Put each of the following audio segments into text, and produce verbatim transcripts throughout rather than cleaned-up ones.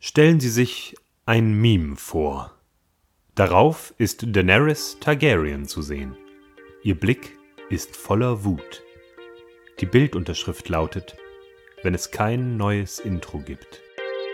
Stellen Sie sich ein Meme vor. Darauf ist Daenerys Targaryen zu sehen. Ihr Blick ist voller Wut. Die Bildunterschrift lautet: Wenn es kein neues Intro gibt.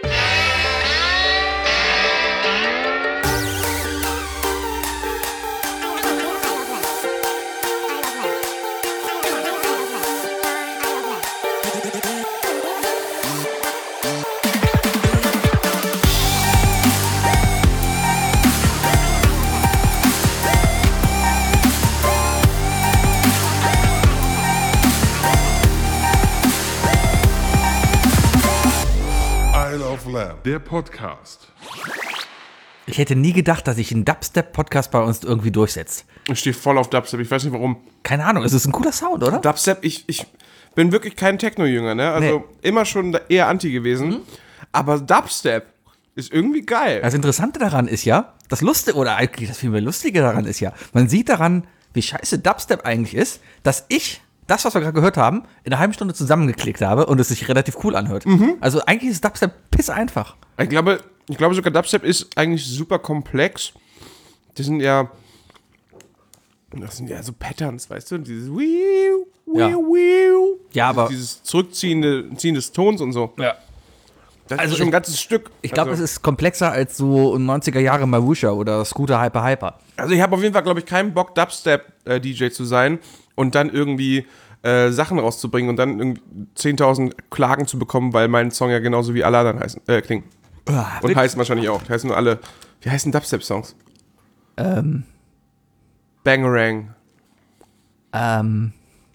Der Podcast. Ich hätte nie gedacht, dass sich ein Dubstep-Podcast bei uns irgendwie durchsetzt. Ich stehe voll auf Dubstep, ich weiß nicht warum. Keine Ahnung, es ist ein cooler Sound, oder? Dubstep, ich, ich bin wirklich kein Techno-Jünger, ne? Also Nee. immer schon eher anti gewesen. Mhm. Aber Dubstep ist irgendwie geil. Das Interessante daran ist ja, das Lustige, oder eigentlich das vielmehr Lustige daran ist ja, man sieht daran, wie scheiße Dubstep eigentlich ist, dass ich das, was wir gerade gehört haben, in einer halben Stunde zusammengeklickt habe und es sich relativ cool anhört. Mhm. Also eigentlich ist Dubstep piss einfach. Ich glaube, ich glaube sogar Dubstep ist eigentlich super komplex. Das sind ja, das sind ja so Patterns, weißt du? Dieses Wiu, Wiu, Ja. Wiu. Ja, aber- Dieses Zurückziehende Ziehen des Tons und so. Ja. Das Also ist schon ein ich- ganzes Stück. Ich glaube, also, es ist komplexer als so neunziger Jahre Mawusha oder Scooter Hyper Hyper. Also ich habe auf jeden Fall, glaube ich, keinen Bock, Dubstep-D J zu sein und dann irgendwie äh, Sachen rauszubringen und dann irgendwie zehntausend Klagen zu bekommen, weil mein Song ja genauso wie alle anderen heißen, äh, klingen. Ah, Und heißen wahrscheinlich auch. Die heißen nur alle, wie heißen Dubstep-Songs? Ähm, Bangarang. ähm,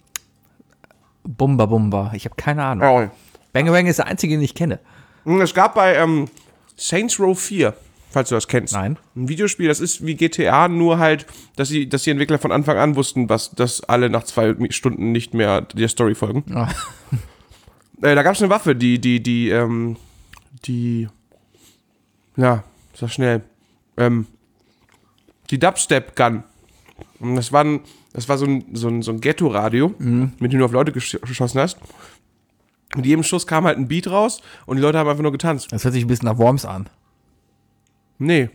Bumba Bumba. Ich habe keine Ahnung. Oh. Bangarang ist der einzige, den ich kenne. Es gab bei ähm, Saints Row vier, falls du das kennst. Nein. Ein Videospiel, das ist wie G T A, nur halt, dass die, dass die Entwickler von Anfang an wussten, was, dass alle nach zwei Stunden nicht mehr der Story folgen. Ah. Äh, da gab es eine Waffe, die, die, die, ähm, die, ja, sag schnell, ähm, die Dubstep-Gun. Und das war, ein, das war so ein, so ein, so ein Ghetto-Radio, Mhm. mit dem du auf Leute gesch geschossen hast. Mit jedem Schuss kam halt ein Beat raus und die Leute haben einfach nur getanzt. Das hört sich ein bisschen nach Worms an. Nee.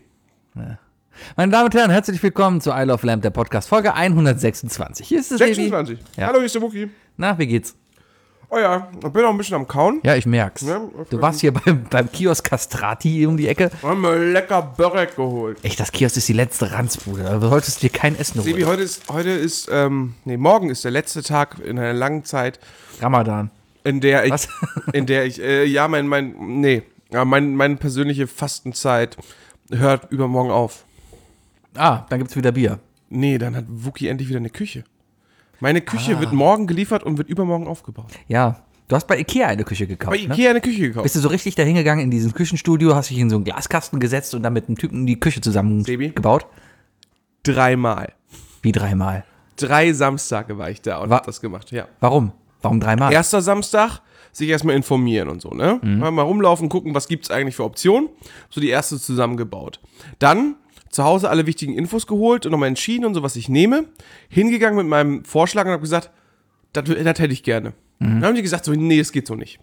Meine Damen und Herren, herzlich willkommen zu I Love Lamp, der Podcast, Folge hundertsechsundzwanzig. Hier ist es, Baby. sechsundzwanzig. Ja. Hallo, hier ist der Wookie. Na, wie geht's? Oh ja, ich bin auch ein bisschen am Kauen. Ja, ich merk's. Ja, Du warst hier beim, beim Kiosk Castrati um die Ecke. Haben wir lecker Börek geholt. Echt, das Kiosk ist die letzte Ranzbude. Da solltest du dir kein Essen Sebi, holen. heute ist, heute ist, ähm, nee, morgen ist der letzte Tag in einer langen Zeit, Ramadan. in der ich, Was? in der ich, äh, ja, mein, mein, nee, ja, mein, meine persönliche Fastenzeit hört übermorgen auf. Ah, dann gibt's wieder Bier. Nee, dann hat Wookie endlich wieder eine Küche. Meine Küche Ah. wird morgen geliefert und wird übermorgen aufgebaut. Ja, du hast bei Ikea eine Küche gekauft, Bei ne? Ikea eine Küche gekauft. Bist du so richtig da hingegangen in diesem Küchenstudio, hast dich in so einen Glaskasten gesetzt und dann mit einem Typen die Küche Sebi? zusammengebaut? Dreimal. Wie dreimal? Drei Samstage war ich da und Wa- hab das gemacht, ja. Warum? Warum dreimal? Erster Samstag, sich erstmal informieren und so, ne? Mal, mal rumlaufen, gucken, was gibt's eigentlich für Optionen. So die erste zusammengebaut. Dann zu Hause alle wichtigen Infos geholt und nochmal entschieden und so, was ich nehme. Hingegangen mit meinem Vorschlag und hab gesagt, das, das hätte ich gerne. Dann haben die gesagt, so, nee, das geht so nicht.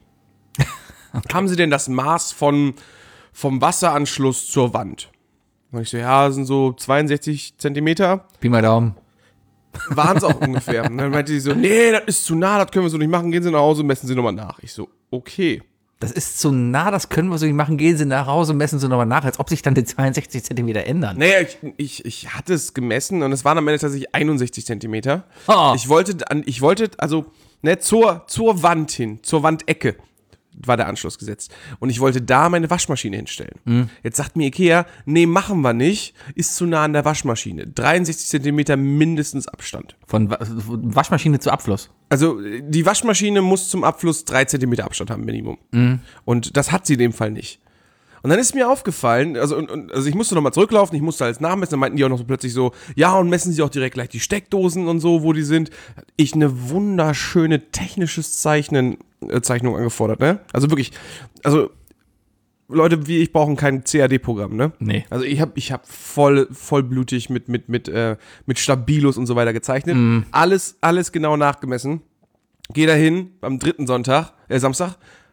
Haben sie denn das Maß von, vom Wasseranschluss zur Wand? Und ich so, ja, das sind so zweiundsechzig Zentimeter. Pi mal Daumen. Waren es auch ungefähr. Und dann meinte sie so, nee, das ist zu nah, das können wir so nicht machen, gehen Sie nach Hause, messen Sie nochmal nach. Ich so, okay. Das ist zu nah, das können wir so nicht machen. Gehen Sie nach Hause, messen Sie nochmal nach, als ob sich dann die zweiundsechzig Zentimeter ändern. Naja, ich, ich, ich hatte es gemessen und es waren am Ende tatsächlich einundsechzig Zentimeter. Oh. Ich wollte, an- ich wollte, also, ne, zur, zur Wand hin, zur Wandecke war der Anschluss gesetzt. Und ich wollte da meine Waschmaschine hinstellen. Mhm. Jetzt sagt mir Ikea, nee, machen wir nicht, ist zu nah an der Waschmaschine. dreiundsechzig Zentimeter mindestens Abstand. Von Wa- von Waschmaschine zu Abfluss. Also die Waschmaschine muss zum Abfluss drei Zentimeter Abstand haben, Minimum. Mhm. Und das hat sie in dem Fall nicht. Und dann ist mir aufgefallen, also, und, und, also ich musste nochmal zurücklaufen, ich musste alles nachmessen, dann meinten die auch noch so plötzlich so, ja, und messen sie auch direkt gleich die Steckdosen und so, wo die sind. Ich eine wunderschöne technisches Zeichnen, äh, Zeichnung angefordert, ne? Also wirklich, also Leute wie ich brauchen kein C A D-Programm, ne? Nee. Also ich habe ich hab voll, vollblutig mit, mit, mit, äh, mit Stabilos und so weiter gezeichnet. Mm. Alles, alles genau nachgemessen. Geh da hin am dritten Sonntag, äh, Samstag,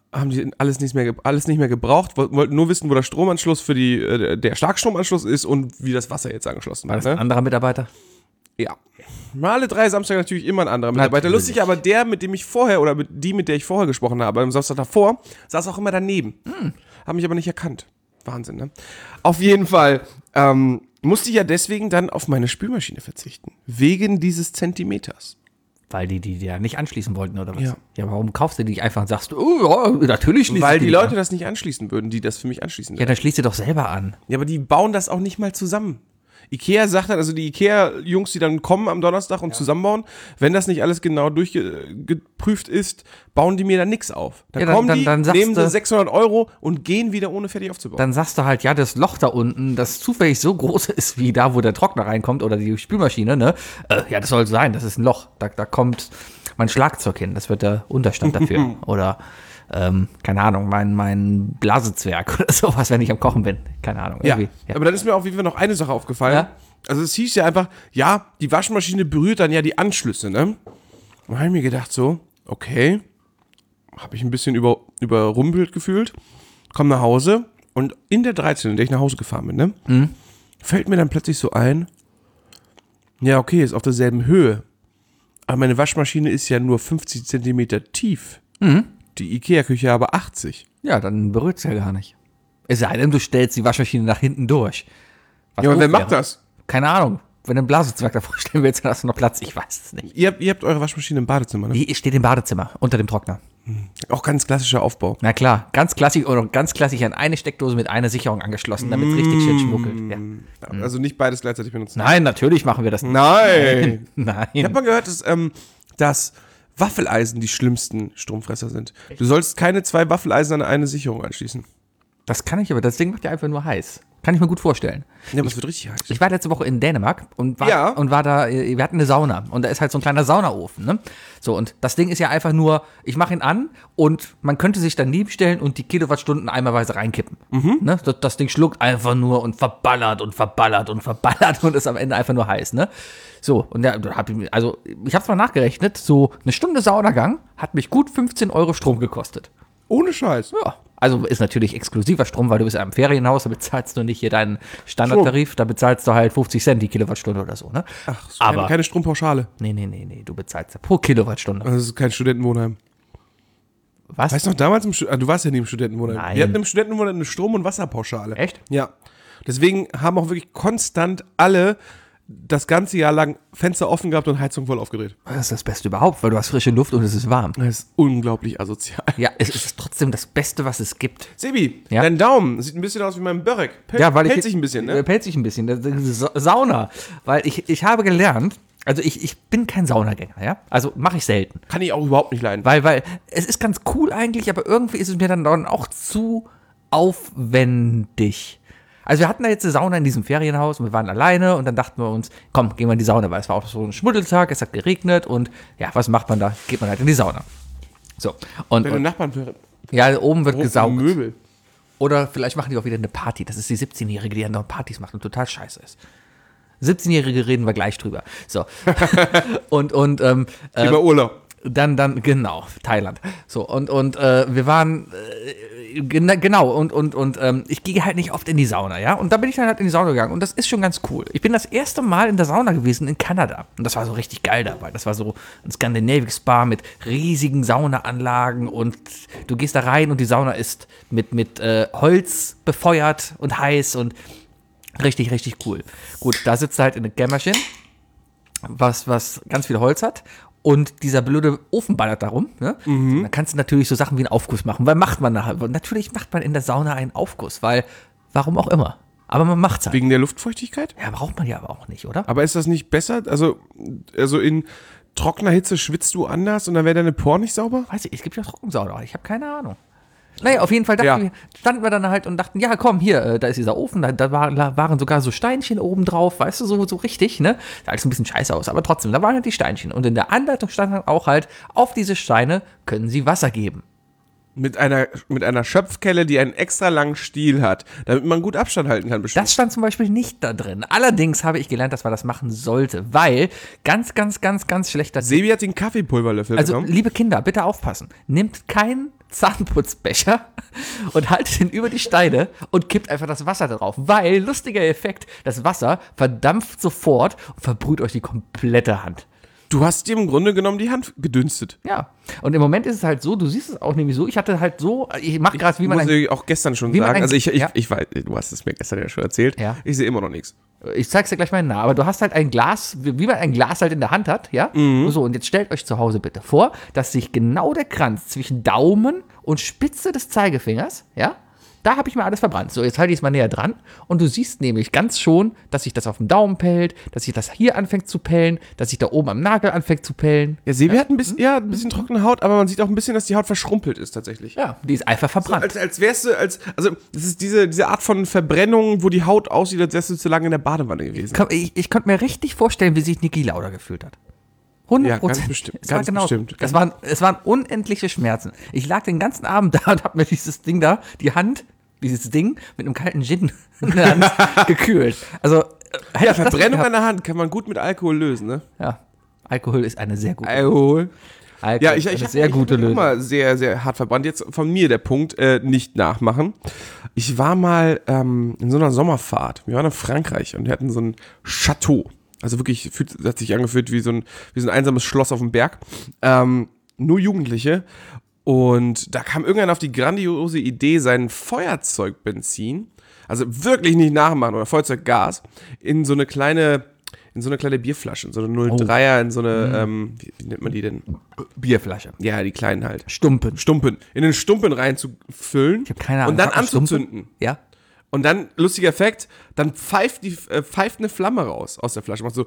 haben die alles nicht mehr, ge- alles nicht mehr gebraucht, woll- wollten nur wissen, wo der Stromanschluss für die, äh, der Starkstromanschluss ist und wie das Wasser jetzt angeschlossen War wird. das ein Ne? anderer Mitarbeiter? Ja. Mal alle drei Samstage natürlich immer ein anderer Mitarbeiter. Natürlich. Lustig, aber der, mit dem ich vorher, oder mit die, mit der ich vorher gesprochen habe, am Samstag davor, saß auch immer daneben. Hm. Haben mich aber nicht erkannt. Wahnsinn, ne? Auf jeden Fall ähm, musste ich ja deswegen dann auf meine Spülmaschine verzichten. Wegen dieses Zentimeters. Weil die die ja nicht anschließen wollten, oder was? Ja. Ja, warum kaufst du die nicht einfach und sagst, oh ja, natürlich schließe Weil ich die die Leute an. das nicht anschließen würden, die das für mich anschließen. Ja, dann schließ sie doch selber an. Ja, aber die bauen das auch nicht mal zusammen. Ikea sagt dann, also die Ikea-Jungs, die dann kommen am Donnerstag und zusammenbauen, wenn das nicht alles genau durchgeprüft ist, bauen die mir dann nichts auf. Dann Ja, dann- kommen dann- die, dann sagst nehmen du- sie sechshundert Euro und gehen wieder ohne fertig aufzubauen. Dann sagst du halt, ja, das Loch da unten, das zufällig so groß ist, wie da, wo der Trockner reinkommt oder die Spülmaschine, ne? Äh, ja, das soll sein, das ist ein Loch. Da, da kommt mein Schlagzeug hin, das wird der Unterstand dafür. Oder, ähm, keine Ahnung, mein, mein Blasezwerg oder sowas, wenn ich am Kochen bin. Keine Ahnung. ja. Irgendwie. Ja. Aber dann ist mir auch wieder noch eine Sache aufgefallen. Ja? Also es hieß ja einfach, ja, die Waschmaschine berührt dann ja die Anschlüsse, ne? Und da habe ich mir gedacht so, okay, habe ich ein bisschen über, überrumpelt gefühlt, komm nach Hause und in der dreizehn, in der ich nach Hause gefahren bin, ne? Mhm. Fällt mir dann plötzlich so ein, ja, okay, ist auf derselben Höhe, aber meine Waschmaschine ist ja nur fünfzig Zentimeter tief. Mhm. Die Ikea-Küche aber achtzig. Ja, dann berührt es ja gar nicht. Es sei denn, du stellst die Waschmaschine nach hinten durch. Was Ja, aber doof wer macht wäre. das? Keine Ahnung. Wenn du ein Blasezwerg davor stellen willst, dann hast du noch Platz. Ich weiß es nicht. Ihr, habt- ihr habt eure Waschmaschine im Badezimmer, ne? Die steht im Badezimmer, unter dem Trockner. Auch ganz klassischer Aufbau. Na klar, ganz klassisch oder ganz klassisch an eine Steckdose mit einer Sicherung angeschlossen, damit es richtig schön schmuckelt. Ja. Also nicht beides gleichzeitig benutzen. Nein, natürlich machen wir das nicht. Nein! Nein. Ich habe mal gehört, dass, ähm, dass Waffeleisen die schlimmsten Stromfresser sind. Du sollst keine zwei Waffeleisen an eine Sicherung anschließen. Das kann ich, aber das Ding macht ja einfach nur heiß. Kann ich mir gut vorstellen. Ja, aber es wird richtig heiß. Ich war letzte Woche in Dänemark und war, Ja. und war da, äh, wir hatten eine Sauna und da ist halt so ein kleiner Saunaofen, ne? So, und das Ding ist ja einfach nur, ich mache ihn an und man könnte sich daneben stellen und die Kilowattstunden einmalweise reinkippen. Ne? Das, das Ding schluckt einfach nur und verballert und verballert und verballert und ist am Ende einfach nur heiß, ne? So, und da hab ich, mir- also ich habe mal nachgerechnet, so eine Stunde Saunagang hat mich gut fünfzehn Euro Strom gekostet. Ohne Scheiß. Ja, also ist natürlich exklusiver Strom, weil du bist in einem Ferienhaus, da bezahlst du nicht hier deinen Standardtarif, da bezahlst du halt fünfzig Cent die Kilowattstunde oder so, ne? Ach, so, Aber- keine, keine Strompauschale. Nee, nee, nee, nee, du bezahlst ja pro Kilowattstunde. Das ist kein Studentenwohnheim. Was? Weißt du noch, damals im Stu- ah, du warst ja nie im Studentenwohnheim. Nein. Wir hatten im Studentenwohnheim eine Strom- und Wasserpauschale. Echt? Ja. Deswegen haben auch wirklich konstant alle das ganze Jahr lang Fenster offen gehabt und Heizung voll aufgedreht. Das ist das Beste überhaupt, weil du hast frische Luft und es ist warm. Das ist unglaublich asozial. Ja, es ist trotzdem das Beste, was es gibt. Sebi, Ja? dein Daumen sieht ein bisschen aus wie mein Börek. Pel Ja, weil ich Pellt sich ein bisschen, ne? Pellt sich ein bisschen. Das ist Sa- Sauna, weil ich, ich habe gelernt, also ich, ich bin kein Saunagänger, ja? Also mache ich selten. Kann ich auch überhaupt nicht leiden. Weil, weil es ist ganz cool eigentlich, aber irgendwie ist es mir dann dann auch zu aufwendig. Also wir hatten da jetzt eine Sauna in diesem Ferienhaus und wir waren alleine und dann dachten wir uns, komm, gehen wir in die Sauna, weil es war auch so ein Schmuddeltag, es hat geregnet und ja, was macht man da? Geht man halt in die Sauna. So, und, Deine und Nachbarn für ja, oben wird roten gesaugt. Möbel. Oder vielleicht machen die auch wieder eine Party. Das ist die siebzehnjährige, die dann Partys macht und total scheiße ist. siebzehnjährige reden wir gleich drüber. So. und, und, ähm, äh, Über Urlaub. dann, dann, genau, Thailand. So, und, und äh, wir waren, äh, gena- genau, und, und, und ähm, ich gehe halt nicht oft in die Sauna, ja. Und da bin ich dann halt in die Sauna gegangen und das ist schon ganz cool. Ich bin das erste Mal in der Sauna gewesen in Kanada. Und das war so richtig geil dabei. Das war so ein Scandinavic Spa mit riesigen Saunaanlagen und du gehst da rein und die Sauna ist mit, mit äh, Holz befeuert und heiß und richtig, richtig cool. Gut, da sitzt du halt in einem Kämmerchen, was, was ganz viel Holz hat. Und dieser blöde Ofen ballert darum. Ne? Mhm. Dann kannst du natürlich so Sachen wie einen Aufguss machen. Weil macht man nachher. Natürlich macht man in der Sauna einen Aufguss, weil, warum auch immer. Aber man macht's halt. Wegen der Luftfeuchtigkeit? Ja, braucht man ja aber auch nicht, oder? Aber ist das nicht besser? Also, also in trockener Hitze schwitzt du anders und dann wäre deine Poren nicht sauber? Weiß ich, es gibt ja Trockensauna. Ich habe keine Ahnung. Naja, auf jeden Fall dachten Ja. wir, standen wir dann halt und dachten, ja komm, hier, äh, da ist dieser Ofen, da, da war, da waren sogar so Steinchen oben drauf, weißt du, so, so richtig, ne? Sah alles ein bisschen scheiße aus, aber trotzdem, da waren halt die Steinchen. Und in der Anleitung stand dann auch halt, auf diese Steine können sie Wasser geben. Mit einer, mit einer Schöpfkelle, die einen extra langen Stiel hat, damit man gut Abstand halten kann, bestimmt. Das stand zum Beispiel nicht da drin. Allerdings habe ich gelernt, dass man das machen sollte, weil ganz, ganz, ganz, ganz schlechter Tipp. Sebi hat den Kaffeepulverlöffel Also, genommen. liebe Kinder, bitte aufpassen. Nehmt kein Zahnputzbecher und haltet ihn über die Steine und kippt einfach das Wasser drauf. Weil, lustiger Effekt, das Wasser verdampft sofort und verbrüht euch die komplette Hand. Du hast dir im Grunde genommen die Hand gedünstet. Ja, und im Moment ist es halt so, du siehst es auch nämlich so, ich hatte halt so, ich mache gerade, wie man muss ein, ich auch gestern schon wie man sagen, ein- also ich, ich, ja. ich weiß, du hast es mir gestern ja schon erzählt, Ja. ich sehe immer noch nichts. ich zeig's dir gleich mal nah, aber du hast halt ein Glas, wie wie man ein Glas halt in der Hand hat, ja? So, und jetzt stellt euch zu Hause bitte vor, dass sich genau der Kranz zwischen Daumen und Spitze des Zeigefingers, ja? Da habe ich mal alles verbrannt. So, jetzt halte ich es mal näher dran und du siehst nämlich ganz schon, dass sich das auf dem Daumen pellt, dass sich das hier anfängt zu pellen, dass sich da oben am Nagel anfängt zu pellen. Ja, Sebi hat ein bisschen, ja, ein bisschen trockene Haut, aber man sieht auch ein bisschen, dass die Haut verschrumpelt ist tatsächlich. Ja, die ist einfach verbrannt. Als, als wärst du, als, also das ist diese, diese Art von Verbrennung, wo die Haut aussieht, als wärst du zu lange in der Badewanne gewesen. Komm, Ich, ich konnte mir richtig vorstellen, wie sich Niki Lauda gefühlt hat. hundert Ja, Prozent. ganz bestimmt, Es war ganz genau, bestimmt. Es waren, es waren unendliche Schmerzen. Ich lag den ganzen Abend da und habe mir dieses Ding da, die Hand, dieses Ding mit einem kalten Gin in der Hand gekühlt. Also, äh, hätte Ja, ich das Verbrennung gehabt- an der Hand kann man gut mit Alkohol lösen, ne? Ja, Alkohol ist eine sehr gute, Alkohol. Alkohol Ja, ich, ist ich eine hab- sehr ich gute hab Lösung. immer sehr, sehr hart verbrannt. Jetzt von mir der Punkt, äh, nicht nachmachen. Ich war mal ähm, in so einer Sommerfahrt. Wir waren in Frankreich und wir hatten so ein Chateau. Also wirklich, fühlt, hat sich angefühlt wie so ein, wie so ein einsames Schloss auf dem Berg. Ähm, nur Jugendliche. Und da kam irgendwann auf die grandiose Idee, sein Feuerzeugbenzin, also wirklich nicht nachmachen, oder Feuerzeuggas, in so eine kleine, in so eine kleine Bierflasche, in so eine null Komma dreier, in so eine, ähm, wie, wie nennt man die denn? Bierflasche. Ja, die kleinen halt. Stumpen. Stumpen. In den Stumpen reinzufüllen. Ich habe keine Ahnung. Und dann Sagt man Stumpen? anzuzünden. Ja. Und dann, lustiger Effekt, dann pfeift, die, äh, pfeift eine Flamme raus aus der Flasche. Macht so,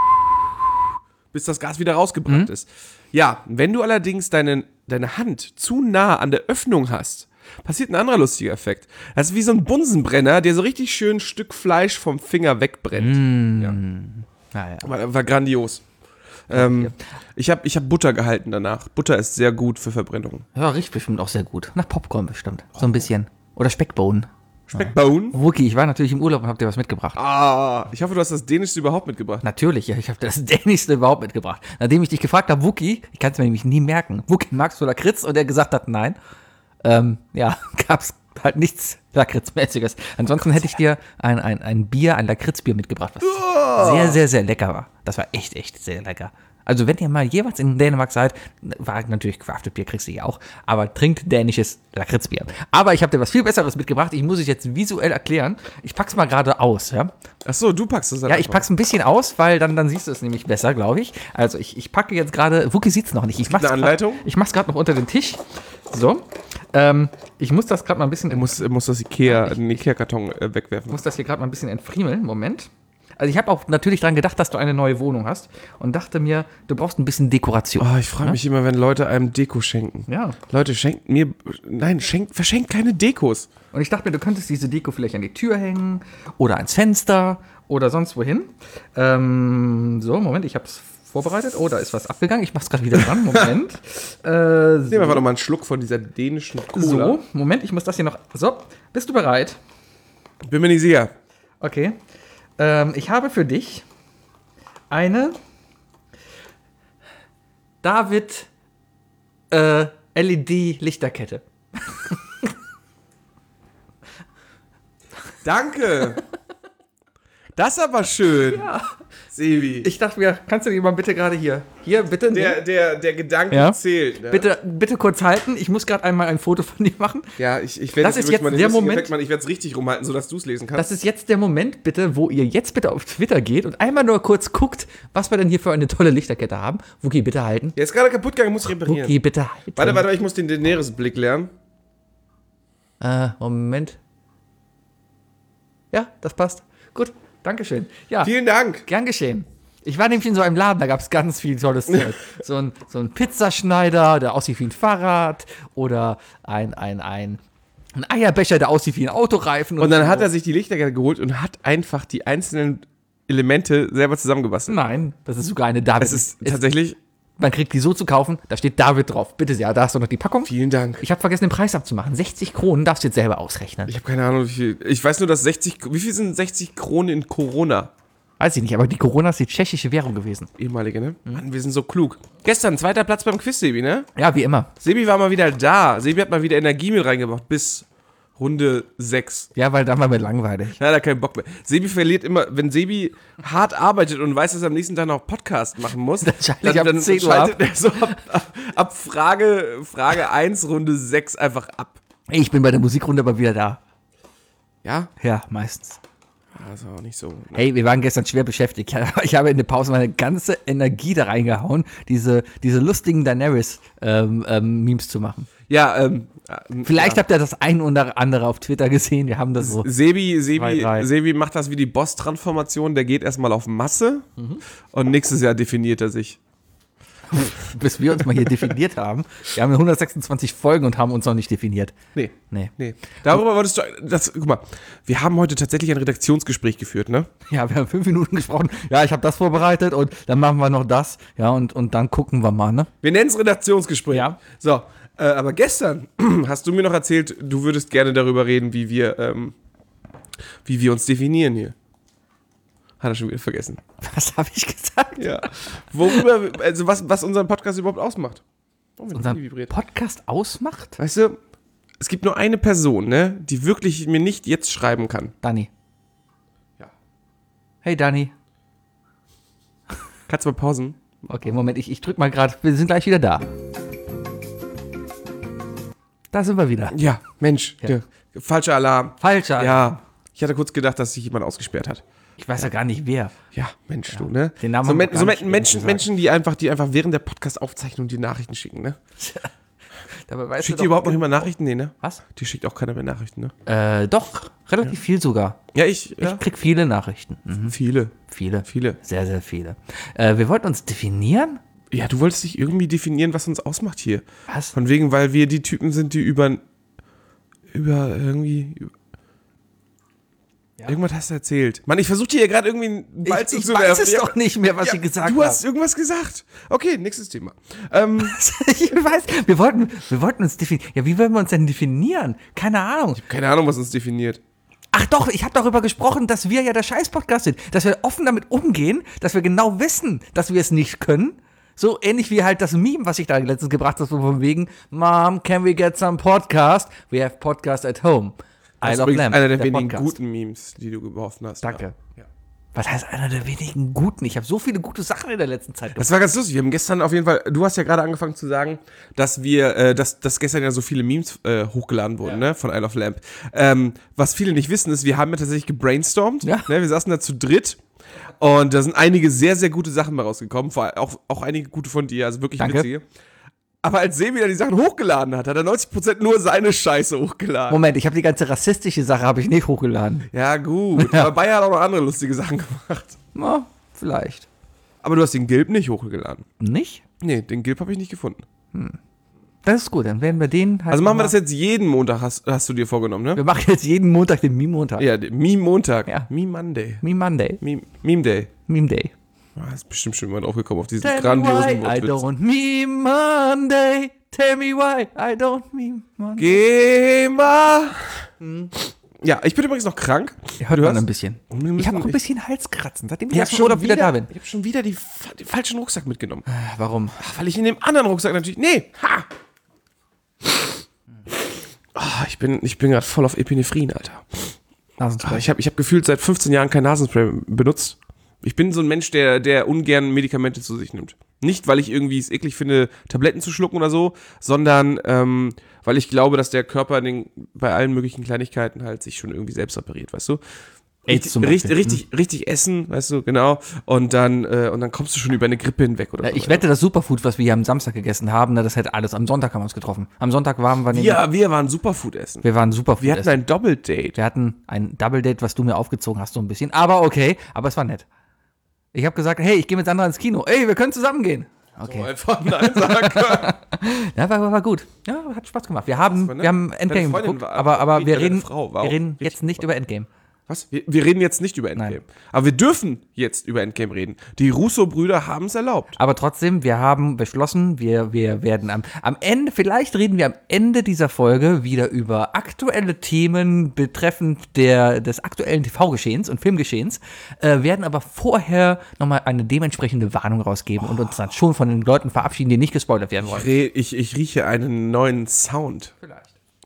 bis das Gas wieder rausgebracht ist. Ja, wenn du allerdings deine, deine Hand zu nah an der Öffnung hast, passiert ein anderer lustiger Effekt. Das ist wie so ein Bunsenbrenner, der so richtig schön ein Stück Fleisch vom Finger wegbrennt. Ja. Naja. War, war grandios. Ähm, ich habe ich hab Butter gehalten danach. Butter ist sehr gut für Verbrennung. Ja, riecht bestimmt auch sehr gut. Nach Popcorn bestimmt. So ein bisschen. Oder Speckbohnen. Speckbohnen. Wookie, ich war natürlich im Urlaub und hab dir was mitgebracht. Ah, ich hoffe, du hast das Dänischste überhaupt mitgebracht. Natürlich, ja, ich habe das Dänischste überhaupt mitgebracht. Nachdem ich dich gefragt habe, Wookie, ich kann es mir nämlich nie merken, Wookie, magst du Lakritz? Und er gesagt hat, nein. Ähm, ja, gab's halt nichts Lakritzmäßiges. Ansonsten hätte ich dir ein, ein, ein Bier, ein Lakritzbier mitgebracht, was sehr, sehr, sehr lecker war. Das war echt, echt sehr lecker. Also wenn ihr mal jeweils in Dänemark seid, war natürlich Crafted Bier, kriegst du hier auch, aber trinkt dänisches Lakritzbier. Aber ich habe dir was viel Besseres mitgebracht, ich muss es jetzt visuell erklären. Ich pack's mal gerade aus, ja. Ach so, du packst das dann Ja, ich einfach. pack's ein bisschen aus, weil dann, dann siehst du es nämlich besser, glaube ich. Also ich, ich packe jetzt gerade, Wookie sieht's noch nicht. Ich mach's eine Anleitung? Grad, ich mach's gerade noch unter den Tisch. So. Ähm, ich muss das gerade mal ein bisschen, Er muss, er muss das Ikea, den Ikea-Karton äh, wegwerfen. muss das hier gerade mal ein bisschen entfriemeln. Moment. Also ich habe auch natürlich dran gedacht, dass du eine neue Wohnung hast und dachte mir, du brauchst ein bisschen Dekoration. Oh, ich freue mich immer, wenn Leute einem Deko schenken. Ja. Leute, schenkt mir, nein, schenkt, verschenkt keine Dekos. Und ich dachte mir, du könntest diese Deko vielleicht an die Tür hängen oder ans Fenster oder sonst wohin. Ähm, so, Moment, ich habe es vorbereitet. Oh, da ist was abgegangen. Ich mach's gerade wieder dran. Moment. äh, Nehmen wir so. einfach noch mal einen Schluck von dieser dänischen Cola. so, Moment, ich muss das hier noch. So, bist du bereit? Bin mir nicht sicher. Okay. Ähm, ich habe für dich eine David äh, L E D-Lichterkette. Danke. Das ist aber schön. Ja. Sebi. Ich dachte mir, kannst du die mal bitte gerade hier, hier bitte, Der, der, der Gedanke Ja. zählt. Ne? bitte, bitte kurz halten. Ich muss gerade einmal ein Foto von dir machen. Ja, ich, ich werde Das ist jetzt der Moment- Ich werde es richtig rumhalten, sodass du es lesen kannst. Das ist jetzt der Moment, bitte, wo ihr jetzt bitte auf Twitter geht und einmal nur kurz guckt, was wir denn hier für eine tolle Lichterkette haben. Wookie, bitte halten. Der ist gerade kaputt gegangen, muss ich reparieren. Wookie, bitte halten. Warte, warte, ich muss den Daenerys-Blick lernen. Äh, Moment. Ja, das passt. Gut, Dankeschön. Ja, Vielen Dank. gern geschehen. Ich war nämlich in so einem Laden, da gab es ganz viel tolles Zeug. So ein, so ein Pizzaschneider, der aussieht wie ein Fahrrad. Oder ein, ein, ein, ein Eierbecher, der aussieht wie ein Autoreifen. Und dann so. hat er sich die Lichterkette geholt und hat einfach die einzelnen Elemente selber zusammengebastelt. Nein, das ist sogar eine David. Es ist tatsächlich. Man kriegt die so zu kaufen, da steht David drauf. Bitte sehr, da hast du noch die Packung. Vielen Dank. Ich habe vergessen, den Preis abzumachen. sechzig Kronen darfst du jetzt selber ausrechnen. Ich habe keine Ahnung, wie viel. Ich weiß nur, dass sechzig. Wie viel sind sechzig Kronen in Corona? Weiß ich nicht, aber die Corona ist die tschechische Währung gewesen. Ehemalige, ne? Mann, wir sind so klug. Gestern zweiter Platz beim Quiz, Sebi, ne? Ja, wie immer. Sebi war mal wieder da. Sebi hat mal wieder Energie mit reingebracht bis Runde sechs. Ja, weil dann war mir langweilig. Da hat er keinen Bock mehr. Sebi verliert immer, wenn Sebi hart arbeitet und weiß, dass er am nächsten Tag noch Podcast machen muss, dann schalte ich ab zehn Uhr schaltet er so ab, ab, ab Frage, Frage eins, Runde sechs einfach ab. Ich bin bei der Musikrunde aber wieder da. Ja? Ja, meistens. Das ist auch nicht so. Ne? Hey, wir waren gestern schwer beschäftigt. Ich habe in der Pause meine ganze Energie da reingehauen, diese, diese lustigen Daenerys-Memes ähm, ähm, zu machen. Ja, ähm. Vielleicht ja. habt ihr das ein oder andere auf Twitter gesehen. Wir haben das so. Sebi, Sebi, drei, drei. Sebi macht das wie die Boss-Transformation. Der geht erstmal auf Masse mhm. und nächstes Jahr definiert er sich. Bis wir uns mal hier definiert haben. Wir haben hundertsechsundzwanzig Folgen und haben uns noch nicht definiert. Nee. Nee. nee. Darüber wolltest du. Das, guck mal, wir haben heute tatsächlich ein Redaktionsgespräch geführt, ne? Ja, wir haben fünf Minuten gesprochen. Ja, ich habe das vorbereitet und dann machen wir noch das. Ja, und, und dann gucken wir mal, ne? Wir nennen es Redaktionsgespräch. Ja. So, äh, aber gestern hast du mir noch erzählt, du würdest gerne darüber reden, wie wir, ähm, wie wir uns definieren hier. Hat er schon wieder vergessen. Was habe ich gesagt? Ja. Worüber, also was, was unseren Podcast überhaupt ausmacht. Was unseren Podcast ausmacht? Weißt du, es gibt nur eine Person, ne, die wirklich mir nicht jetzt schreiben kann. Dani. Ja. Hey, Dani. Kannst du mal pausen? Okay, Moment, ich, ich drück mal gerade. Wir sind gleich wieder da. Da sind wir wieder. Ja, Mensch. Ja. Der, falscher Alarm. Falscher Alarm. Ja. Ich hatte kurz gedacht, dass sich jemand ausgesperrt hat. Ich weiß ja gar nicht, wer. Ja, Mensch, ja. du, ne? Den Namen so haben wir Men- gar so nicht Men- Menschen, gesagt. Menschen, die einfach, die einfach während der Podcast-Aufzeichnung die Nachrichten schicken, ne? Dabei weißt Schickt du die doch- überhaupt noch immer Nachrichten? Nee, ne? Was? Die schickt auch keiner mehr Nachrichten, ne? Äh, doch. Relativ viel sogar. Ja, ich, ja. Ich krieg viele Nachrichten. Mhm. Viele, Viele. viele. Sehr, sehr viele. Äh, wir wollten uns definieren. Ja, du wolltest dich irgendwie definieren, was uns ausmacht hier. Was? Von wegen, weil wir die Typen sind, die über, über irgendwie, über, Ja. irgendwas hast du erzählt. Mann, ich versuche dir hier gerade irgendwie einen Ball Ich, zu ich zu weiß werfen. es Ja, doch nicht mehr, was ja, ich gesagt Du habe. hast irgendwas gesagt. Okay, nächstes Thema. Ähm, Ich weiß, wir wollten, wir wollten uns definieren. Ja, wie wollen wir uns denn definieren? Keine Ahnung. keine Ahnung, was uns definiert. Ach doch, ich habe darüber gesprochen, dass wir ja der Scheiß-Podcast sind. Dass wir offen damit umgehen, dass wir genau wissen, dass wir es nicht können. So ähnlich wie halt das Meme, was ich da letztens gebracht habe, so von wegen, Mom, can we get some podcast? We have podcast at home. Das I ist love übrigens Lamb, einer der, wenigen Podcast. guten Memes, die du geworfen hast. Danke. Ja. Was heißt einer der wenigen guten? Ich habe so viele gute Sachen in der letzten Zeit gemacht. Das war ganz lustig. Wir haben gestern auf jeden Fall, du hast ja gerade angefangen zu sagen, dass wir, äh, dass, dass gestern ja so viele Memes äh, hochgeladen wurden, Ja. ne, von Isle of Lamp. Ähm, was viele nicht wissen, ist, wir haben ja tatsächlich gebrainstormt. Ja. Ne, wir saßen da zu dritt und da sind einige sehr, sehr gute Sachen mal rausgekommen. Vor allem auch, auch einige gute von dir, also wirklich Danke. witzige. Aber als Sebi dann die Sachen hochgeladen hat, hat er neunzig Prozent nur seine Scheiße hochgeladen. Moment, ich habe die ganze rassistische Sache habe ich nicht hochgeladen. Ja, gut. Aber Bayer hat auch noch andere lustige Sachen gemacht. Na, vielleicht. Aber du hast den Gilb nicht hochgeladen. Nicht? Nee, den Gilb habe ich nicht gefunden. Das ist gut, dann werden wir den halt Also machen wir mal- das jetzt jeden Montag, hast, hast du dir vorgenommen, ne? Wir machen jetzt jeden Montag den Meme-Montag. Ja, der Meme Montag. Ja. Meme Monday. Meme Monday. Meme, Meme Day. Meme Day. Ah, ist bestimmt schon jemand aufgekommen auf diesen Tell me grandiosen why I Wortwitz. don't meme Monday. Tell me why I don't meme Monday. Geh mal. Ja, ich bin übrigens noch krank. Hört Du man hast- ein bisschen. Wir müssen- Ich habe auch ein bisschen Halskratzen, seitdem ich Ich aus habe dem schon, Urlaub wieder, wieder da bin. Ich habe schon wieder die, fa- den falschen Rucksack mitgenommen. Warum? Ach, weil ich in dem anderen Rucksack natürlich... Nee, ha! Ah, ich bin, ich bin gerade voll auf Epinephrin, Alter. Ah, Nasenspray. ich habe ich hab gefühlt seit fünfzehn Jahren kein Nasenspray benutzt. Ich bin so ein Mensch, der, der ungern Medikamente zu sich nimmt. Nicht, weil ich irgendwie es eklig finde, Tabletten zu schlucken oder so, sondern ähm, weil ich glaube, dass der Körper den, bei allen möglichen Kleinigkeiten halt sich schon irgendwie selbst repariert, weißt du? AIDS zum Richtig, Beispiel. richtig, richtig essen, weißt du, genau. Und dann, äh, und dann kommst du schon über eine Grippe hinweg oder Ja, so. ich wette, das Superfood, was wir hier am Samstag gegessen haben, na, das hätte alles. Am Sonntag haben wir uns getroffen. Am Sonntag waren wir nämlich- Ja, wir waren Superfood essen. wir waren Superfood. Wir hatten essen. ein Double-Date. Wir hatten ein Double Date, was du mir aufgezogen hast, so ein bisschen. Aber okay, aber es war nett. Ich habe gesagt, hey, ich gehe mit Sandra ins Kino. Ey, wir können zusammen gehen. Okay. So einfach Nein sagen. Ja, war, war gut. Ja, hat Spaß gemacht. Wir haben, war nett. wir haben Deine Endgame Freundin geguckt, war- aber, aber wir deine reden, Frau war wir auch reden richtig jetzt nicht über Endgame. Was? Wir, wir reden jetzt nicht über Endgame. Nein. Aber wir dürfen jetzt über Endgame reden. Die Russo-Brüder haben es erlaubt. Aber trotzdem, wir haben beschlossen, wir, wir werden am, am Ende, vielleicht reden wir am Ende dieser Folge wieder über aktuelle Themen betreffend der, des aktuellen T V-Geschehens und Filmgeschehens, äh, werden aber vorher nochmal eine dementsprechende Warnung rausgeben und uns dann schon von den Leuten verabschieden, die nicht gespoilert werden wollen. Ich, ich, ich rieche einen neuen Sound. Vielleicht.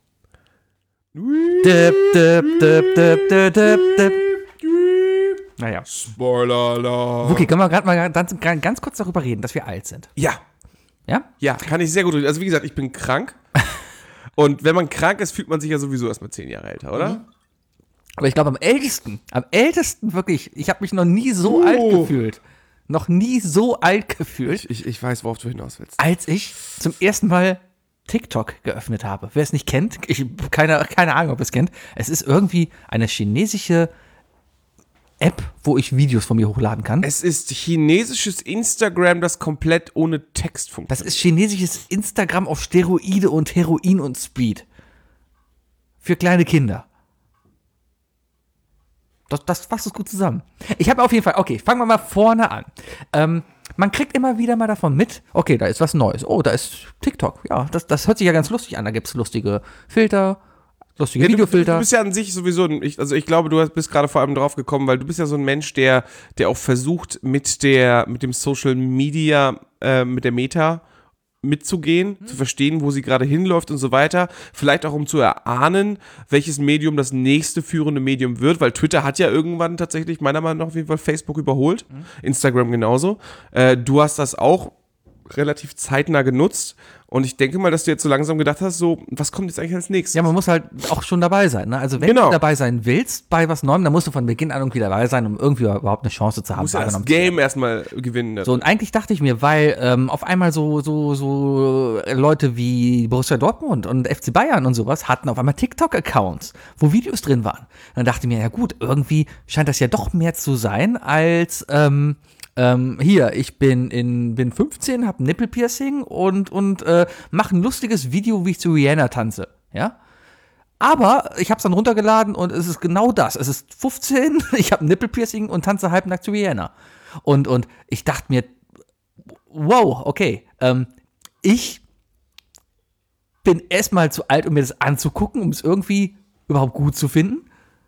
Dip, dip, dip, dip, dip, dip, dip. Naja. Spoiler. Okay, können wir gerade mal ganz, ganz kurz darüber reden, dass wir alt sind. Ja, Ja? ja, kann ich sehr gut reden. Also wie gesagt, ich bin krank. Und wenn man krank ist, fühlt man sich ja sowieso erstmal zehn Jahre älter, oder? Mhm. Aber ich glaube, am ältesten, am ältesten wirklich, ich habe mich noch nie so Oh. alt gefühlt. Noch nie so alt gefühlt, Ich, ich, ich weiß, worauf du hinaus willst. als ich zum ersten Mal TikTok geöffnet habe. Wer es nicht kennt, ich keine, keine Ahnung, ob ihr es kennt. Es ist irgendwie eine chinesische App, wo ich Videos von mir hochladen kann. Es ist chinesisches Instagram, das komplett ohne Text funktioniert. Das ist chinesisches Instagram auf Steroide und Heroin und Speed. Für kleine Kinder. Das, das fasst es gut zusammen. Ich habe auf jeden Fall, okay, fangen wir mal vorne an. Ähm, man kriegt immer wieder mal davon mit, okay, da ist was Neues. Oh, da ist TikTok. Ja, das, das hört sich ja ganz lustig an. Da gibt es lustige Filter, lustige Ja, du, Videofilter. du bist ja an sich sowieso, ein, ich, also ich glaube, du bist gerade vor allem drauf gekommen, weil du bist ja so ein Mensch, der, der auch versucht, mit der, mit dem Social Media, äh, mit der Meta mitzugehen, Mhm. zu verstehen, wo sie gerade hinläuft und so weiter. Vielleicht auch, um zu erahnen, welches Medium das nächste führende Medium wird, weil Twitter hat ja irgendwann tatsächlich meiner Meinung nach auf jeden Fall Facebook überholt, Mhm. Instagram genauso. Äh, du hast das auch relativ zeitnah genutzt und ich denke mal, dass du jetzt so langsam gedacht hast, so, was kommt jetzt eigentlich als nächstes? Ja, man muss halt auch schon dabei sein. Ne? Also wenn Genau. du dabei sein willst bei was Neuem, dann musst du von Beginn an irgendwie dabei sein, um irgendwie überhaupt eine Chance zu haben. Du musst ja das wahrgenommen zu werden. Game erstmal gewinnen. So, und eigentlich dachte ich mir, weil ähm, auf einmal so, so, so Leute wie Borussia Dortmund und F C Bayern und sowas hatten auf einmal TikTok-Accounts, wo Videos drin waren. Dann dachte ich mir, ja gut, irgendwie scheint das ja doch mehr zu sein als ähm, ähm, hier, ich bin in bin fünfzehn, hab ein Nippelpiercing und, und äh, mache ein lustiges Video, wie ich zu Rihanna tanze. Ja? Aber ich habe es dann runtergeladen und es ist genau das. Es ist fünfzehn, ich habe ein Nippelpiercing und tanze halbnackt zu Rihanna. Und, und ich dachte mir, wow, okay, ähm, ich bin erstmal zu alt, um mir das anzugucken, um es irgendwie überhaupt gut zu finden.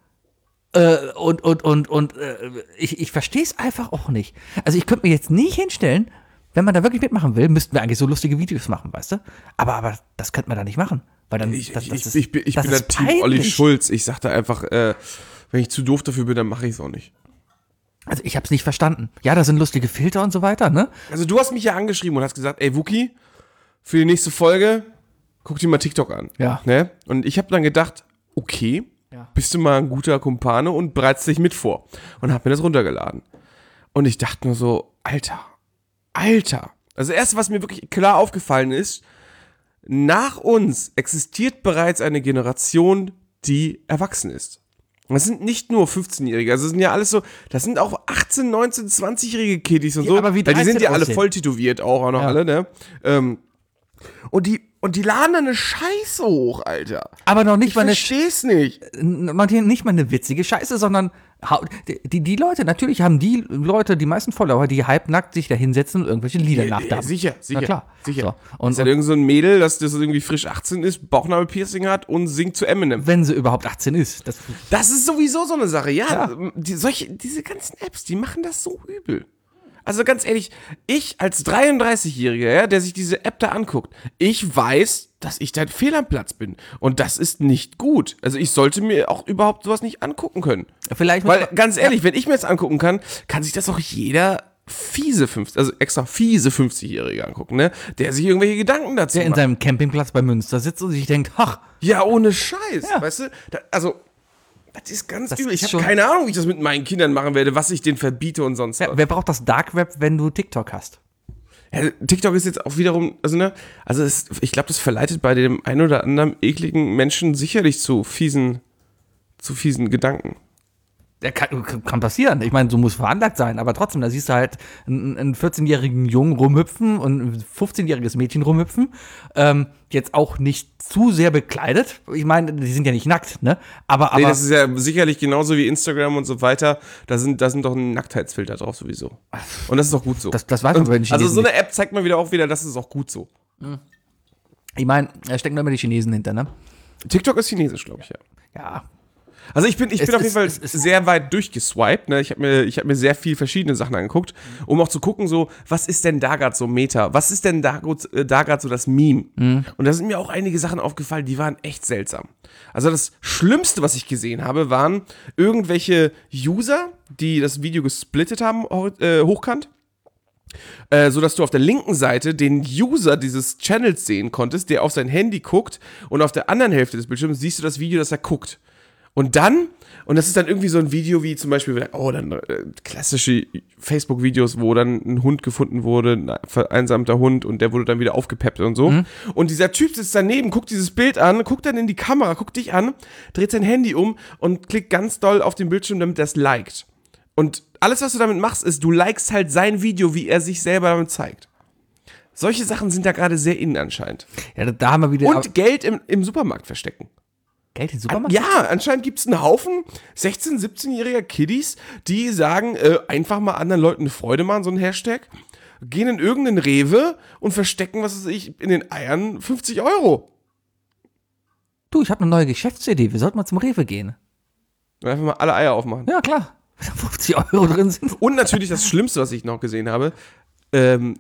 Äh, und und, und, und äh, ich, ich verstehe es einfach auch nicht. Also ich könnte mir jetzt nicht hinstellen, wenn man da wirklich mitmachen will, müssten wir eigentlich so lustige Videos machen, weißt du? Aber, aber das könnte man da nicht machen. Weil dann, Ich, das, das ich, ist, ich, bin, ich das bin der ist Team Olli peinlich. Schulz. Ich sag da einfach, äh, wenn ich zu doof dafür bin, dann mache ich es auch nicht. Also ich habe es nicht verstanden. Ja, da sind lustige Filter und so weiter, ne? Also du hast mich ja angeschrieben und hast gesagt, ey Wookie, für die nächste Folge guck dir mal TikTok an. Ja. Ne? Und ich habe dann gedacht, okay, Ja. bist du mal ein guter Kumpane und bereitest dich mit vor. Und habe mir das runtergeladen. Und ich dachte nur so, Alter, Alter. Also das Erste, was mir wirklich klar aufgefallen ist, nach uns existiert bereits eine Generation, die erwachsen ist. Und das sind nicht nur fünfzehnjährige, also das sind ja alles so, das sind auch achtzehn, neunzehn, zwanzigjährige Kiddies und Die so. aber wie weil die sind dreizehn ja alle aussehen. voll tätowiert auch, auch noch Ja. alle, ne? Ähm, und die, und die laden dann eine Scheiße hoch, Alter. Aber noch nicht Ich mal eine versteh's nicht. noch nicht mal eine witzige Scheiße, sondern hau- die, die Leute, natürlich haben die Leute, die meisten Follower, die halbnackt sich da hinsetzen und irgendwelche Lieder Ja, nachdampfen. sicher, sicher, Na klar. sicher. So. Und, Und, ist halt und irgend so ein Mädel, das, das irgendwie frisch achtzehn ist, Bauchnabelpiercing hat und singt zu Eminem. wenn sie überhaupt achtzehn ist. Das, Das ist sowieso so eine Sache, ja. Ja. Die, solche, diese ganzen Apps, die machen das so übel. Also ganz ehrlich, ich als dreiunddreißigjähriger, ja, der sich diese App da anguckt, ich weiß, dass ich da fehl am Platz bin. Und das ist nicht gut. Also ich sollte mir auch überhaupt sowas nicht angucken können. vielleicht Weil, ganz ehrlich, wenn ich mir das angucken kann, kann sich das auch jeder fiese fünfzig, also extra fiese fünfzigjährige angucken, ne? Der sich irgendwelche Gedanken dazu der in macht. seinem Campingplatz bei Münster sitzt und sich denkt, ach, Ja, ohne Scheiß, Ja. weißt du? Da, also, das ist ganz Das übel. Ich ist habe schon- keine Ahnung, wie ich das mit meinen Kindern machen werde, was ich denen verbiete und sonst was. wer braucht das Dark Web, wenn du TikTok hast? Ja, TikTok ist jetzt auch wiederum, also ne, also es, ich glaube, das verleitet bei dem einen oder anderen ekligen Menschen sicherlich zu fiesen, zu fiesen Gedanken. Der kann, kann passieren. Ich meine, so muss veranlagt sein, aber trotzdem, da siehst du halt einen, einen vierzehnjährigen Jungen rumhüpfen und ein fünfzehnjähriges Mädchen rumhüpfen. Ähm, jetzt auch nicht zu sehr bekleidet. Ich meine, die sind ja nicht nackt, ne? Aber, aber Nee, das ist ja sicherlich genauso wie Instagram und so weiter. Da sind, da sind doch ein Nacktheitsfilter drauf sowieso. Und das ist auch gut so. das, das weiß man bei den Also Chinesen so eine nicht. App zeigt mal wieder auch wieder, das ist auch gut so. Ich meine, da stecken immer die Chinesen hinter, ne? TikTok ist chinesisch, glaube ich, ja. Ja. Also ich bin, ich Es bin auf jeden ist- Fall es ist- sehr weit durchgeswiped. Ne? Ich habe mir, ich hab mir sehr viel verschiedene Sachen angeguckt, um auch zu gucken, so, was ist denn da gerade so Meta? Was ist denn da, gut- äh, da gerade so das Meme? Mhm. Und da sind mir auch einige Sachen aufgefallen, die waren echt seltsam. Also das Schlimmste, was ich gesehen habe, waren irgendwelche User, die das Video gesplittet haben, hor- äh, hochkant. Äh, so dass du auf der linken Seite den User dieses Channels sehen konntest, der auf sein Handy guckt, und auf der anderen Hälfte des Bildschirms siehst du das Video, das er guckt. Und dann, und das ist dann irgendwie so ein Video wie zum Beispiel, oh, dann äh, klassische Facebook-Videos, wo dann ein Hund gefunden wurde, ein vereinsamter Hund, und der wurde dann wieder aufgepeppt und so. Mhm. Und dieser Typ sitzt daneben, guckt dieses Bild an, guckt dann in die Kamera, guckt dich an, dreht sein Handy um und klickt ganz doll auf den Bildschirm, damit er es liked. Und alles, was du damit machst, ist, du likest halt sein Video, wie er sich selber damit zeigt. Solche Sachen sind da gerade sehr innen anscheinend. Ja, da haben wir wieder. Und Geld im, im Supermarkt verstecken. Geld in den Supermarkt? Ja, anscheinend gibt es einen Haufen sechzehn-, siebzehnjähriger Kiddies, die sagen, äh, einfach mal anderen Leuten eine Freude machen, so ein Hashtag, gehen in irgendeinen Rewe und verstecken, was weiß ich, in den Eiern fünfzig Euro. Du, ich habe eine neue Geschäftsidee. Wir sollten mal zum Rewe gehen. Und einfach mal alle Eier aufmachen. Ja, klar. Wenn da fünfzig Euro drin sind. Und natürlich das Schlimmste, was ich noch gesehen habe, ähm,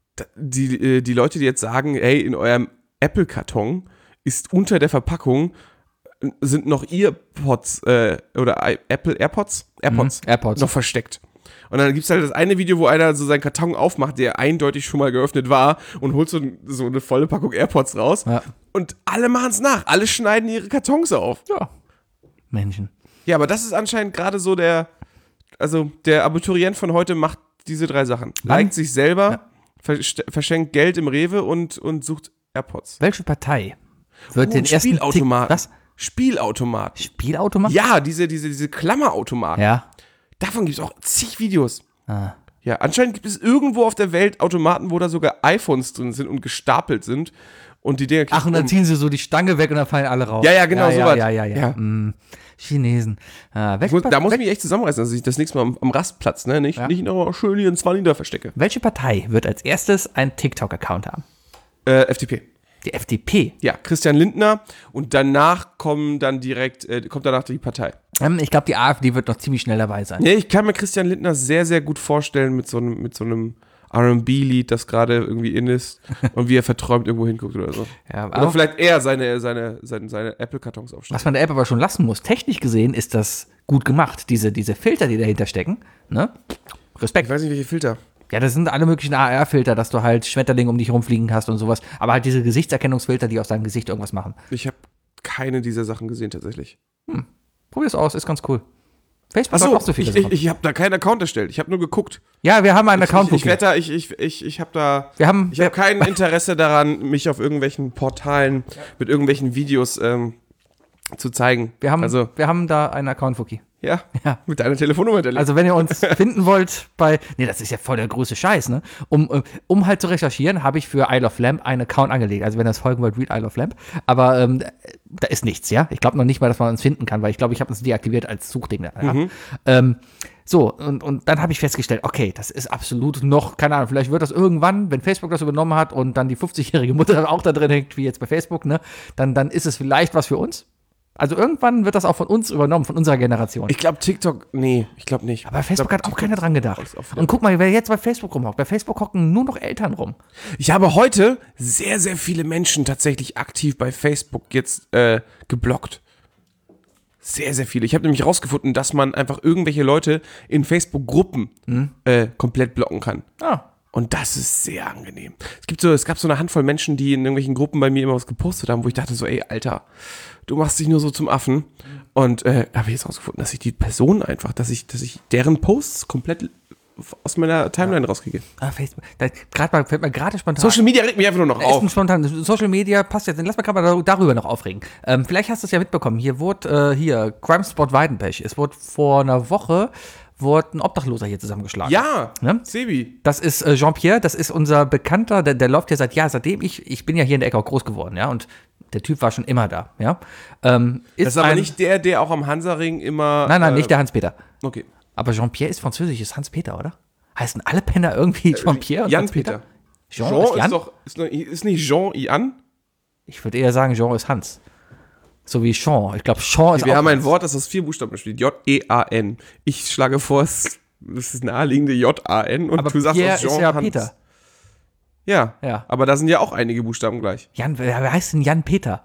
die, äh, die Leute, die jetzt sagen, hey, in eurem Apple-Karton ist unter der Verpackung sind noch Earpods äh, oder I- Apple AirPods? AirPods. Mhm, AirPods. Noch versteckt. Und dann gibt es halt das eine Video, wo einer so seinen Karton aufmacht, der eindeutig schon mal geöffnet war, und holt so, ein, so eine volle Packung AirPods raus. Ja. Und alle machen es nach. Alle schneiden ihre Kartons auf. Ja. Menschen. Ja, aber das ist anscheinend gerade so der, also der Abiturient von heute macht diese drei Sachen. Liked sich selber, Ja. verst- verschenkt Geld im Rewe und, und sucht AirPods. Welche Partei wird Oh, den ein ersten Spielautomat. Tick, was? Spielautomat. Spielautomat? Ja, diese, diese, diese Klammerautomaten. Ja. Davon gibt es auch zig Videos. Ah. Ja, anscheinend gibt es irgendwo auf der Welt Automaten, wo da sogar iPhones drin sind und gestapelt sind. Und die Dinger Ach, und dann ziehen sie so die Stange weg und dann fallen alle raus. Ja, ja, genau, ja, sowas. Ja, ja, ja. Ja. ja. Mm, Chinesen. Ah, Ich welche, muss, da Pa- muss ich mich echt zusammenreißen, dass ich das nächste Mal am, am Rastplatz, ne, nicht, Ja. nicht noch schön hier in zwanzig da verstecke. welche Partei wird als erstes einen TikTok-Account haben? Äh, F D P. Die F D P. Ja, Christian Lindner, und danach kommen dann direkt, äh, kommt danach die Partei. Ähm, ich glaube, die AfD wird noch ziemlich schnell dabei sein. Nee, ich kann mir Christian Lindner sehr, sehr gut vorstellen mit so einem, mit so einem R and B-Lied, das gerade irgendwie in ist, und wie er verträumt irgendwo hinguckt oder so. Ja, Oder aber vielleicht eher seine, seine, seine, seine Apple-Kartons aufstellen. was man der App aber schon lassen muss, technisch gesehen ist das gut gemacht. Diese, diese Filter, die dahinter stecken, ne? Respekt. Ich weiß nicht, welche Filter. Ja, das sind alle möglichen A R-Filter, dass du halt Schmetterlinge um dich rumfliegen hast und sowas. Aber halt diese Gesichtserkennungsfilter, die aus deinem Gesicht irgendwas machen. Ich habe keine dieser Sachen gesehen tatsächlich. Probier's aus, ist ganz cool. Facebook Achso, hat auch so viele ich, ich, Sachen. ich habe da keinen Account erstellt. Ich habe nur geguckt. Ja, wir haben einen Account. Ich, ich werde da, ich, ich, ich, ich habe da, Wir haben, ich habe kein Interesse daran, mich auf irgendwelchen Portalen mit irgendwelchen Videos ähm, zu zeigen. wir haben, also, wir haben da einen Account, Wookie. ja, Ja. mit deiner Telefonnummer hinterlegt. Also wenn ihr uns finden wollt bei, nee, das ist ja voll der größte Scheiß, ne? Um, äh, um halt zu recherchieren, habe ich für Isle of Lamp einen Account angelegt. Also wenn ihr das folgen wollt, read Isle of Lamp. Aber ähm, da ist nichts, ja? Ich glaube noch nicht mal, dass man uns finden kann, weil ich glaube, ich habe uns deaktiviert als Suchding. Ja? Mhm. Ähm, so, und, und dann habe ich festgestellt, okay, das ist absolut noch, keine Ahnung, vielleicht wird das irgendwann, wenn Facebook das übernommen hat und dann die fünfzigjährige Mutter auch da drin hängt, wie jetzt bei Facebook, ne? Dann, dann ist es vielleicht was für uns. Also irgendwann wird das auch von uns übernommen, von unserer Generation. Ich glaube TikTok, nee, ich glaube nicht. Aber Facebook ich hat glaub, auch keiner dran gedacht. ist auch wieder- Und guck mal, wer jetzt bei Facebook rumhockt. Bei Facebook hocken nur noch Eltern rum. Ich habe heute sehr, sehr viele Menschen tatsächlich aktiv bei Facebook jetzt äh, geblockt. Sehr, sehr viele. Ich habe nämlich rausgefunden, dass man einfach irgendwelche Leute in Facebook-Gruppen Mhm. äh, komplett blocken kann. Ah. Und das ist sehr angenehm. Es gibt so, es gab so eine Handvoll Menschen, die in irgendwelchen Gruppen bei mir immer was gepostet haben, wo ich dachte so, ey, Alter, du machst dich nur so zum Affen. Und äh, habe ich jetzt rausgefunden, dass ich die Personen einfach, dass ich, dass ich deren Posts komplett aus meiner Timeline rauskriege. Ah, Facebook. Da, grad mal, fällt mir gerade spontan. Social Media regt mich einfach nur noch Da ist auf. ein spontan, Social Media passt jetzt. Lass mal gerade mal darüber noch aufregen. Ähm, vielleicht hast du es ja mitbekommen. Hier wurde, äh, hier, Crime Spot Weidenpech. Es wurde vor einer Woche, wurde ein Obdachloser hier zusammengeschlagen. Ja, Ne? Sebi. Das ist äh, Jean-Pierre, das ist unser Bekannter, der, der läuft ja seit Jahren, seitdem ich, ich bin ja hier in der Ecke auch groß geworden, ja, und der Typ war schon immer da, ja. Ähm, ist Das ist aber ein, nicht der, der auch am Hansaring immer... Nein, nein, äh, nicht der Hans-Peter. Okay. Aber Jean-Pierre ist französisch, ist Hans-Peter, oder? Heißen alle Penner irgendwie Jean-Pierre und Jan Hans-Peter? Peter. Jean, Jean ist ist, Jan? doch... Ist, noch- ist nicht Jean Ian? Ich würde eher sagen, Jean ist Hans. So wie Jean. Ich glaube, Jean ist Wir auch haben ein Hans. Wort, das aus vier Buchstaben besteht. J E A N. Ich schlage vor, es das ist naheliegende J A N und Aber du sagst Pierre aus Jean ist ja Hans. Peter. Ja, Ja. aber da sind ja auch einige Buchstaben gleich. Jan, wer wer heißt denn Jan Peter?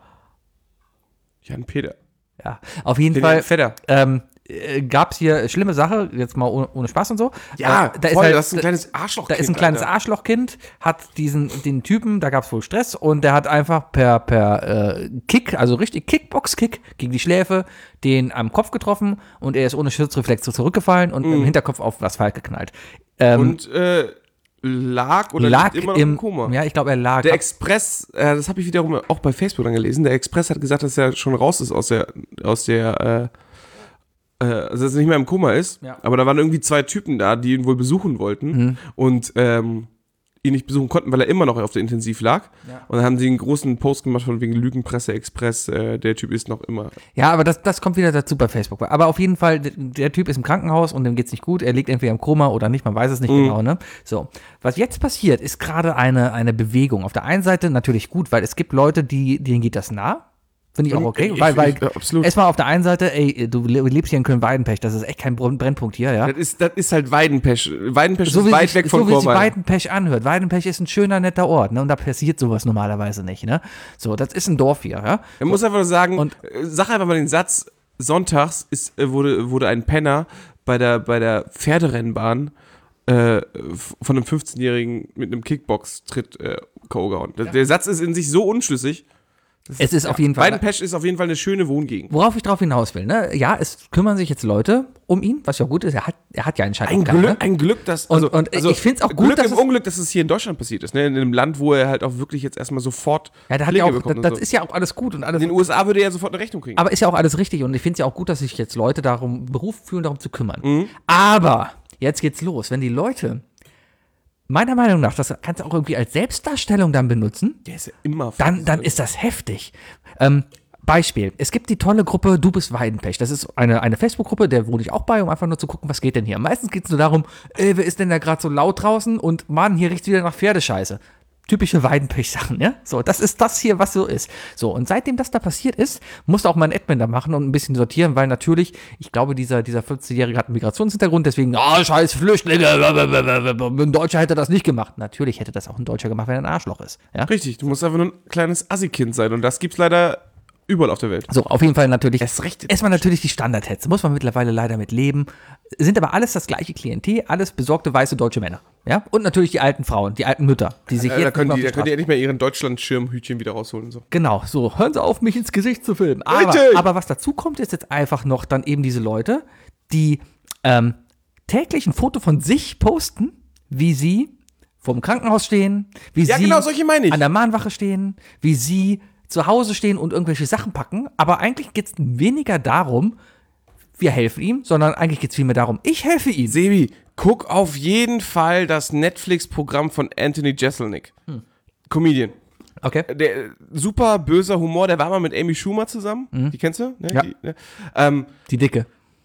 Jan Peter. Ja, auf jeden Den Fall Vetter. ähm, äh, gab es hier schlimme Sache, jetzt mal ohne, ohne Spaß und so. Ja, äh, da voll, halt, das ist ein kleines Arschlochkind. Da ist ein kleines Alter. Arschlochkind, hat diesen den Typen, da gab es wohl Stress und der hat einfach per per äh, Kick, also richtig Kickbox-Kick gegen die Schläfe, den am Kopf getroffen und er ist ohne Schutzreflex so zurückgefallen und im Hinterkopf auf Asphalt geknallt. Ähm, Und äh, lag oder lag liegt immer noch im, im Koma. ja, ich glaube, er lag. Der Express, äh, das habe ich wiederum auch bei Facebook dann gelesen, der Express hat gesagt, dass er schon raus ist aus der, aus der, äh, äh, also dass er nicht mehr im Koma ist, Ja. aber da waren irgendwie zwei Typen da, die ihn wohl besuchen wollten Mhm. und ähm, ihn nicht besuchen konnten, weil er immer noch auf der Intensiv lag. Ja. Und dann haben sie einen großen Post gemacht von wegen Lügenpresse Express, äh, der Typ ist noch immer. Ja, aber das, das kommt wieder dazu bei Facebook. Aber auf jeden Fall, der, der Typ ist im Krankenhaus und dem geht's nicht gut. Er liegt entweder im Koma oder nicht, man weiß es nicht Mhm. genau. Ne? So, was jetzt passiert, ist gerade eine, eine Bewegung. Auf der einen Seite natürlich gut, weil es gibt Leute, die, denen geht das nah. Finde ich auch okay. Ich- weil, weil ich- ja, absolut. erstmal auf der einen Seite, ey, du le- lebst hier in Köln-Weidenpech, das ist echt kein Brenn- Brennpunkt hier, ja. Das ist, das ist halt Weidenpech. Weidenpech So ist wie, weit sich, weg von so wie sich Chorweil. Weidenpech anhört. Weidenpech ist ein schöner, netter Ort, ne? Und da passiert sowas normalerweise nicht, ne? So, das ist ein Dorf hier, ja. Man muss einfach nur sagen, Und- äh, sag einfach mal den Satz, sonntags ist, äh, wurde, wurde ein Penner bei der, bei der Pferderennbahn äh, f- von einem fünfzehnjährigen mit einem Kickbox-Tritt äh, K O gehauen. Der, der Satz ist in sich so unschlüssig. Das Es ist auf jeden Fall- Weidenpech ist auf jeden Fall eine schöne Wohngegend. Worauf ich drauf hinaus will, ne? Ja, es kümmern sich jetzt Leute um ihn, was ja gut ist. Er hat, er hat ja einen Schein Ein gehabt, Glück, ne? ein Glück, dass. Und- Also, und also ich find's auch gut, Glück dass im es- Unglück, dass es hier in Deutschland passiert ist. Ne? In einem Land, wo er halt auch wirklich jetzt erstmal sofort. Ja, der hat Pflege ja auch, bekommt das, und das so. ist ja auch alles gut und alles. In den U S A würde er sofort eine Rechnung kriegen. Aber ist ja auch alles richtig und ich finde es ja auch gut, dass sich jetzt Leute darum Beruf fühlen, darum zu kümmern. Mhm. Aber jetzt geht's los, wenn die Leute meiner Meinung nach, das kannst du auch irgendwie als Selbstdarstellung dann benutzen, der ist ja immer. dann, dann ist das heftig. Ähm, Beispiel, es gibt die tolle Gruppe Du bist Weidenpech. Das ist eine, eine Facebook-Gruppe, der wohne ich auch bei, um einfach nur zu gucken, was geht denn hier. Meistens geht es nur darum, ey, wer ist denn da gerade so laut draußen und Mann, hier riecht's wieder nach Pferdescheiße. Typische Weidenpech-Sachen, ja? So, das ist das hier, was so ist. So, und seitdem das da passiert ist, musste auch mal ein Admin da machen und ein bisschen sortieren, weil natürlich, ich glaube, dieser, dieser fünfzehnjährige hat einen Migrationshintergrund, deswegen, ah, scheiß Flüchtlinge, ein Deutscher hätte das nicht gemacht. Natürlich hätte das auch ein Deutscher gemacht, wenn er ein Arschloch ist, ja? Richtig, du musst einfach nur ein kleines Assi-Kind sein und das gibt's leider überall auf der Welt. So, auf jeden Fall natürlich. Erst recht. Erstmal natürlich die Standardhetze. Muss man mittlerweile leider mit leben. Sind aber alles das gleiche Klientel, alles besorgte weiße deutsche Männer. Ja? Und natürlich die alten Frauen, die alten Mütter, die sich Äh, da jetzt können nicht die, mehr da auf könnt die ihr nicht mehr ihren Deutschland-Schirmhütchen wieder rausholen und so. Genau, so, hören Sie auf, mich ins Gesicht zu filmen. Aber, Richtig. aber was dazu kommt, ist jetzt einfach noch dann eben diese Leute, die ähm, täglich ein Foto von sich posten, wie sie vor dem Krankenhaus stehen, wie Ja, sie genau, solche meine ich. an der Mahnwache stehen, wie sie zu Hause stehen und irgendwelche Sachen packen. Aber eigentlich geht es weniger darum, wir helfen ihm, sondern eigentlich geht es vielmehr darum, ich helfe ihm. Sebi, guck auf jeden Fall das Netflix-Programm von Anthony Jeselnik. Hm. Comedian. Okay. Der äh, super böser Humor, der war mal mit Amy Schumer zusammen. Die kennst du? Ne? Ja. Die, ne? Ähm, Die Dicke.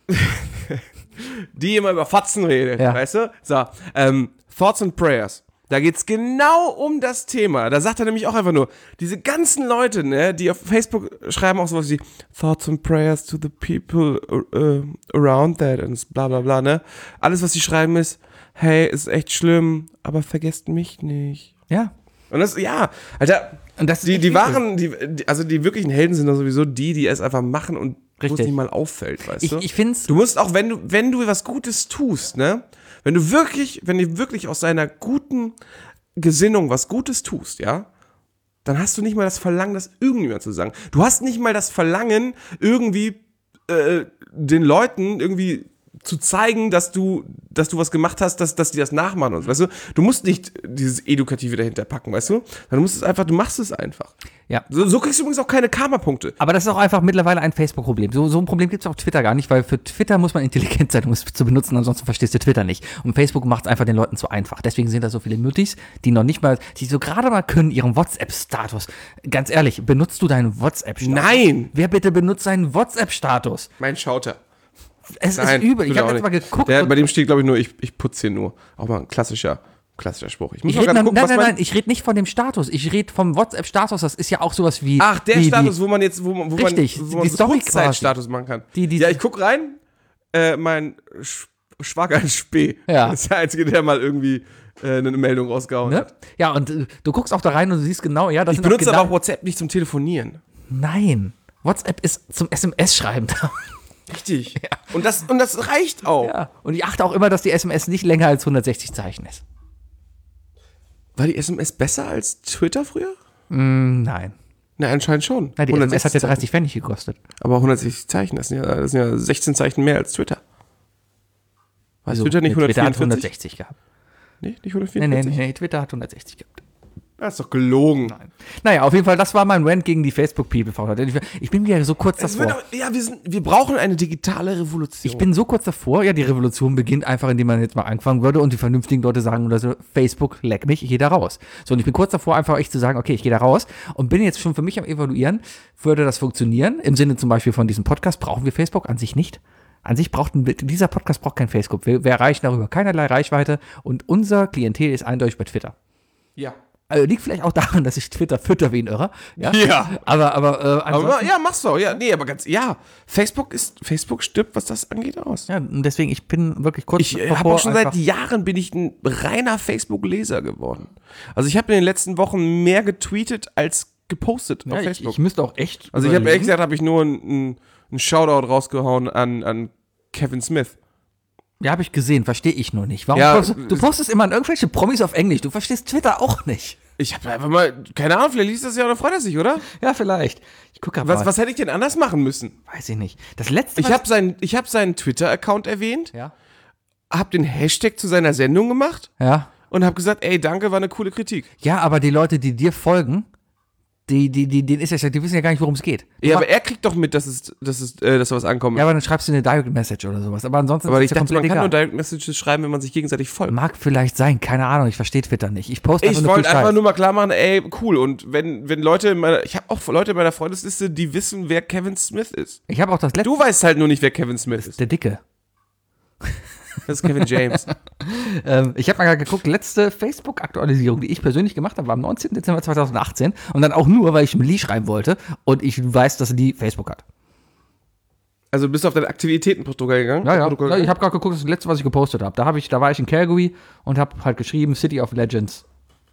die immer über Fotzen redet, Ja. weißt du? So, ähm, Thoughts and Prayers. Da geht's genau um das Thema. Da sagt er nämlich auch einfach nur, diese ganzen Leute, ne, die auf Facebook schreiben auch sowas wie Thoughts and Prayers to the people uh, around that und bla bla bla, ne? Alles, was sie schreiben ist, hey, ist echt schlimm, aber vergesst mich nicht. Ja. Und das, ja, Alter, Und das ist die, echt die übel. wahren, die, die, also die wirklichen Helden sind doch sowieso die, die es einfach machen und wo es Richtig. nicht mal auffällt, weißt Ich, du? ich finde es. Du musst auch, wenn du, wenn du was Gutes tust, ne? Wenn du wirklich, wenn du wirklich aus deiner guten Gesinnung was Gutes tust, ja? Dann hast du nicht mal das Verlangen, das irgendjemand zu sagen. Du hast nicht mal das Verlangen, irgendwie äh, den Leuten irgendwie zu zeigen, dass du dass du was gemacht hast, dass, dass die das nachmachen. Und so, weißt du, du musst nicht dieses Edukative dahinter packen, weißt du? Du musst es einfach, du machst es einfach. Ja. So, so kriegst du übrigens auch keine Karma-Punkte. Aber das ist auch einfach mittlerweile ein Facebook-Problem. So, so ein Problem gibt es auf Twitter gar nicht, weil für Twitter muss man intelligent sein, um es zu benutzen, ansonsten verstehst du Twitter nicht. Und Facebook macht es einfach den Leuten zu einfach. Deswegen sind da so viele Muttis, die noch nicht mal, die so gerade mal können, ihren WhatsApp-Status. Ganz ehrlich, benutzt du deinen WhatsApp-Status? Nein! Wer bitte benutzt seinen WhatsApp-Status? Mein Schauter. Es Nein, ist übel. Ich tut er habe auch jetzt mal nicht. geguckt. Der, und- bei dem steht, glaube ich, nur, ich, ich putze hier nur. Auch mal ein klassischer, klassischer Spruch. Ich muss Ich mal red, ganz nein, gucken, nein, was nein, mein... nein, ich rede nicht von dem Status. Ich rede vom WhatsApp-Status. Das ist ja auch sowas wie. Ach, der wie Status, die, wo man jetzt, wo man, wo Richtig, man, wo man die so Story Kurzzeitstatus machen kann. Die- die- ja, ich guck rein, äh, mein Sch Schwager in Spee. Ja. Das ist der Einzige, der mal irgendwie äh, eine Meldung rausgehauen Ne? hat. Ja, und äh, du guckst auch da rein und du siehst genau, ja, das Ich sind auch benutze genau, aber auch WhatsApp nicht zum Telefonieren. Nein. WhatsApp ist zum S M S-Schreiben da. Richtig. Und, das, und das reicht auch. Ja. Und ich achte auch immer, dass die S M S nicht länger als hundertsechzig Zeichen ist. War die S M S besser als Twitter früher? Mm, nein. Na, anscheinend schon. Na, die S M S hat ja Zeichen. dreißig Pfennig gekostet. Aber hundertsechzig Zeichen, das sind, ja, das sind ja sechzehn Zeichen mehr als Twitter. War Also, Twitter nicht nee, Twitter hat hundertvierundvierzig? hundertsechzig gehabt. Nee, nicht Nee, nee, hundertvierundvierzig? nee, nee, Twitter hat hundertsechzig gehabt. Das ist doch gelogen. Naja, auf jeden Fall, das war mein Rant gegen die Facebook-People. Ich, ich bin wieder so kurz Es wird davor. doch, ja, wir, sind, wir brauchen eine digitale Revolution. Ich bin so kurz davor, ja, die Revolution beginnt einfach, indem man jetzt mal anfangen würde und die vernünftigen Leute sagen oder so, Facebook, leck mich, ich gehe da raus. So, und ich bin kurz davor, einfach echt zu sagen, okay, ich gehe da raus und bin jetzt schon für mich am Evaluieren, würde das funktionieren? Im Sinne zum Beispiel von diesem Podcast, brauchen wir Facebook an sich nicht. An sich braucht ein, dieser Podcast braucht kein Facebook. Wir, wir erreichen darüber keinerlei Reichweite und unser Klientel ist eindeutig bei Twitter. Ja. Also liegt vielleicht auch daran, dass ich Twitter fütter wie ein Irrer. Ja. Ja. Aber, aber, äh, Aber ansonsten, ja, machst du auch. Ja, nee, aber ganz, ja, Facebook ist, Facebook stirbt, was das angeht, aus. ja, und deswegen, ich bin wirklich kurz Ich habe davor, auch schon seit einfach- Jahren bin ich ein reiner Facebook-Leser geworden. Also ich habe in den letzten Wochen mehr getweetet als gepostet ja, auf ich, Facebook. ich müsste auch echt. also ich habe ehrlich überlegen. gesagt, habe ich nur einen ein Shoutout rausgehauen an, an Kevin Smith. Ja, habe ich gesehen, verstehe ich nur nicht. Warum Ja, postest, du postest immer an irgendwelche Promis auf Englisch, du verstehst Twitter auch nicht. Ich habe einfach mal, keine Ahnung, vielleicht liest das ja oder freut er sich, oder? Ja, vielleicht. Ich gucke aber. Was, was hätte ich denn anders machen müssen? Weiß ich nicht. Das letzte Ich was- habe seinen, ich hab seinen Twitter-Account erwähnt, Ja. habe den Hashtag zu seiner Sendung gemacht Ja. und habe gesagt, ey, danke, war eine coole Kritik. Ja, aber die Leute, die dir folgen, die, die, die, denen ist ja, die wissen ja gar nicht, worum es geht. Du Ja, mach- aber er kriegt doch mit, dass es, dass es, äh, dass da was ankommt. ja, aber dann schreibst du eine Direct Message oder sowas. Aber ansonsten aber ist ich es ja dachte, man komplett kann nur egal. Direct Messages schreiben, wenn man sich gegenseitig folgt. Mag vielleicht sein, keine Ahnung, ich verstehe Twitter nicht. Ich poste Ich einfach nur wollte viel einfach Scheiß. nur mal klar machen, ey, cool. Und wenn, wenn Leute in meiner, ich habe auch Leute in meiner Freundesliste, die wissen, wer Kevin Smith ist. Ich habe auch das letzte, Du weißt halt nur nicht, wer Kevin Smith ist. der Dicke. Das ist Kevin James. Ähm, ich habe mal geguckt, letzte Facebook-Aktualisierung, die ich persönlich gemacht habe, war am neunzehnten Dezember zweitausendachtzehn. Und dann auch nur, weil ich Lee schreiben wollte. Und ich weiß, dass Lee Facebook hat. Also bist du auf dein Aktivitätenprotokoll gegangen? Ja, ja. Protokoll ja ich gegangen? habe gerade geguckt, das ist das letzte, was ich gepostet habe. Da, hab ich, da war ich in Calgary und habe halt geschrieben City of Legends.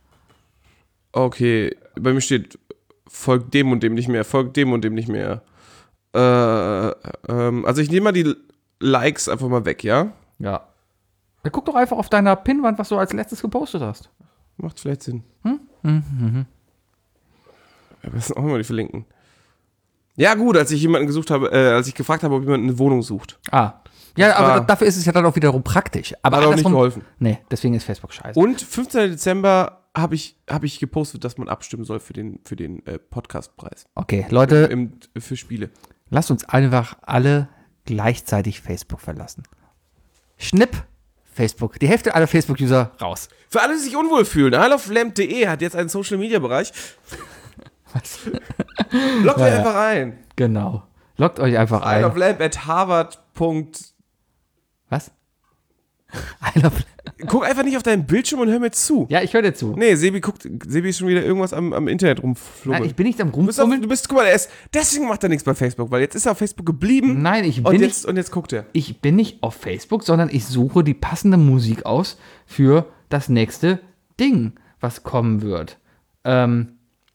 Okay, bei mir steht, folgt dem und dem nicht mehr, folgt dem und dem nicht mehr. Äh, ähm, also ich nehme mal die Likes einfach mal weg, ja? Ja. ja. Guck doch einfach auf deiner Pinnwand, was du als letztes gepostet hast. Macht vielleicht Sinn. Hm? Mhm. Aber das sind auch immer die Verlinken. Ja gut, als ich jemanden gesucht habe, äh, als ich gefragt habe, ob jemand eine Wohnung sucht. Ah. Ja, Das aber war- dafür ist es ja dann auch wiederum praktisch. Aber Hat auch nicht andersrum- geholfen. Nee, deswegen ist Facebook scheiße. Und fünfzehnten Dezember habe ich, hab ich gepostet, dass man abstimmen soll für den, für den äh, Podcastpreis. Okay, Leute, Im, für Spiele. lasst uns einfach alle gleichzeitig Facebook verlassen. Schnipp, Facebook. Die Hälfte aller Facebook-User raus. Für alle, die sich unwohl fühlen, I love lamp punkt de hat jetzt einen Social-Media-Bereich. Was? Loggt Ja, euch ja. einfach ein. Genau. Loggt euch einfach I ein. love lamp at harvard. Was? I love Guck einfach nicht auf deinen Bildschirm und hör mir zu. ja, ich höre dir zu. Nee, Sebi guckt, Sebi ist schon wieder irgendwas am, am Internet Nein, rumflummeln. ich bin nicht am Du bist, auf, Rumfummeln. du bist, guck mal, er ist, deswegen macht er nichts bei Facebook, weil jetzt ist er auf Facebook geblieben. Nein, ich bin und nicht- jetzt, und jetzt guckt er. Ich bin nicht auf Facebook, sondern ich suche die passende Musik aus für das nächste Ding, was kommen wird. Ähm.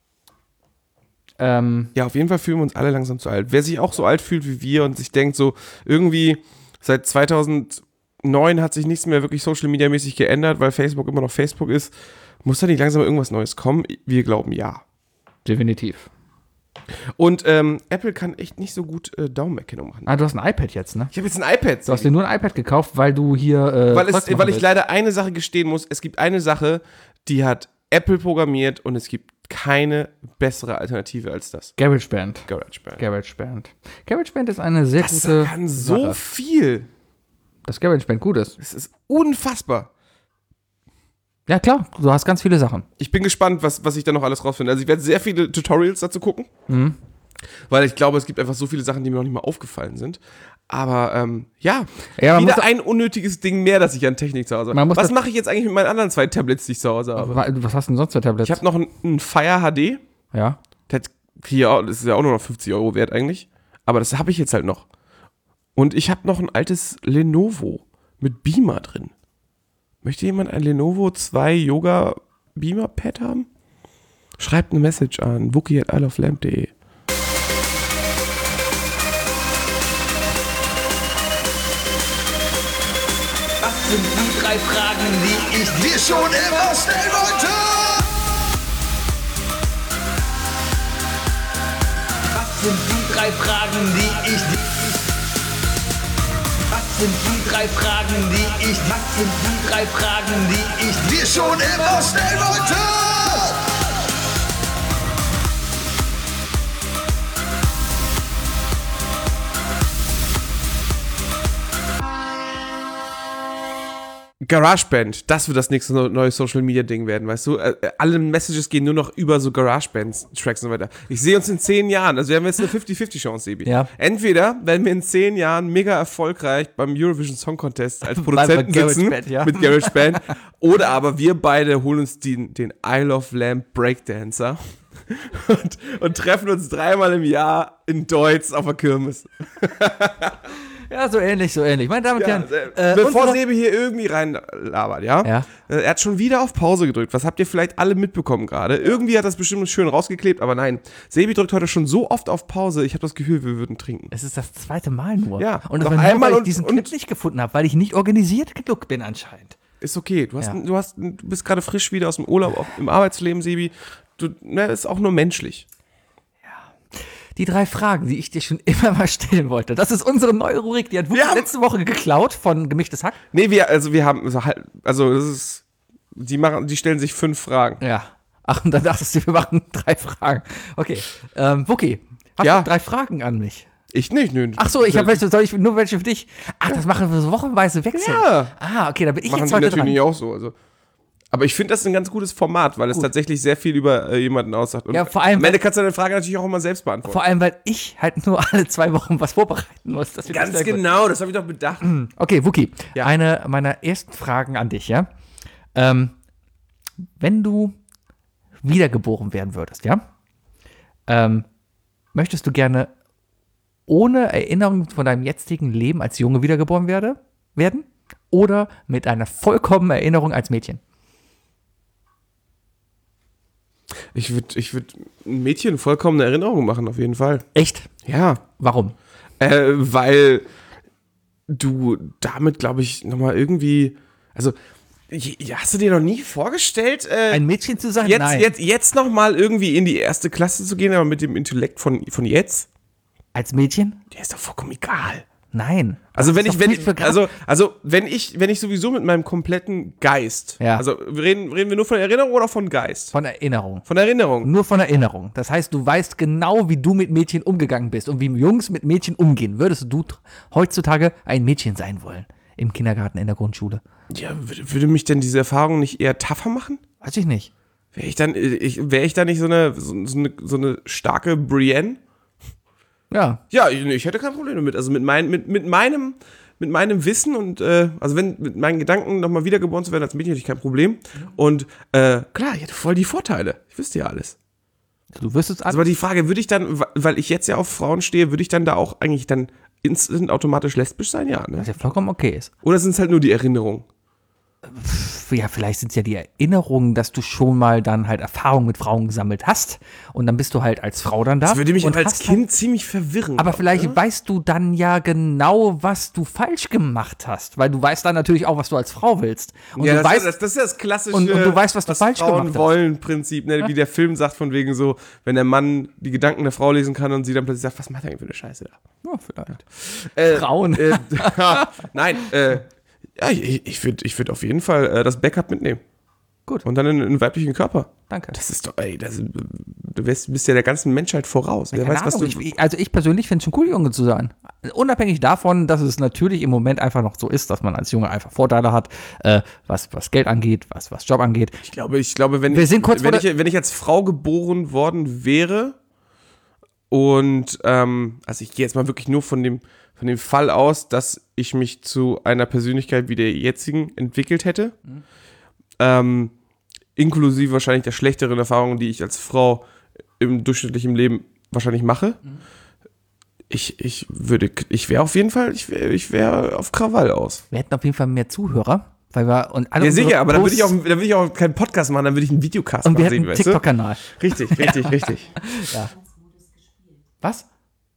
Ähm. Ja, auf jeden Fall fühlen wir uns alle langsam zu alt. Wer sich auch so alt fühlt wie wir und sich denkt, so irgendwie seit zweitausendneun hat sich nichts mehr wirklich Social Media mäßig geändert, weil Facebook immer noch Facebook ist, muss da nicht langsam irgendwas Neues kommen? Wir glauben ja. Definitiv. Und ähm, Apple kann echt nicht so gut äh, Daumenerkennung machen. Ah, du hast ein iPad jetzt, ne? Ich habe jetzt ein iPad. Du hast dir nur ein iPad gekauft, weil du hier äh, weil, es, Zeugs machen weil ich willst. leider eine Sache gestehen muss. Es gibt eine Sache, die hat Apple programmiert und es gibt keine bessere Alternative als das. GarageBand. GarageBand. GarageBand. GarageBand ist eine sehr Das gute kann so Sache. viel. Dass GarageBand gut ist. Es ist unfassbar. Ja, klar, du hast ganz viele Sachen. Ich bin gespannt, was, was ich da noch alles rausfinde. Also ich werde sehr viele Tutorials dazu gucken. Mhm. Weil ich glaube, es gibt einfach so viele Sachen, die mir noch nicht mal aufgefallen sind. Aber ähm, ja, Ja, man wieder muss- ein unnötiges Ding mehr, das ich an Technik zu Hause Man habe. muss Was das- mache ich jetzt eigentlich mit meinen anderen zwei Tablets, die ich zu Hause habe? Wa- Was hast du denn sonst für Tablets? Ich habe noch ein, ein Fire H D. ja. Das, hat hier, auch- das ist ja auch nur noch fünfzig Euro wert eigentlich. Aber das habe ich jetzt halt noch. Und ich habe noch ein altes Lenovo mit Beamer drin. Möchte jemand ein Lenovo zwei Yoga Beamer Pad haben? Schreibt eine Message an wookie at isleoflamp punkt de. Was sind die drei Fragen, die ich dir schon immer stellen wollte? Was sind die drei Fragen, die ich dir... Was sind die drei Fragen, die ich... Was sind die drei Fragen, die ich dir schon immer stellen wollte? GarageBand, das wird das nächste neue Social Media Ding werden, weißt du? Äh, alle Messages gehen nur noch über so GarageBand-Tracks und so weiter. Ich sehe uns in zehn Jahren, also wir haben jetzt eine fünfzig fünfzig Chance, Sebi. Ja. Entweder werden wir in zehn Jahren mega erfolgreich beim Eurovision Song Contest als Produzenten Bei sitzen GarageBand, ja. mit GarageBand oder aber wir beide holen uns den, den Isle of Lamp Breakdancer und, und treffen uns dreimal im Jahr in Deutz auf der Kirmes. Ja, so ähnlich, so ähnlich. Meine Damen und Ja, Herren, äh, äh, bevor unsere- Sebi hier irgendwie reinlabert, ja? Ja. Äh, Er hat schon wieder auf Pause gedrückt. Was habt ihr vielleicht alle mitbekommen gerade? Irgendwie hat das bestimmt schön rausgeklebt, aber nein. Sebi drückt heute schon so oft auf Pause, ich habe das Gefühl, wir würden trinken. Es ist das zweite Mal nur. Ja, und das noch war nur, einmal weil ich und- diesen und- Clip nicht gefunden habe, weil ich nicht organisiert genug bin anscheinend. Ist okay. Du, hast, Ja. du, hast, du bist gerade frisch wieder aus dem Urlaub, auch im Arbeitsleben, Sebi. Du, ne, ist auch nur menschlich. Die drei Fragen, die ich dir schon immer mal stellen wollte. Das ist unsere neue Rubrik, die hat Wookie Ja. letzte Woche geklaut von Gemischtes Hack. Nee, wir, also wir haben, also halt- also das ist, die machen, die stellen sich fünf Fragen. Ja. Ach, und dann dachtest du, wir machen drei Fragen. Okay. Ähm, Wookie, hast Ja. du drei Fragen an mich? Ich nicht, nö. Ach so, ich habe welche, soll ich nur welche für dich? Ach, das machen wir so wochenweise wechseln. Ja. Ah, okay, da bin ich Machen jetzt die heute natürlich dran. nicht auch so. Also. Aber ich finde das ein ganz gutes Format, weil es tatsächlich sehr viel über äh, jemanden aussagt. Und Ja, vor allem, am Ende weil- kannst du deine Frage natürlich auch immer selbst beantworten. Vor allem, weil ich halt nur alle zwei Wochen was vorbereiten muss. Das wird Ganz sehr gut. genau, das habe ich doch bedacht. Okay, Wookie, Ja. eine meiner ersten Fragen an dich, ja? Ähm, wenn du wiedergeboren werden würdest, ja? Ähm, möchtest du gerne ohne Erinnerung von deinem jetzigen Leben als Junge wiedergeboren werde, werden? Oder mit einer vollkommenen Erinnerung als Mädchen? Ich würde ich würd ein Mädchen vollkommen eine Erinnerung machen, auf jeden Fall. Echt? Ja. Warum? Äh, weil du damit, glaube ich, nochmal irgendwie. Also, j- hast du dir noch nie vorgestellt, äh, Ein Mädchen zu sein? jetzt, Nein. jetzt, jetzt nochmal irgendwie in die erste Klasse zu gehen, aber mit dem Intellekt von, von jetzt? Als Mädchen? Der ist doch vollkommen egal. Nein. Also Das wenn ist ich, doch wenn viel ich, für grad- also, also wenn ich, wenn ich sowieso mit meinem kompletten Geist, Ja. also reden, reden wir nur von Erinnerung oder von Geist? Von Erinnerung. Von Erinnerung. Nur von Erinnerung. Das heißt, du weißt genau, wie du mit Mädchen umgegangen bist und wie Jungs mit Mädchen umgehen. Würdest du t- heutzutage ein Mädchen sein wollen? Im Kindergarten, in der Grundschule? Ja, würde, würde mich denn diese Erfahrung nicht eher tougher machen? Weiß ich nicht. Wäre ich dann, ich, wäre ich da nicht so eine, so, so eine, so eine starke Brienne? Ja. Ja, ich, ich hätte kein Problem damit. Also mit, mein, mit, mit meinem, mit meinem Wissen und, äh, also wenn, mit meinen Gedanken nochmal wiedergeboren zu werden als Mädchen, hätte ich kein Problem. Und, äh, klar, ich hätte voll die Vorteile. Ich wüsste ja alles. Du wirst es Also aber die Frage, würde ich dann, weil ich jetzt ja auf Frauen stehe, würde ich dann da auch eigentlich dann instant automatisch lesbisch sein? Ja, ne? was ja vollkommen okay ist. Oder sind es halt nur die Erinnerungen? ja, vielleicht sind es ja die Erinnerungen, dass du schon mal dann halt Erfahrungen mit Frauen gesammelt hast und dann bist du halt als Frau dann da. Das würde mich und als hast Kind halt, ziemlich verwirren. aber glaub, vielleicht ne? weißt du dann ja genau, was du falsch gemacht hast, weil du weißt dann natürlich auch, was du als Frau willst. Und Ja, du das, weißt, ist, das ist das klassische und- und du weißt, was du das falsch gemacht Frauen hast. wollen Prinzip, ne? Wie der Film sagt von wegen so, wenn der Mann die Gedanken der Frau lesen kann und sie dann plötzlich sagt, was macht er eigentlich für eine Scheiße da? ja, vielleicht. Äh, Frauen. Äh, nein, äh, ja, ich, ich würde ich würd auf jeden Fall äh, das Backup mitnehmen. Gut. Und dann in einen weiblichen Körper. Danke. Das ist doch, ey, das, du bist, bist ja der ganzen Menschheit voraus. Wer Keine weiß, was Ahnung, du, ich, ich- also ich persönlich finde es schon cool, Junge zu sein. Unabhängig davon, dass es natürlich im Moment einfach noch so ist, dass man als Junge einfach Vorteile hat, äh, was, was Geld angeht, was, was Job angeht. ich glaube, ich glaube, wenn, Wir ich, sind kurz wenn, vor ich, wenn ich als Frau geboren worden wäre und, ähm, also ich gehe jetzt mal wirklich nur von dem, von dem Fall aus, dass ich mich zu einer Persönlichkeit wie der jetzigen entwickelt hätte, Mhm. ähm, inklusive wahrscheinlich der schlechteren Erfahrungen, die ich als Frau im durchschnittlichen Leben wahrscheinlich mache. Mhm. Ich, ich würde, ich wäre auf jeden Fall, ich wäre ich wär auf Krawall aus. Wir hätten auf jeden Fall mehr Zuhörer, weil wir und alle Ja, unsere sicher, aber dann würde ich, auch, Posts- dann würde ich auch keinen Podcast machen, dann würde ich einen Videocast und wir machen, hätten einen weißt du? TikTok-Kanal. Richtig, richtig, richtig. Was?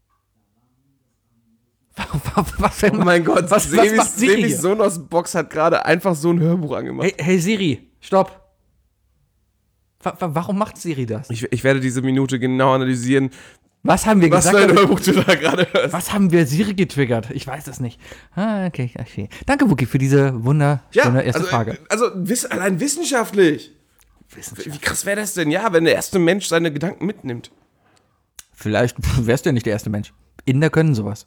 was, was, Oh mein Gott, was, was Sevis, macht Siri Sevis hier? Sonos Box hat gerade einfach so ein Hörbuch angemacht. Hey, hey Siri, stopp. Wa- wa- Warum macht Siri das? Ich, ich werde diese Minute genau analysieren, Was haben wir was gesagt? für ein damit- Hörbuch du da gerade hörst. Was haben wir Siri getriggert? Ich weiß es nicht. Ah, okay, okay. Danke, Wookie, für diese wunderschöne erste also, Frage. äh, also wiss, allein wissenschaftlich. Wie krass wäre das denn? Ja, wenn der erste Mensch seine Gedanken mitnimmt. Vielleicht wärst du ja nicht der erste Mensch. Inder können sowas.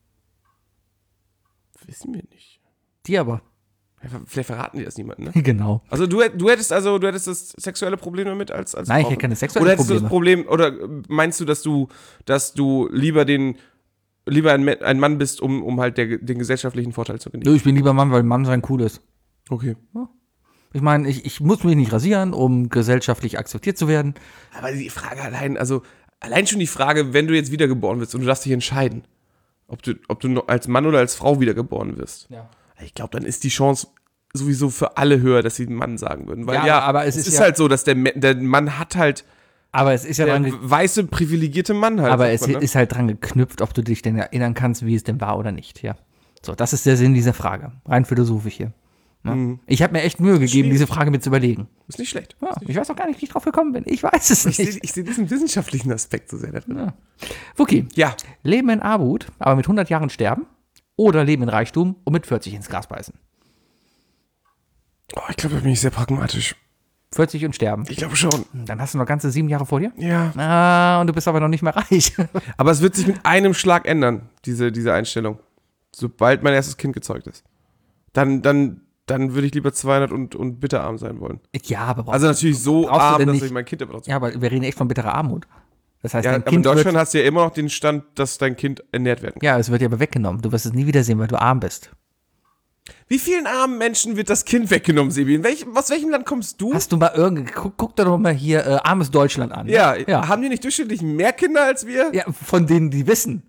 Wissen wir nicht. Die aber. Vielleicht verraten die das niemandem, ne? Genau. Also du, hätt- du hättest also du hättest das sexuelle Problem damit als als Nein, ich Frau? hätte keine sexuellen Oder hättest du das Probleme. Problem oder meinst du, dass du dass du lieber den lieber ein, Me- ein Mann bist, um um halt der, den gesellschaftlichen Vorteil zu genießen? Nö, ich bin lieber Mann, weil Mann sein cool ist. Okay. Ich meine, ich, ich muss mich nicht rasieren, um gesellschaftlich akzeptiert zu werden. Aber die Frage allein, also allein schon die Frage, wenn du jetzt wiedergeboren wirst und du darfst dich entscheiden, ob du ob du noch als Mann oder als Frau wiedergeboren wirst. Ja. Ich glaube, dann ist die Chance sowieso für alle höher, dass sie einen Mann sagen würden. Weil Ja, ja, aber es ist ist ja- halt so, dass der, Me- der Mann hat halt, Aber es ist ja der dran, ge- weiße, privilegierte Mann halt. aber sagt es man, ne? ist halt dran geknüpft, ob du dich denn erinnern kannst, wie es denn war oder nicht. Ja. So, das ist der Sinn dieser Frage. Rein philosophisch hier. Ja. Mhm. Ich habe mir echt Mühe gegeben, diese Frage mir zu überlegen. Ist nicht schlecht. Ja, ich weiß auch gar nicht, wie ich drauf gekommen bin. Ich weiß es Ich nicht. sehe ich seh diesen wissenschaftlichen Aspekt so sehr da drin. Wookie, Ja. Leben in Armut, aber mit hundert Jahren sterben oder Leben in Reichtum und mit vierzig ins Gras beißen? Oh, ich glaube, da bin ich sehr pragmatisch. vierzig und sterben. Ich glaube schon. Dann hast du noch ganze sieben Jahre vor dir. Ja. Ah, und du bist aber noch nicht mehr reich. Aber es wird sich mit einem Schlag ändern, diese, diese Einstellung. Sobald mein erstes Kind gezeugt ist. Dann, dann, dann würde ich lieber zweihundert und, und bitterarm sein wollen. ja, aber brauchst Also natürlich so brauchst du arm, denn dass nicht- ich mein Kind aber trotzdem. Ja, aber wir reden echt von bitterer Armut. Das heißt, Ja, dein aber in Kind Deutschland wird, hast du ja immer noch den Stand, dass dein Kind ernährt werden kann. ja, es wird dir aber weggenommen. Du wirst es nie wiedersehen, weil du arm bist. Wie vielen armen Menschen wird das Kind weggenommen, Sebi? In welchem, aus welchem Land kommst du? Hast du mal irgendwie, guck, guck dir doch mal hier äh, armes Deutschland an. ne? ja, ja. haben die nicht durchschnittlich mehr Kinder als wir? Ja, von denen, die wissen.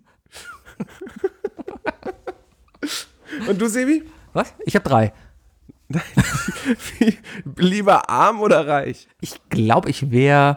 Und du, Sebi? Was? Ich habe drei. Wie, lieber arm oder reich? Ich glaube, ich wäre,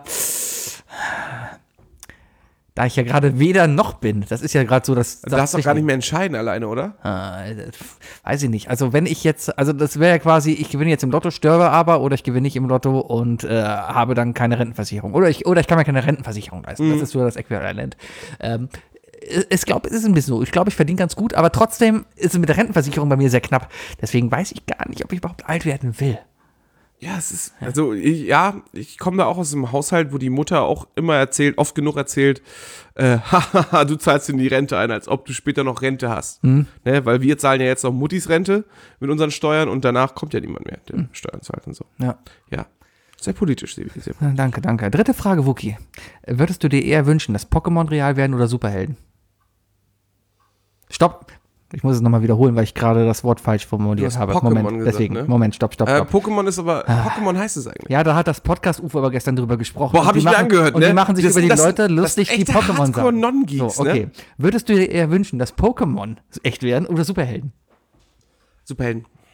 da ich ja gerade weder noch bin, das ist ja gerade so, dass Du darfst doch gar nicht mehr entscheiden alleine, oder? Äh, weiß ich nicht. Also wenn ich jetzt, also das wäre ja quasi, ich gewinne jetzt im Lotto, sterbe aber, oder ich gewinne nicht im Lotto und äh, habe dann keine Rentenversicherung. Oder ich, oder ich kann mir keine Rentenversicherung leisten. Das ist so das Äquivalent. Ähm, ich glaube, es ist ein bisschen so. Ich glaube, ich verdiene ganz gut, aber trotzdem ist es mit der Rentenversicherung bei mir sehr knapp. Deswegen weiß ich gar nicht, ob ich überhaupt alt werden will. Ja, es ist, also ich, ja, ich komme da auch aus einem Haushalt, wo die Mutter auch immer erzählt, oft genug erzählt, äh, hahaha, du zahlst in die Rente ein, als ob du später noch Rente hast. Mhm. Ne, weil wir zahlen ja jetzt noch Muttis Rente mit unseren Steuern und danach kommt ja niemand mehr, der Steuern zahlt und so. Ja. Ja, sehr politisch, Sebi. Sehr Ja, Danke, danke. Dritte Frage, Wookie. Würdest du dir eher wünschen, dass Pokémon real werden oder Superhelden? Stopp. Ich muss es nochmal wiederholen, weil ich gerade das Wort falsch formuliert Du hast habe. Pokémon Moment, gesagt, deswegen. ne? Moment, stopp, stopp, Äh, stopp. Pokémon ist aber, Pokémon heißt es eigentlich. Ja, da hat das Podcast-U F O aber gestern drüber gesprochen. Boah, Und hab die ich mir machen, angehört, Und ne? die machen sich Das- über die das- Leute das lustig, die echte Pokémon sagen. Hardcore-Non-Geeks, so, okay. Würdest du dir eher wünschen, dass Pokémon echt werden oder Superhelden? Superhelden.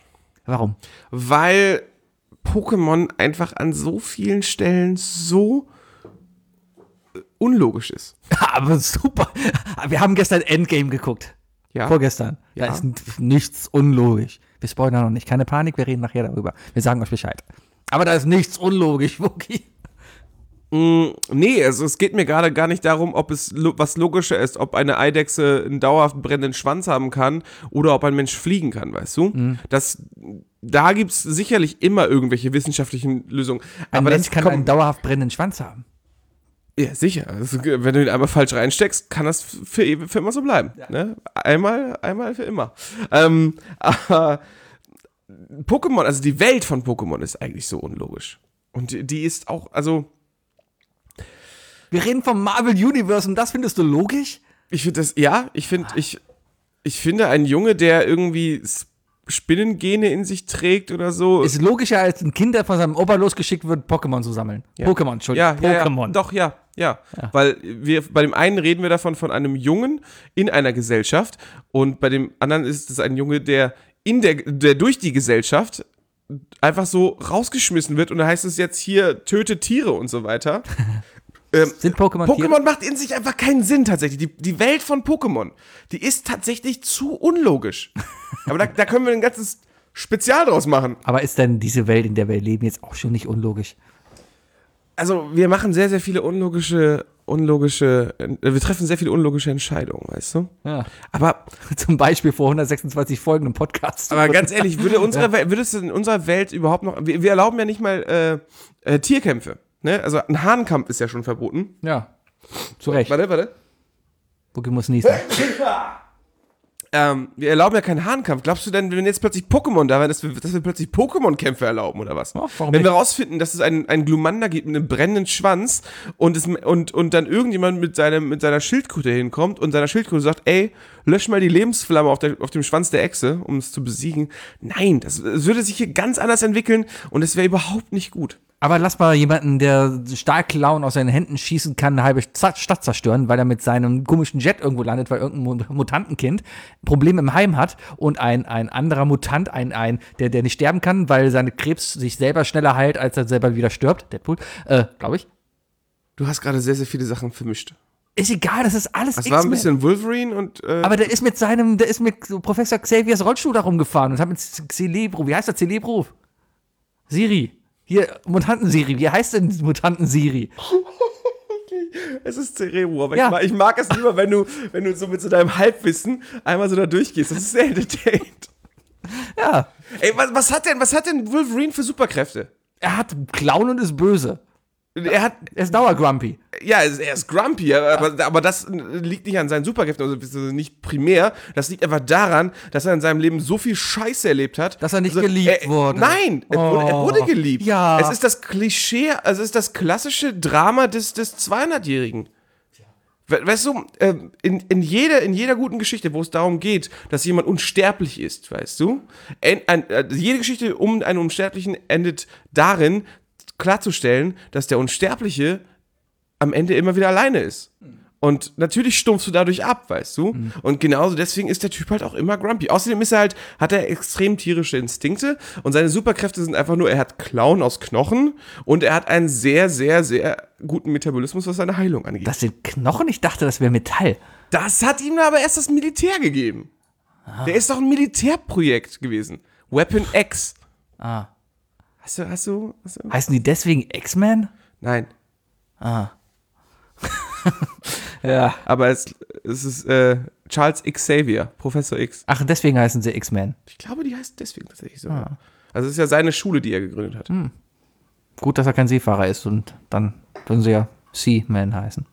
Warum? Weil Pokémon einfach an so vielen Stellen so unlogisch ist. Aber super. Wir haben gestern Endgame geguckt. Ja. Vorgestern. Da Ja. ist n- nichts unlogisch. Wir spoilern noch nicht. Keine Panik, wir reden nachher darüber. Wir sagen euch Bescheid. Aber da ist nichts unlogisch, Wookie. Mm, nee, also es geht mir gerade gar nicht darum, ob es lo- was logischer ist, ob eine Eidechse einen dauerhaft brennenden Schwanz haben kann oder ob ein Mensch fliegen kann, weißt du? Mhm. Das, da gibt es sicherlich immer irgendwelche wissenschaftlichen Lösungen. Ein Aber Mensch das kann kommt- einen dauerhaft brennenden Schwanz haben. Ja, sicher. Also, wenn du ihn einmal falsch reinsteckst, kann das für, ew- für immer so bleiben. Ne? Einmal, einmal für immer. Ähm, aber Pokémon, also die Welt von Pokémon ist eigentlich so unlogisch. Und die, die ist auch, also Wir reden vom Marvel Universe und das findest du logisch? ich finde das, ja, ich finde, ich, ich finde ein Junge, der irgendwie S- Spinnengene in sich trägt oder so. Ist logischer, als ein Kind, der von seinem Opa losgeschickt wird, Pokémon zu sammeln. Ja. Pokémon, Entschuldigung. Ja, ja, Pokémon. ja, doch, ja, ja, Weil wir, bei dem einen reden wir davon von einem Jungen in einer Gesellschaft und bei dem anderen ist es ein Junge, der in der, der durch die Gesellschaft einfach so rausgeschmissen wird und da heißt es jetzt hier, töte Tiere und so weiter. ähm, Sind Pokémon Tiere? Pokémon macht in sich einfach keinen Sinn tatsächlich. Die, die Welt von Pokémon, die ist tatsächlich zu unlogisch. Aber da, da können wir ein ganzes Spezial draus machen. Aber ist denn diese Welt, in der wir leben, jetzt auch schon nicht unlogisch? Also wir machen sehr, sehr viele unlogische, unlogische, äh, wir treffen sehr viele unlogische Entscheidungen, weißt du? Ja. Aber, Zum Beispiel vor hundertsechsundzwanzig Folgen im Podcast. aber ganz ehrlich, würde, unsere Welt, würde es in unserer Welt überhaupt noch, wir, wir erlauben ja nicht mal äh, äh, Tierkämpfe, ne? Also ein Hahnkampf ist ja schon verboten. Ja. Zu Recht. Warte, warte. Wookie muss niesen. Ähm, wir erlauben ja keinen Hahnkampf. Glaubst du denn, wenn jetzt plötzlich Pokémon da wären, dass wir, dass wir plötzlich Pokémon-Kämpfe erlauben oder was? Ja, warum wenn nicht? wir rausfinden, dass es einen, einen Glumanda gibt mit einem brennenden Schwanz und, es, und, und dann irgendjemand mit, seinem, mit seiner Schildkröte hinkommt und seiner Schildkröte sagt, ey, lösch mal die Lebensflamme auf, der, auf dem Schwanz der Echse, um es zu besiegen. Nein, das, das würde sich hier ganz anders entwickeln und es wäre überhaupt nicht gut. Aber lass mal jemanden, der Stahlklauen aus seinen Händen schießen kann, eine halbe Z- Stadt zerstören, weil er mit seinem komischen Jet irgendwo landet, weil irgendein Mu- Mutantenkind Probleme im Heim hat und ein, ein anderer Mutant, ein, ein, der, der nicht sterben kann, weil seine Krebs sich selber schneller heilt, als er selber wieder stirbt. Deadpool, äh, glaube ich. Du hast gerade sehr, sehr viele Sachen vermischt. Ist egal, das ist alles Das war ein X-Men. bisschen Wolverine und äh, Aber der ist mit seinem, der ist mit so Professor Xaviers Rollstuhl da rumgefahren und hat mit Celebro, wie heißt der Celebro? Siri. Hier, Mutanten-Siri. Wie heißt denn Mutanten-Siri? es ist Cerebro, aber Ja. ich, mag, ich mag es lieber, wenn du, wenn du so mit so deinem Halbwissen einmal so da durchgehst. Das ist sehr entertained. Ja. Ey, was, was hat denn, was hat denn Wolverine für Superkräfte? Er hat Clown und ist böse. Er hat, Er ist dauergrumpy. ja, er ist, er ist grumpy, aber, aber das liegt nicht an seinen Superkräften, also nicht primär. Das liegt einfach daran, dass er in seinem Leben so viel Scheiße erlebt hat. Dass er nicht geliebt er, wurde. Nein, er, wurde, er Oh. wurde geliebt. Ja. Es ist das Klischee, also es ist das klassische Drama des, des zweihundertjährigen. We- Weißt du, ähm, in, in, jeder, in jeder guten Geschichte, wo es darum geht, dass jemand unsterblich ist, weißt du, en, ein, äh, jede Geschichte um einen Unsterblichen endet darin, klarzustellen, dass der Unsterbliche am Ende immer wieder alleine ist. Und natürlich stumpfst du dadurch ab, weißt du? Mhm. Und genauso deswegen ist der Typ halt auch immer grumpy. Außerdem ist er halt, hat er extrem tierische Instinkte und seine Superkräfte sind einfach nur, er hat Klauen aus Knochen und er hat einen sehr, sehr, sehr guten Metabolismus, was seine Heilung angeht. Das sind Knochen? Ich dachte, das wäre Metall. Das hat ihm aber erst das Militär gegeben. Der ist doch ein Militärprojekt gewesen. Weapon X. Ah. Hast du, hast du, hast du? Heißen die deswegen X-Men? Nein. Ja. Aber es, es ist äh, Charles Xavier, Professor X. Ach, deswegen heißen sie X-Men. Ich glaube, die heißt deswegen tatsächlich so. Also es ist ja seine Schule, die er gegründet hat. Gut, dass er kein Seefahrer ist und dann würden sie ja Seaman heißen.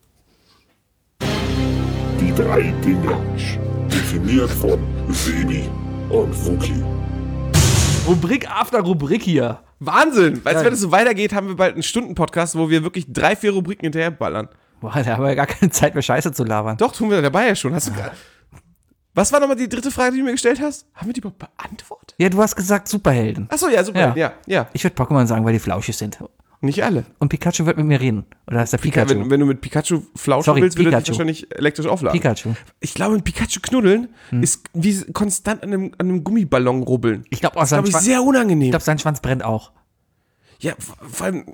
Die drei Dinge. Definiert von Sebi und Wookie. Rubrik after Rubrik hier. Wahnsinn! Weißt Ja. du, wenn es so weitergeht, haben wir bald einen Stunden-Podcast, wo wir wirklich drei, vier Rubriken hinterherballern. Boah, da haben wir ja gar keine Zeit mehr Scheiße zu labern. Doch, tun wir dabei ja schon. Hast du gar- Was war nochmal die dritte Frage, die du mir gestellt hast? Haben wir die überhaupt beantwortet? Ja, du hast gesagt Superhelden. Achso, ja, super. Ja. Ja, ja. Ich würde Pokémon sagen, weil die flauschig sind. Nicht alle. Und Pikachu wird mit mir reden. Oder ist der Pikachu? Wenn, wenn du mit Pikachu flauschen Sorry, willst, wird er dich Pikachu. wahrscheinlich elektrisch aufladen. Pikachu. Ich glaube, ein Pikachu knuddeln Hm. ist wie konstant an einem, an einem Gummiballon rubbeln. Ich glaube, Das sein, glaube ich Schwanz- sehr unangenehm. ich glaub, sein Schwanz brennt auch. Ja, vor vor allem,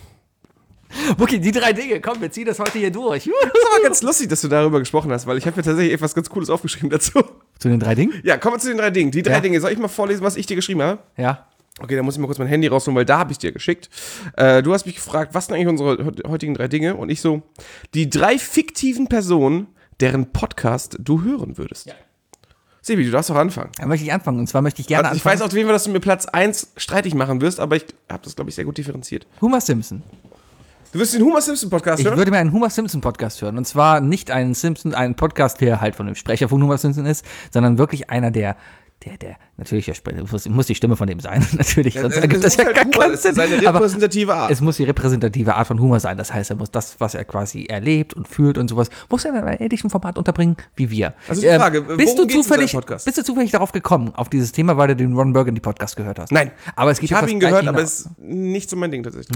Okay, die drei Dinge. Komm, wir ziehen das heute hier durch. das ist aber ganz lustig, dass du darüber gesprochen hast, weil ich habe mir tatsächlich etwas ganz Cooles aufgeschrieben dazu. Zu den drei Dingen? Ja, kommen wir zu den drei Dingen. Die drei Ja. Dinge. Soll ich mal vorlesen, was ich dir geschrieben habe? Ja. Okay, dann muss ich mal kurz mein Handy rausholen, weil da habe ich dir geschickt. Äh, du hast mich gefragt, was sind eigentlich unsere he- heutigen drei Dinge? Und ich so, die drei fiktiven Personen, deren Podcast du hören würdest. Ja. Sebi, du darfst doch anfangen. Dann möchte ich anfangen. Und zwar möchte ich gerne Also ich anfangen. weiß auf jeden Fall, dass du mir Platz eins streitig machen wirst, aber ich habe das, glaube ich, sehr gut differenziert. Homer Simpson. Du wirst den Homer Simpson Podcast Ich hören? würde mir einen Homer Simpson Podcast hören. Und zwar nicht einen Simpson, einen Podcast, der halt von dem Sprecher von Homer Simpson ist, sondern wirklich einer, der, der, der, natürlich, der Sprecher, muss, muss die Stimme von dem sein, natürlich, sonst es ergibt das muss ja halt gar Homer, keinen es ist Sinn. seine Aber repräsentative Art. es muss die repräsentative Art von Humor sein. Das heißt, er muss das, was er quasi erlebt und fühlt und sowas, muss er in einem ähnlichen Format unterbringen wie wir. Also die Frage, bist, worum du geht's in zufällig, seinem Podcast? bist du zufällig darauf gekommen, auf dieses Thema, weil du den Ron Burgundy Podcast gehört hast? Nein. Aber es geht Ich auf habe das ihn Gleiche gehört, aber hinaus. es ist nicht so mein Ding tatsächlich.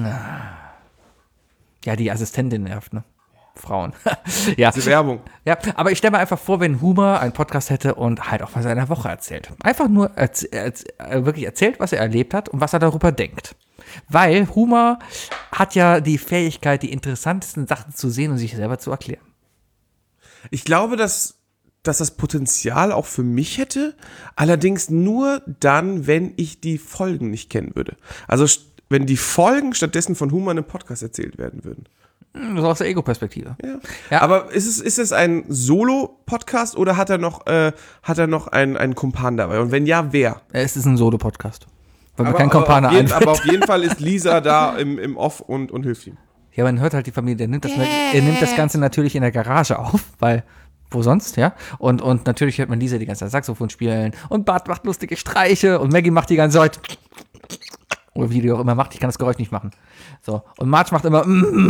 Ja, die Assistentin nervt, ne? Frauen. ja. Diese Werbung. Ja, aber ich stelle mir einfach vor, wenn Homer einen Podcast hätte und halt auch von seiner Woche erzählt. Einfach nur erz- erz- äh, wirklich erzählt, was er erlebt hat und was er darüber denkt. Weil Homer hat ja die Fähigkeit, die interessantesten Sachen zu sehen und sich selber zu erklären. Ich glaube, dass, dass das Potenzial auch für mich hätte, allerdings nur dann, wenn ich die Folgen nicht kennen würde. Also st- wenn die Folgen stattdessen von Homer in einem Podcast erzählt werden würden. Das ist aus der Ego-Perspektive. Ja. Ja. Aber ist es, ist es ein Solo-Podcast oder hat er noch, äh, hat er noch einen, einen Kumpan dabei? Und wenn ja, wer? Es ist ein Solo-Podcast. Weil mir Aber, kein aber, Kompaner auf jeden, einfällt. aber auf jeden Fall ist Lisa da im, im Off und, und hilft ihm. Ja, man hört halt die Familie, der nimmt das, er nimmt das Ganze natürlich in der Garage auf, weil, wo sonst, ja? Und, und natürlich hört man Lisa die ganze Zeit Saxophon spielen und Bart macht lustige Streiche und Maggie macht die ganze Zeit oder wie die auch immer macht, ich kann das Geräusch nicht machen. So, und Marge macht immer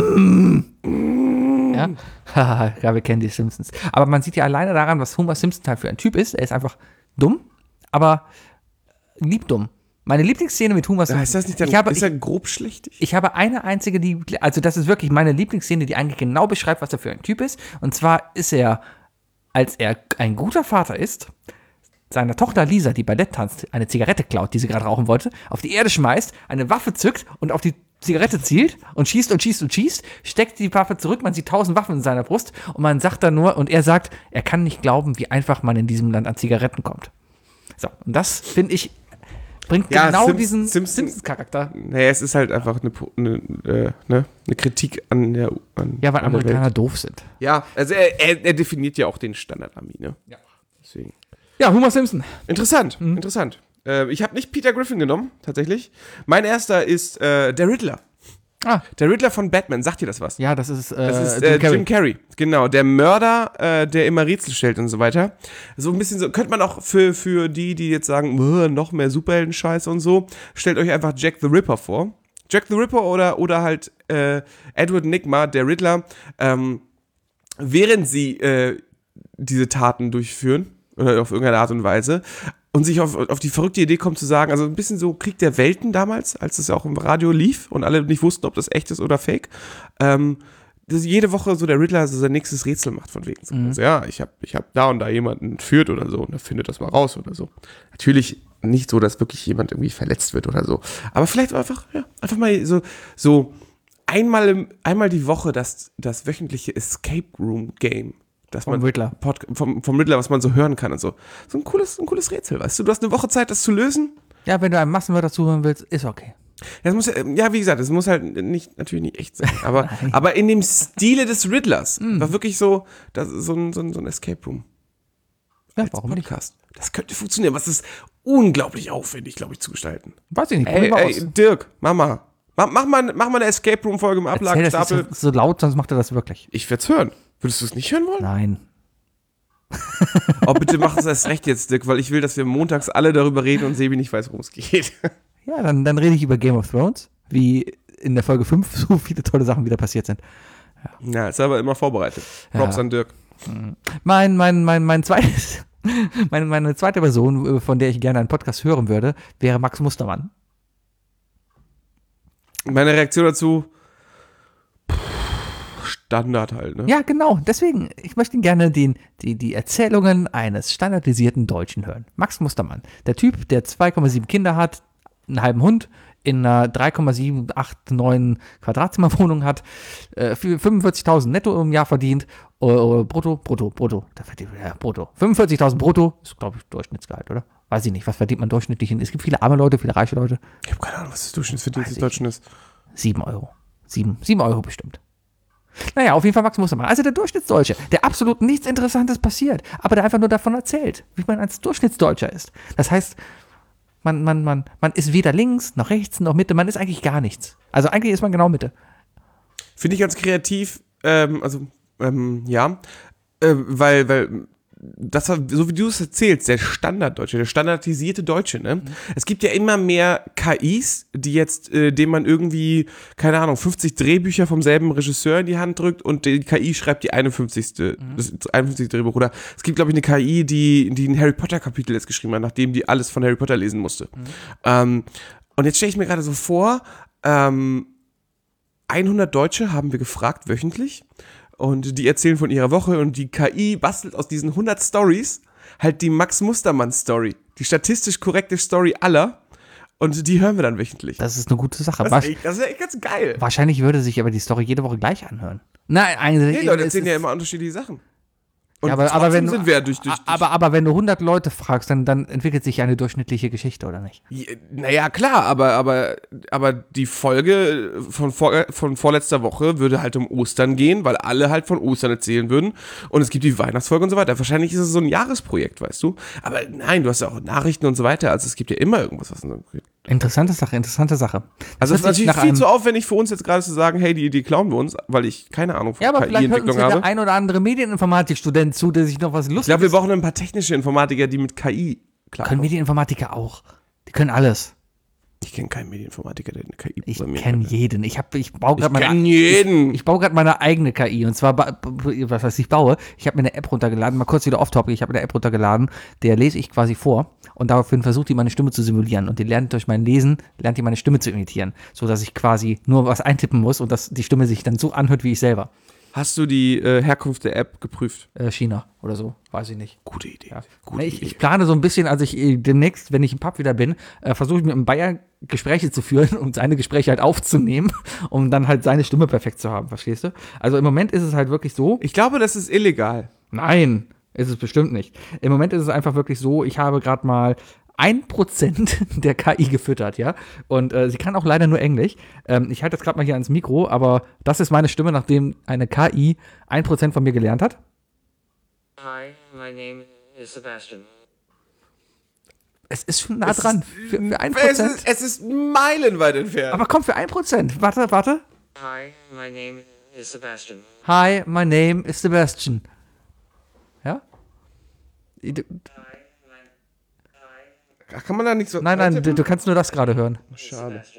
ja, haha, ja, wir kennen die Simpsons. Aber man sieht ja alleine daran, was Homer Simpson halt für ein Typ ist. Er ist einfach dumm, aber lieb dumm. Meine Lieblingsszene mit Homer Simpson. Ist das nicht dann, ich habe, ist er grob schlichtig? ich habe eine einzige, die, also das ist wirklich meine Lieblingsszene, die eigentlich genau beschreibt, was er für ein Typ ist. Und zwar ist er, als er ein guter Vater ist, seiner Tochter Lisa, die Ballett tanzt, eine Zigarette klaut, die sie gerade rauchen wollte, auf die Erde schmeißt, eine Waffe zückt und auf die Zigarette zielt und schießt und schießt und schießt, steckt die Waffe zurück, man sieht tausend Waffen in seiner Brust und man sagt dann nur, und er sagt, er kann nicht glauben, wie einfach man in diesem Land an Zigaretten kommt. So, und das, finde ich, bringt Ja, genau Simps- diesen Simpson- Simpsons-Charakter. Naja, es ist halt einfach eine, eine, äh, ne, eine Kritik an der an, Ja, weil an der Welt. Amerikaner doof sind. Ja, also er, er, er definiert ja auch den Standard-Ami, ne? Ja. Deswegen. Ja, Homer Simpson. Interessant, interessant. Äh, ich habe nicht Peter Griffin genommen, tatsächlich. Mein erster ist äh, der Riddler. Ah. Der Riddler von Batman, sagt dir das was? Ja, das ist, äh, Das ist Jim äh, Carrey. Jim Carrey, genau, der Mörder, äh, der immer Rätsel stellt und so weiter. So ein bisschen so, könnte man auch für, für die, die jetzt sagen, "Bäh, noch mehr Superhelden-Scheiße und so, stellt euch einfach Jack the Ripper vor. Jack the Ripper oder, oder halt äh, Edward Nygma, der Riddler, ähm, während sie äh, diese Taten durchführen, oder auf irgendeine Art und Weise, und sich auf, auf die verrückte Idee kommt zu sagen, also ein bisschen so Krieg der Welten damals, als es auch im Radio lief und alle nicht wussten, ob das echt ist oder fake, ähm, dass jede Woche so der Riddler so sein nächstes Rätsel macht von wegen. So, Mhm. also, ja, ich habe ich hab da und da jemanden entführt oder so und er findet das mal raus oder so. Natürlich nicht so, dass wirklich jemand irgendwie verletzt wird oder so, aber vielleicht einfach, ja, einfach mal so, so einmal, im, einmal die Woche das, das wöchentliche Escape Room Game. Das Vom man Riddler. Pod, vom, vom Riddler, was man so hören kann und so. So ein cooles, ein cooles Rätsel, weißt du? Du hast eine Woche Zeit, das zu lösen. Ja, wenn du einem Massenmörder zuhören willst, ist okay. Ja, das muss, ja, ja, wie gesagt, es muss halt nicht, natürlich nicht echt sein, aber, aber in dem Stile des Riddlers war wirklich so, das, so, ein, so, ein, so ein Escape Room. Ja, als warum nicht? Podcast. Das könnte funktionieren, was ist unglaublich aufwendig, glaube ich, zu gestalten. Weiß ich nicht, Ey, probier mal ey, aus. Dirk, Mama, mach, mach, mal, mach mal eine Escape Room Folge im Erzähl das nicht Ablagestapel. so, so laut, sonst macht er das wirklich. Ich werd's hören. Würdest du es nicht hören wollen? Nein. Oh, bitte mach es erst recht jetzt, Dirk, weil ich will, dass wir montags alle darüber reden und Sebi nicht weiß, worum es geht. Ja, dann, dann rede ich über Game of Thrones, wie in der Folge fünf so viele tolle Sachen wieder passiert sind. Ja, ist aber immer vorbereitet. Props Ja. an Dirk. Mein, mein, mein, mein zweites, meine, meine zweite Person, von der ich gerne einen Podcast hören würde, wäre Max Mustermann. Meine Reaktion dazu, pff, Standard halt, ne? Ja, genau. Deswegen, ich möchte gerne den, die, die Erzählungen eines standardisierten Deutschen hören. Max Mustermann. Der Typ, der zwei Komma sieben Kinder hat, einen halben Hund, in einer drei Komma sieben acht neun Quadratzimmerwohnung hat, äh, fünfundvierzigtausend netto im Jahr verdient, äh, brutto, brutto, brutto, da verdient, ja, brutto. fünfundvierzigtausend brutto, ist, glaube ich, Durchschnittsgehalt, oder? Weiß ich nicht, was verdient man durchschnittlich? Es gibt viele arme Leute, viele reiche Leute. Ich habe keine Ahnung, was das Durchschnittsverdienst des Deutschen ist. Sieben Euro. Sieben, sieben Euro bestimmt. Naja, auf jeden Fall Max Mustermann. Also der Durchschnittsdeutsche, der absolut nichts Interessantes passiert, aber der einfach nur davon erzählt, wie man als Durchschnittsdeutscher ist. Das heißt, man, man, man, man ist weder links, noch rechts, noch Mitte, man ist eigentlich gar nichts. Also eigentlich ist man genau Mitte. Finde ich ganz kreativ, ähm, also, ähm, ja, äh, weil, weil, das war, so wie du es erzählst, der Standarddeutsche, der standardisierte Deutsche, ne? Mhm. Es gibt ja immer mehr K Is, die jetzt, äh, dem man irgendwie, keine Ahnung, fünfzig Drehbücher vom selben Regisseur in die Hand drückt und die K I schreibt die einundfünfzigste Mhm. das einundfünfzigste Drehbuch. Oder es gibt, glaube ich, eine K I, die, die ein Harry Potter Kapitel jetzt geschrieben hat, nachdem die alles von Harry Potter lesen musste. Mhm. Ähm, und jetzt stelle ich mir gerade so vor, ähm, hundert Deutsche haben wir gefragt wöchentlich. Und die erzählen von ihrer Woche und die K I bastelt aus diesen hundert Stories halt die Max Mustermann Story. Die statistisch korrekte Story aller. Und die hören wir dann wöchentlich. Das ist eine gute Sache. Das ist echt, das ist echt ganz geil. Wahrscheinlich würde sich aber die Story jede Woche gleich anhören. Nein, eigentlich. Nee, Leute erzählen ja immer unterschiedliche Sachen. Und ja, aber, aber, wenn, sind wir ja durch, durch, durch aber, aber wenn du hundert Leute fragst, dann, dann entwickelt sich ja eine durchschnittliche Geschichte, oder nicht? Ja, naja, klar, aber, aber, aber die Folge von, vor, von vorletzter Woche würde halt um Ostern gehen, weil alle halt von Ostern erzählen würden. Und es gibt die Weihnachtsfolge und so weiter. Wahrscheinlich ist es so ein Jahresprojekt, weißt du? Aber nein, du hast ja auch Nachrichten und so weiter. Also es gibt ja immer irgendwas, was... Interessante Sache, interessante Sache. Also es ist natürlich viel zu aufwendig für uns jetzt gerade zu sagen, hey, die Idee klauen wir uns, weil ich keine Ahnung von ja, aber vielleicht hört uns ja habe. der ein oder andere Medieninformatik-Student zu, der sich noch was Lustiges... Ich glaube, wir brauchen ein paar technische Informatiker, die mit K I klar. Können Medieninformatiker auch. Die können alles. Ich kenne keinen Medieninformatiker, der eine K I Ich kenne jeden. Ich, hab, ich baue gerade meine, ich, ich baue gerade meine eigene K I. Und zwar, was heißt ich baue? Ich habe mir eine App runtergeladen, mal kurz wieder off-topic, ich habe eine App runtergeladen, der lese ich quasi vor und daraufhin versucht die meine Stimme zu simulieren. Und die lernt durch mein Lesen, lernt die meine Stimme zu imitieren. So dass ich quasi nur was eintippen muss und dass die Stimme sich dann so anhört wie ich selber. Hast du die äh, Herkunft der App geprüft? Äh, China oder so, weiß ich nicht. Gute Idee. Ja. Gute ich, Idee. ich plane so ein bisschen, also ich äh, demnächst, wenn ich im Pub wieder bin, äh, versuche ich mit einem Bayer Gespräche zu führen und seine Gespräche halt aufzunehmen, um dann halt seine Stimme perfekt zu haben, verstehst du? Also im Moment ist es halt wirklich so. Ich glaube, das ist illegal. Nein, ist es bestimmt nicht. Im Moment ist es einfach wirklich so, ich habe gerade mal ein Prozent der K I gefüttert, ja. Und äh, sie kann auch leider nur Englisch. Ähm, ich halte das gerade mal hier ans Mikro, aber das ist meine Stimme, nachdem eine K I ein Prozent von mir gelernt hat. Hi, my name is Sebastian. Es ist schon nah Es dran. ist- Für, für ein Es Prozent. ist, es ist meilenweit entfernt. Aber komm, für ein Prozent. Warte, warte. Hi, my name is Sebastian. Hi, my name is Sebastian. Ja? Hi, my, hi. Ach, kann man da nicht so... Nein, nein, du, du kannst nur das gerade hören. Schade. Sebastian.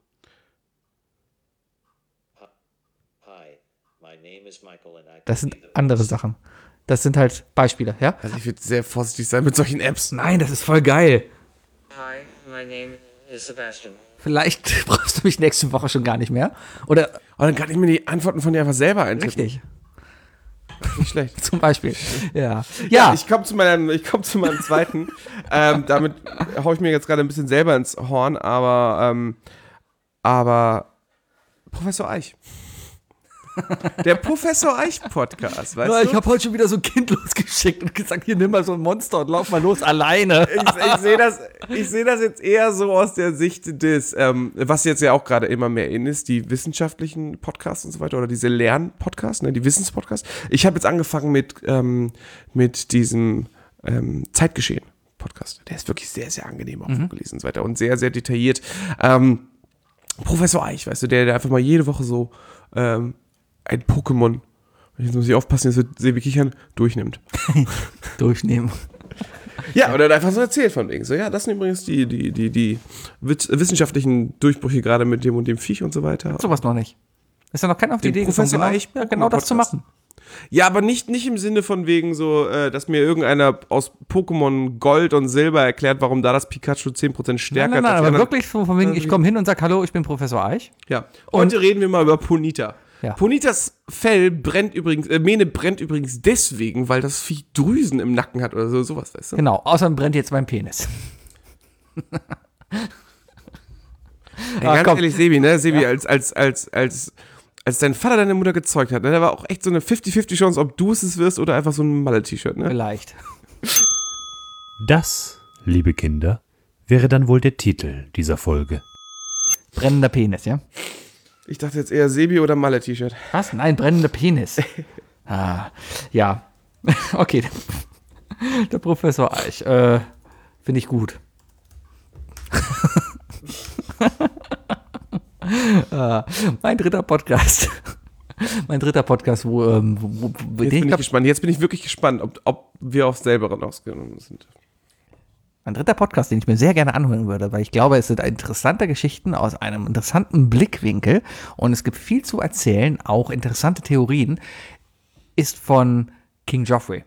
Hi, my name is Michael and I Das sind andere Sachen. Das sind halt Beispiele, ja? Also ich würde sehr vorsichtig sein mit solchen Apps. Nein, das ist voll geil. Hi, my name is Sebastian. Vielleicht brauchst du mich nächste Woche schon gar nicht mehr. Oder Und dann kann ich mir die Antworten von dir einfach selber eintippen. richtig, Nicht schlecht. zum Beispiel. Ja. Ja, Ja, ich komme zu meinem, ich komme zu meinem zweiten. ähm, damit haue ich mir jetzt gerade ein bisschen selber ins Horn, aber, ähm, aber Professor Eich. Der Professor Eich Podcast, weißt Ja, du? ich habe heute schon wieder so ein Kind losgeschickt und gesagt, hier nimm mal so ein Monster und lauf mal los alleine. Ich, ich sehe das, ich sehe das jetzt eher so aus der Sicht des, ähm, was jetzt ja auch gerade immer mehr in ist, die wissenschaftlichen Podcasts und so weiter oder diese Lernpodcasts, ne, die Wissenspodcasts. Ich habe jetzt angefangen mit, ähm, mit diesem ähm, Zeitgeschehen-Podcast. Der ist wirklich sehr, sehr angenehm auch vorgelesen und so weiter und sehr, sehr detailliert. Ähm, Professor Eich, weißt du, der, der einfach mal jede Woche so ähm, ein Pokémon, jetzt muss ich aufpassen, jetzt wird Sebi kichern, durchnimmt. Durchnehmen. Ja, oder einfach so erzählt von wegen. So, ja, das sind übrigens die, die, die, die wissenschaftlichen Durchbrüche gerade mit dem und dem Viech und so weiter. Sowas noch nicht. Ist ja noch keiner auf die Den Idee gekommen, Professor genau, Eich ja, genau das zu Podcast. machen. Ja, aber nicht, nicht im Sinne von wegen so, äh, dass mir irgendeiner aus Pokémon Gold und Silber erklärt, warum da das Pikachu zehn Prozent stärker Nein, nein, nein, hat. aber Anderen- wirklich von, von wegen, ich komme hin und sag, hallo, ich bin Professor Eich. Ja. Heute reden wir mal über Ponita. Ja. Ponitas Fell brennt übrigens, äh, Mähne brennt übrigens deswegen, weil das Vieh Drüsen im Nacken hat oder so, sowas, weißt du? Genau, außerdem brennt jetzt mein Penis. Ey, Ah, ganz komm. ehrlich, Sebi, ne? Sebi, als, als, als, als, als dein Vater deine Mutter gezeugt hat, ne? Da war auch echt so eine fünfzig fünfzig Chance, ob du es wirst oder einfach so ein Malle-T-Shirt, ne? Vielleicht. Das, liebe Kinder, wäre dann wohl der Titel dieser Folge. Brennender Penis, ja? Ich dachte jetzt eher Sebi oder Malle-T-Shirt. Was? Nein, brennender Penis. ah, ja. Okay. Der Professor Eich. Äh, finde ich gut. ah, mein dritter Podcast. Mein dritter Podcast, wo, ähm, wo, wo Jetzt den bin ich glaub, gespannt. Jetzt bin ich wirklich gespannt, ob, ob wir aufs selber rausgenommen sind. mein dritter Podcast, den ich mir sehr gerne anhören würde, weil ich glaube, es sind interessante Geschichten aus einem interessanten Blickwinkel und es gibt viel zu erzählen, auch interessante Theorien, ist von King Joffrey.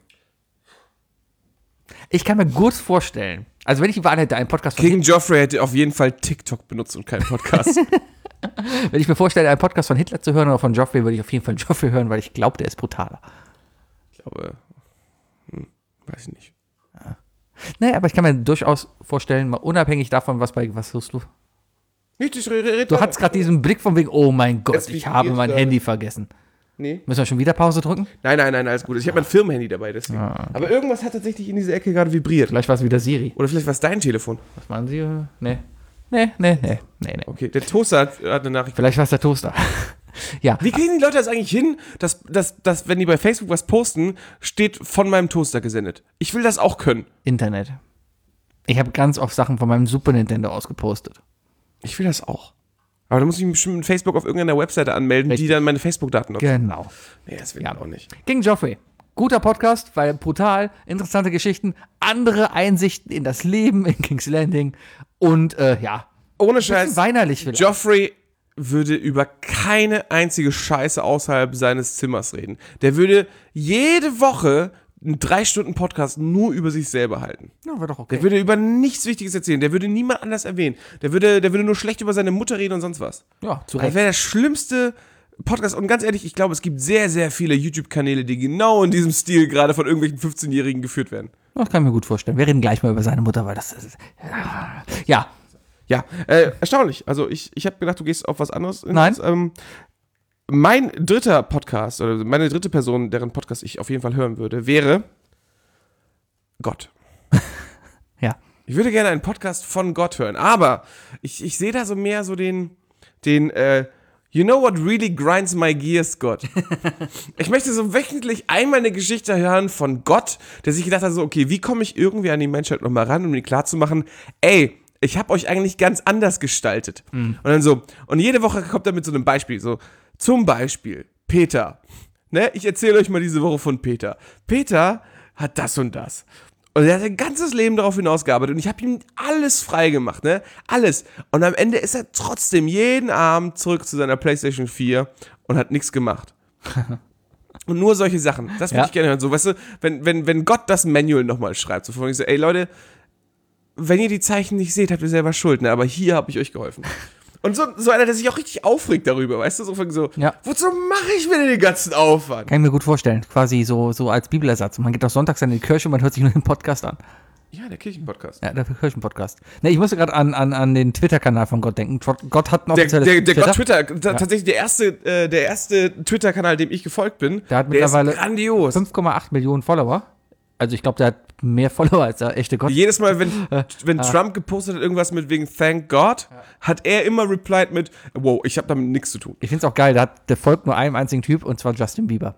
Ich kann mir gut vorstellen, also wenn ich die Wahl hätte, einen Podcast von King Joffrey hätte auf jeden Fall TikTok benutzt und keinen Podcast. Wenn ich mir vorstelle, einen Podcast von Hitler zu hören oder von Joffrey, würde ich auf jeden Fall Joffrey hören, weil ich glaube, der ist brutaler. Ich glaube, hm, weiß ich nicht. Naja, aber ich kann mir durchaus vorstellen, mal unabhängig davon, was bei, was hörst du? Nicht, ich rede, rede Du hattest gerade diesen Blick von wegen, oh mein Gott, Jetzt ich bin habe ich mein jetzt, Handy vergessen. Nee. Müssen wir schon wieder Pause drücken? Nein, nein, nein, alles gut. Ich habe mein Firmenhandy dabei, deswegen. Ah, okay. Aber irgendwas hat tatsächlich in dieser Ecke gerade vibriert. Vielleicht war es wieder Siri. Oder vielleicht war es dein Telefon. Was meinen Sie? Nee. Nee, nee, nee, nee, nee. Okay, der Toaster hat, hat eine Nachricht. Vielleicht war es der Toaster. ja. Wie kriegen die Leute das eigentlich hin, dass, dass, dass, wenn die bei Facebook was posten, steht von meinem Toaster gesendet? Ich will das auch können. Internet. Ich habe ganz oft Sachen von meinem Super Nintendo ausgepostet. Ich will das auch. Aber da muss ich mich bestimmt mit Facebook auf irgendeiner Webseite anmelden, Richtig. die dann meine Facebook-Daten nutzt. Genau. Nee, das will Ja. ich auch nicht. King Joffrey. Guter Podcast, weil brutal, interessante Geschichten, andere Einsichten in das Leben in King's Landing und äh, ja, Ohne bisschen Scheiß, weinerlich vielleicht. Joffrey würde über keine einzige Scheiße außerhalb seines Zimmers reden. Der würde jede Woche einen drei Stunden Podcast nur über sich selber halten. Ja, war doch okay. Der würde über nichts Wichtiges erzählen. Der würde niemand anders erwähnen. Der würde, der würde nur schlecht über seine Mutter reden und sonst was. Ja, zu Das Recht. wäre der schlimmste Podcast. Und ganz ehrlich, ich glaube, es gibt sehr, sehr viele YouTube-Kanäle, die genau in diesem Stil gerade von irgendwelchen fünfzehnjährigen geführt werden. Das kann ich mir gut vorstellen. Wir reden gleich mal über seine Mutter, weil das ist. Ja, Ja, äh, erstaunlich. Also ich, ich habe gedacht, du gehst auf was anderes. Nein. Ähm, mein dritter Podcast, oder meine dritte Person, deren Podcast ich auf jeden Fall hören würde, wäre Gott. ja. Ich würde gerne einen Podcast von Gott hören, aber ich, ich sehe da so mehr so den, den, äh, you know what really grinds my gears, Gott. Ich möchte so wöchentlich einmal eine Geschichte hören von Gott, der sich gedacht hat, so, okay, wie komme ich irgendwie an die Menschheit nochmal ran, um ihnen klarzumachen, ey, ich habe euch eigentlich ganz anders gestaltet. Und dann so, und jede Woche kommt er mit so einem Beispiel, so, zum Beispiel, Peter. Ne, ich erzähle euch mal diese Woche von Peter. Peter hat das und das. Und er hat sein ganzes Leben darauf hinausgearbeitet und ich habe ihm alles frei gemacht, ne? Alles. Und am Ende ist er trotzdem jeden Abend zurück zu seiner PlayStation vier und hat nichts gemacht. Und nur solche Sachen. Das würde Ja. ich gerne hören. So, weißt du, wenn, wenn, wenn Gott das Manual nochmal schreibt, so von ich so, ey Leute, wenn ihr die Zeichen nicht seht, habt ihr selber Schuld, ne? Aber hier habe ich euch geholfen. Und so, so einer, der sich auch richtig aufregt darüber, weißt du? So, von so Ja. wozu mache ich mir denn den ganzen Aufwand? Kann ich mir gut vorstellen. Quasi so, so als Bibelersatz. Man geht doch sonntags in die Kirche und man hört sich nur den Podcast an. Ja, der Kirchenpodcast. Ja, der Kirchenpodcast. Ne, ich musste gerade an, an, an den Twitter-Kanal von Gott denken. Tro- Gott hat ein Der, offizielles der, der Twitter. Gott Twitter, ta- tatsächlich der erste, äh, der erste Twitter-Kanal, dem ich gefolgt bin, Der hat mittlerweile ist grandios. fünf Komma acht Millionen Follower. Also ich glaube, der hat mehr Follower als der echte Gott. Jedes Mal, wenn, wenn Trump gepostet hat, irgendwas mit wegen Thank God, hat er immer replied mit, wow, ich habe damit nichts zu tun. Ich finde es auch geil, der, hat, der folgt nur einem einzigen Typ und zwar Justin Bieber.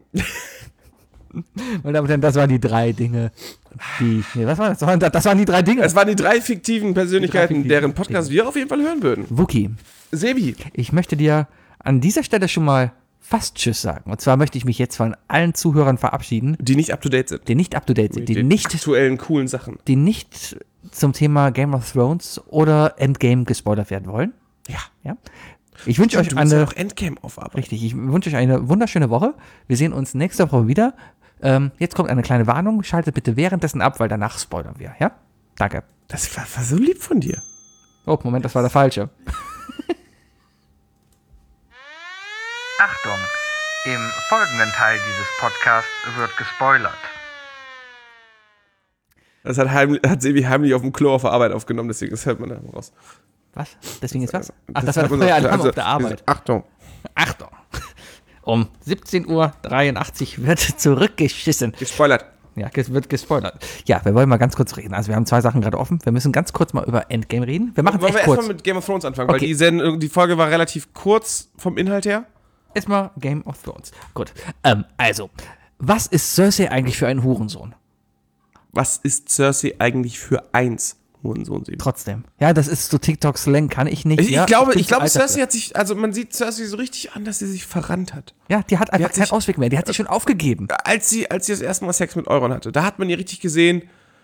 Und damit, das waren die drei Dinge, die. Nee, was war das? Das waren, das waren die drei Dinge. Es waren die drei fiktiven Persönlichkeiten, fiktiven deren Podcast wir auf jeden Fall hören würden. Wookie, Sebi, ich möchte dir an dieser Stelle schon mal fast Tschüss sagen. Und zwar möchte ich mich jetzt von allen Zuhörern verabschieden, die nicht up to date sind. die nicht up to date sind, die Den nicht, aktuellen coolen Sachen. die nicht zum Thema Game of Thrones oder Endgame gespoilert werden wollen. Ja. Ja? Ich wünsche euch Du musst eine... ja noch Endgame aufarbeiten. Richtig, ich wünsche euch eine wunderschöne Woche. Wir sehen uns nächste Woche wieder. Ähm, jetzt kommt eine kleine Warnung. Schaltet bitte währenddessen ab, weil danach spoilern wir. Ja? Danke. Das war, war so lieb von dir. Oh, Moment, das war der falsche. Achtung, im folgenden Teil dieses Podcasts wird gespoilert. Das hat, heimlich, hat Sebi heimlich auf dem Klo auf der Arbeit aufgenommen, deswegen das hört man da raus. Was? Deswegen ist was? Ach, Das das war hat der unser- neue Alarm also, auf der Arbeit. Achtung. Achtung. Um siebzehn Uhr dreiundachtzig wird zurückgeschissen. Gespoilert. Ja, es wird gespoilert. Ja, wir wollen mal ganz kurz reden. Also wir haben zwei Sachen gerade offen. Wir müssen ganz kurz mal über Endgame reden. Wir machen es Wollen wir echt kurz. erstmal mit Game of Thrones anfangen, Okay. weil die, Send die Folge war relativ kurz vom Inhalt her. Erstmal Game of Thrones. Gut. Ähm, also, was ist Cersei eigentlich für ein Hurensohn? Was ist Cersei eigentlich für eins? Hurensohn Sebi. Trotzdem. Ja, das ist so TikTok-Slang, kann ich nicht. Ich, ja, ich glaube, bin ich glaube, zu alt Cersei hat sich, also man sieht Cersei so richtig an, dass sie sich verrannt hat. dafür. Ja, die hat einfach hat keinen sich- Ausweg mehr. Die hat sich schon aufgegeben. Als sie, als sie das erste Mal Sex mit Euron hatte, da hat man ihr richtig gesehen,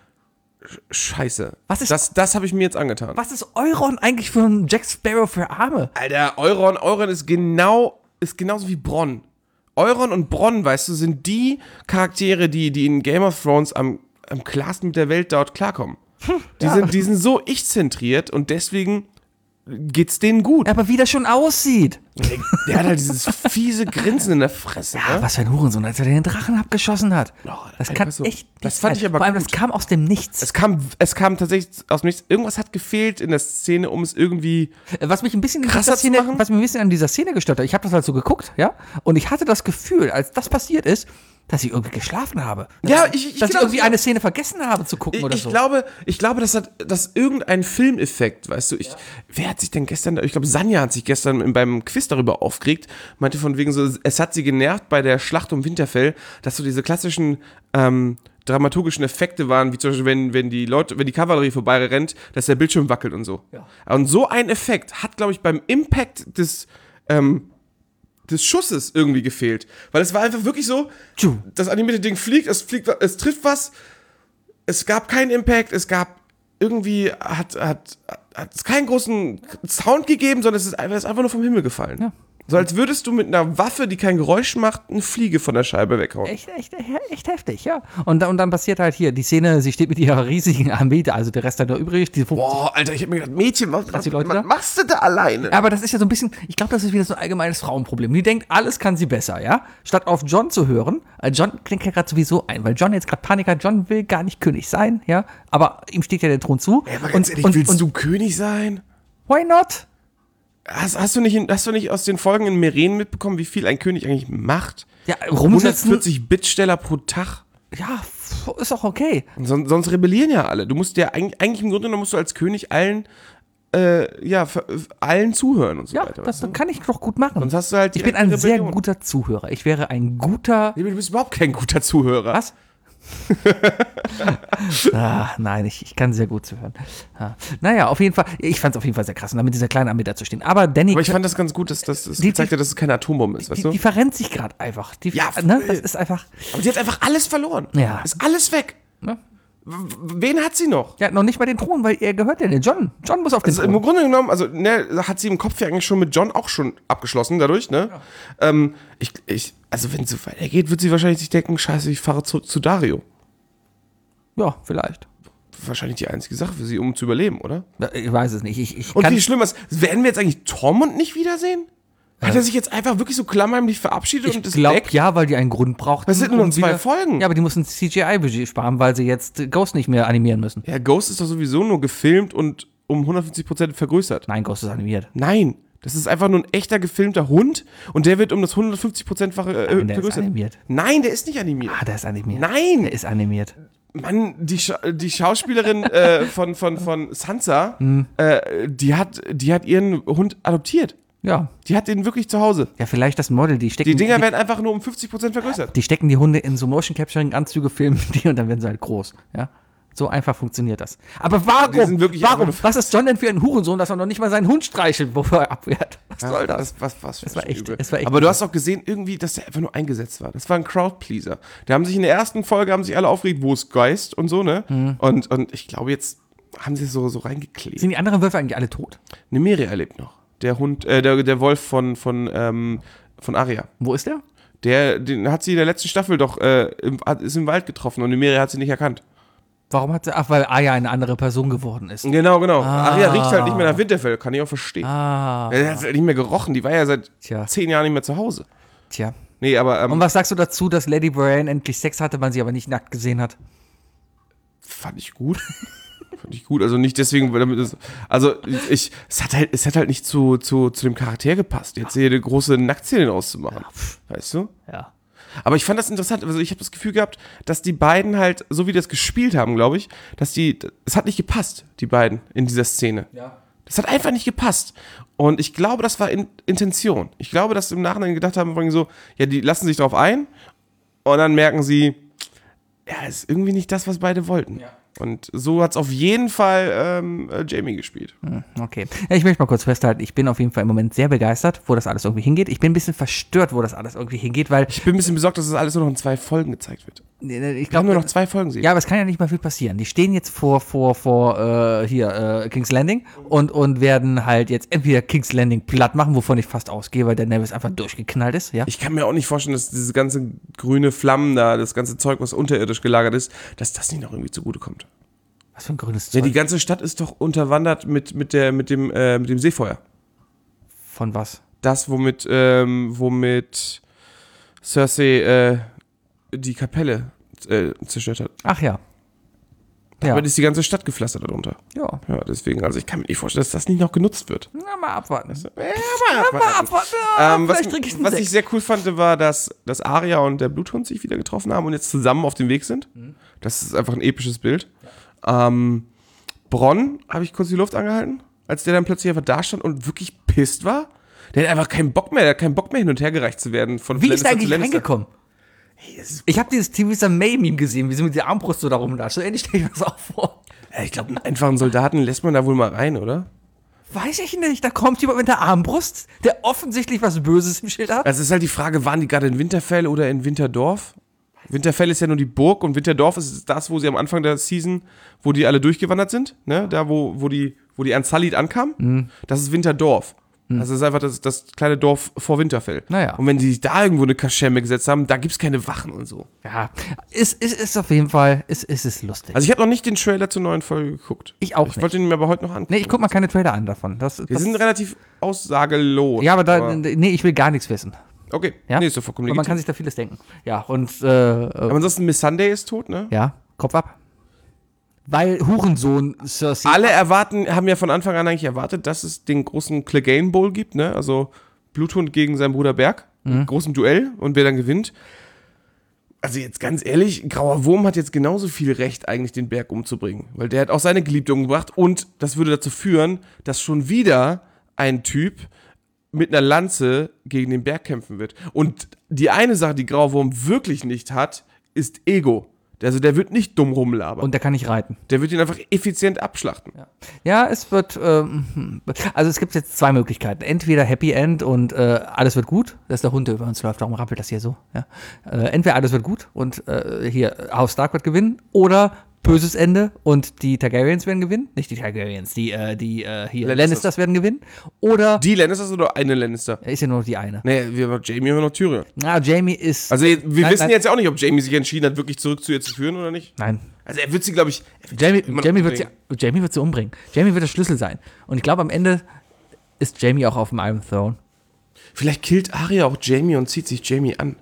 Sch- Scheiße. Was ist- das, das habe ich mir jetzt angetan. Was ist Euron eigentlich für ein Jack Sparrow für Arme? Alter, Euron, Euron ist genau, ist genauso wie Bronn. Euron und Bronn, weißt du, sind die Charaktere, die, die in Game of Thrones am, am klarsten mit der Welt dort klarkommen. Die, sind, die sind so ich-zentriert und deswegen geht's denen gut. Aber wie das schon aussieht. Der, der hat halt dieses fiese Grinsen in der Fresse. Ja, ne? was für ein Hurensohn, als er den Drachen abgeschossen hat. Das kann einfach so. echt nicht Das fand sein. ich aber Vor allem, gut. das kam aus dem Nichts. Es kam, es kam tatsächlich aus dem Nichts. Irgendwas hat gefehlt in der Szene, um es irgendwie. Was mich ein bisschen in krasser dieser Szene, zu machen? was mich ein bisschen an dieser Szene gestört hat, ich habe das halt so geguckt, ja, und ich hatte das Gefühl, als das passiert ist, dass ich irgendwie geschlafen habe. Ja, ich- ich dass ich glaub- irgendwie eine Szene vergessen habe zu gucken Ich, oder ich so. glaube, ich glaube, das hat das irgendein Filmeffekt, weißt du. Ich, Wer hat sich denn gestern, ich glaube, Sanja hat sich gestern beim Quiz darüber aufgeregt, meinte von wegen so, es hat sie genervt bei der Schlacht um Winterfell, dass so diese klassischen ähm, dramaturgischen Effekte waren, wie zum Beispiel, wenn, wenn die Leute, wenn die Kavallerie vorbeirennt, dass der Bildschirm wackelt und so. Ja. Und so ein Effekt hat, glaube ich, beim Impact des ähm, des Schusses irgendwie gefehlt. Weil es war einfach wirklich so, Tschu. das animierte Ding fliegt, es fliegt, es trifft was, es gab keinen Impact, es gab irgendwie, hat, hat, hat es keinen großen Sound gegeben, sondern es ist einfach, es ist einfach nur vom Himmel gefallen. Ja. So als würdest du mit einer Waffe, die kein Geräusch macht, eine Fliege von der Scheibe weghauen. Echt, echt, echt heftig, ja. Und, dann- und dann passiert halt hier die Szene, sie steht mit ihrer riesigen Armee da, also der Rest hat da übrig. Die Boah, Alter, ich hab mir gedacht, Mädchen, was, was, die Leute was da? machst du da alleine? Aber das ist ja so ein bisschen, ich glaube, das ist wieder so ein allgemeines Frauenproblem. Die denkt, alles kann sie besser, ja? Statt auf John zu hören, äh, John klingt ja gerade sowieso ein, weil John jetzt gerade Panik hat, John will gar nicht König sein, ja? Aber ihm steht ja der Thron zu. Ja, aber ganz ehrlich, willst du König sein? Why not? Hast, hast, du nicht, in- hast du nicht aus den Folgen in Meren mitbekommen, wie viel ein König eigentlich macht? Ja, rumsitzen, hundertvierzig Bittsteller pro Tag. ja, f- ist auch okay. Und son, sonst rebellieren ja alle. Du musst ja eigentlich, eigentlich im Grunde genommen musst du als König allen, äh, ja, ver- allen zuhören und so Ja, weiter. das weißt du? kann ich doch gut machen. Sonst hast du halt ich bin direkt ein eine sehr Rebellion. guter Zuhörer. Ich wäre ein guter. Nee, du bist überhaupt kein guter Zuhörer. Was? ah, nein, ich, ich kann sehr gut zuhören. Ah. Naja, auf jeden Fall, ich fand es auf jeden Fall sehr krass, da mit dieser kleinen Armee da zu stehen. Aber Danny, Aber ich fand das ganz gut, dass das dass Die- gezeigt hat, dass es keine Atombombe ist, weißt die, du? die verrennt sich gerade einfach. Die, Ja, ne? voll. Das ist einfach. Aber die hat einfach alles verloren. Ja. Ist alles weg. Ne? W- Wen hat sie noch? Ja, noch nicht mal den Thron, weil er gehört ja den John. John muss auf den Also im Thron. Grunde genommen, also ne, hat sie im Kopf ja eigentlich schon mit John auch schon abgeschlossen dadurch, ne? Ähm, ich, ich, also wenn es so weitergeht, wird sie wahrscheinlich sich denken, scheiße, ich fahre zurück zu Dario. Ja, vielleicht. Wahrscheinlich die einzige Sache für sie, um zu überleben, oder? Ja, ich weiß es nicht. Ich, ich Und kann, viel schlimmer ist, werden wir jetzt eigentlich Tormund nicht wiedersehen? Hat er sich jetzt einfach wirklich so klammheimlich verabschiedet und ich ist glaube, weg? ja, weil die einen Grund braucht. Das sind nur noch zwei Folgen. Ja, aber die mussten C G I-Budget sparen, weil sie jetzt Ghost nicht mehr animieren müssen. Ja, Ghost ist doch sowieso nur gefilmt und um hundertfünfzig Prozent vergrößert. Nein, Ghost ist animiert. Nein, das ist einfach nur ein echter gefilmter Hund und der wird um das hundertfünfzig Prozent-fache äh, Nein, der ist vergrößert. animiert. Nein, der ist nicht animiert. Ah, der ist animiert. Nein! Der ist animiert. Mann, die, Scha die Schauspielerin äh, von, von, von Sansa, Hm. äh, die, hat, die hat ihren Hund adoptiert. Ja. Die hat den wirklich zu Hause. Ja, vielleicht das Model, die stecken Die Dinger die, werden einfach nur um fünfzig Prozent vergrößert. die stecken die Hunde in so Motion Capturing Anzüge, filmen die und dann werden sie halt groß, ja? So einfach funktioniert das. Aber Die warum? sind wirklich Warum? einfach Was ist John denn für ein Hurensohn, dass er noch nicht mal seinen Hund streichelt, bevor er abwehrt? Was soll das? Das, was, was Das war echt- übel. das war echt Aber du übel. hast auch gesehen, irgendwie, dass der einfach nur eingesetzt war. Das war ein Crowdpleaser. Da haben sich in der ersten Folge haben sich alle aufgeregt, wo ist Geist und so, ne? Mhm. Und, und ich glaube, jetzt haben sie es so, so reingeklebt. Sind die anderen Wölfe eigentlich alle tot? Eine Miriam lebt noch. Der Hund, äh, der, der Wolf von, von, ähm, von Arya. Wo ist der? Der, den hat sie in der letzten Staffel doch, äh, im, hat, ist im Wald getroffen und Nymeria hat sie nicht erkannt. Warum hat sie, ach, weil Arya eine andere Person geworden ist. Genau, genau. Ah. Arya riecht halt nicht mehr nach Winterfell, kann ich auch verstehen. Ah. Er hat halt nicht mehr gerochen, die war ja seit Tja. zehn Jahren nicht mehr zu Hause. Tja. Nee, aber, ähm, Und was sagst du dazu, dass Lady Brienne endlich Sex hatte, man sie aber nicht nackt gesehen hat? fand ich gut. Fand ich gut, also nicht deswegen, weil damit es, also ich, es hat halt, es hat halt nicht zu, zu, zu dem Charakter gepasst, jetzt hier eine große Nacktszene auszumachen, weißt du? Ja. Aber ich fand das interessant, also ich habe das Gefühl gehabt, dass die beiden halt, so wie die das gespielt haben, glaube ich, dass die, es hat nicht gepasst, die beiden in dieser Szene. Ja. Das hat einfach nicht gepasst. Und ich glaube, das war in, Intention. Ich glaube, dass sie im Nachhinein gedacht haben, so, ja, die lassen sich drauf ein und dann merken sie, ja, ist irgendwie nicht das, was beide wollten. Ja. Und so hat es auf jeden Fall ähm, äh, Jamie gespielt. Okay. Ja, ich möchte mal kurz festhalten, ich bin auf jeden Fall im Moment sehr begeistert, wo das alles irgendwie hingeht. Ich bin ein bisschen verstört, wo das alles irgendwie hingeht, weil Ich bin ein bisschen besorgt, dass das alles nur noch in zwei Folgen gezeigt wird. ich Wir haben glaube nur noch zwei Folgen sehen. Ja, aber es kann ja nicht mal viel passieren. Die stehen jetzt vor, vor, vor, äh, hier, äh, King's Landing und, und werden halt jetzt entweder King's Landing platt machen, wovon ich fast ausgehe, weil der Nevis einfach durchgeknallt ist, ja. Ich kann mir auch nicht vorstellen, dass diese ganze grüne Flammen da, das ganze Zeug, was unterirdisch gelagert ist, dass das nicht noch irgendwie zugutekommt. Was für ein grünes Ja, Zeug. die ganze Stadt ist doch unterwandert mit, mit, der, mit, dem, äh, mit dem Seefeuer. Von was? Das, womit, ähm, womit Cersei äh, die Kapelle äh, zerstört hat. Ach ja. Ja. Damit ist die ganze Stadt gepflastert darunter. Ja. Ja, deswegen, also ich kann mir nicht vorstellen, dass das nicht noch genutzt wird. Na, mal abwarten. Ja, Mal abwarten. Ja, Ähm, was vielleicht trinke ich einen was Sekt. ich sehr cool fand, war, dass, dass Arya und der Bluthund sich wieder getroffen haben und jetzt zusammen auf dem Weg sind. Das ist einfach ein episches Bild. Ähm, Bronn habe ich kurz die Luft angehalten, als der dann plötzlich einfach da stand und wirklich pisst war. Der hat einfach keinen Bock mehr, der hat keinen Bock mehr hin und her gereicht zu werden. Von Wie ist Lannister der zu eigentlich Lannister. reingekommen? Ich habe dieses Theresa May-Meme gesehen, wie sie mit der Armbrust so da rumlatscht. So ähnlich stelle ich mir das auch vor. Ja, ich glaube, einen einfachen Soldaten lässt man da wohl mal rein, oder? Weiß ich nicht. Da kommt jemand mit der Armbrust, der offensichtlich was Böses im Schild hat. Also es ist halt die Frage, waren die gerade in Winterfell oder in Winterdorf? Winterfell ist ja nur die Burg und Winterdorf ist das, wo sie am Anfang der Season, wo die alle durchgewandert sind, ne? Da, wo, wo die, wo die an Salid ankamen. Mhm. Das ist Winterdorf. Mhm. Das ist einfach das, das kleine Dorf vor Winterfell. Naja. Und wenn die da irgendwo eine Kaschemme gesetzt haben, da gibt's keine Wachen und so. Ja, ist, ist, ist auf jeden Fall, ist, ist, ist lustig. Also ich habe noch nicht den Trailer zur neuen Folge geguckt. Ich auch Ich nicht. wollte ihn mir aber heute noch angucken. Nee, ich guck mal keine Trailer an davon. Das, Wir das, sind relativ aussagelos. ja, aber da, nee, ich will gar nichts wissen. Okay, Ja? nee, ist doch vollkommen Und man legitim. kann sich da vieles denken. Ja, und, äh, Aber äh ansonsten, Miss Sunday ist tot, ne? ja, Kopf ab. Weil Hurensohn Cersei. Alle erwarten, haben ja von Anfang an eigentlich erwartet, dass es den großen Clegane Bowl gibt, ne? Also Bluthund gegen seinen Bruder Berg, Mhm. einen großen Duell und wer dann gewinnt. Also jetzt ganz ehrlich, Grauer Wurm hat jetzt genauso viel Recht, eigentlich den Berg umzubringen, weil der hat auch seine Geliebte umgebracht und das würde dazu führen, dass schon wieder ein Typ mit einer Lanze gegen den Berg kämpfen wird. Und die eine Sache, die Grauer Wurm wirklich nicht hat, ist Ego. Also der wird nicht dumm rumlabern. Und der kann nicht reiten. Der wird ihn einfach effizient abschlachten. Ja, es wird, ähm, also es gibt jetzt zwei Möglichkeiten. Entweder Happy End und äh, alles wird gut. Das ist der Hund, der über uns läuft, darum rappelt das hier so. Ja. Äh, entweder alles wird gut und äh, hier Haus Stark wird gewinnen oder böses Ende und die Targaryens werden gewinnen. Nicht die Targaryens, die, äh, die äh, hier Lannisters. Lannisters werden gewinnen. Oder, Die Lannisters oder eine Lannister? ist ja nur noch die eine. Nee, wir haben Jamie und noch Tyrion. Na, Jamie ist, Also wir Nein, wissen nein. jetzt ja auch nicht, ob Jamie sich entschieden hat, wirklich zurück zu ihr zu führen oder nicht. nein, Also er wird sie, glaube ich, er wird Jamie, sie immer noch Jamie, wird sie, umbringen. Jamie wird sie umbringen. Jamie wird der Schlüssel sein. Und ich glaube, am Ende ist Jamie auch auf dem Iron Throne. Vielleicht killt Arya auch Jamie und zieht sich Jamie an.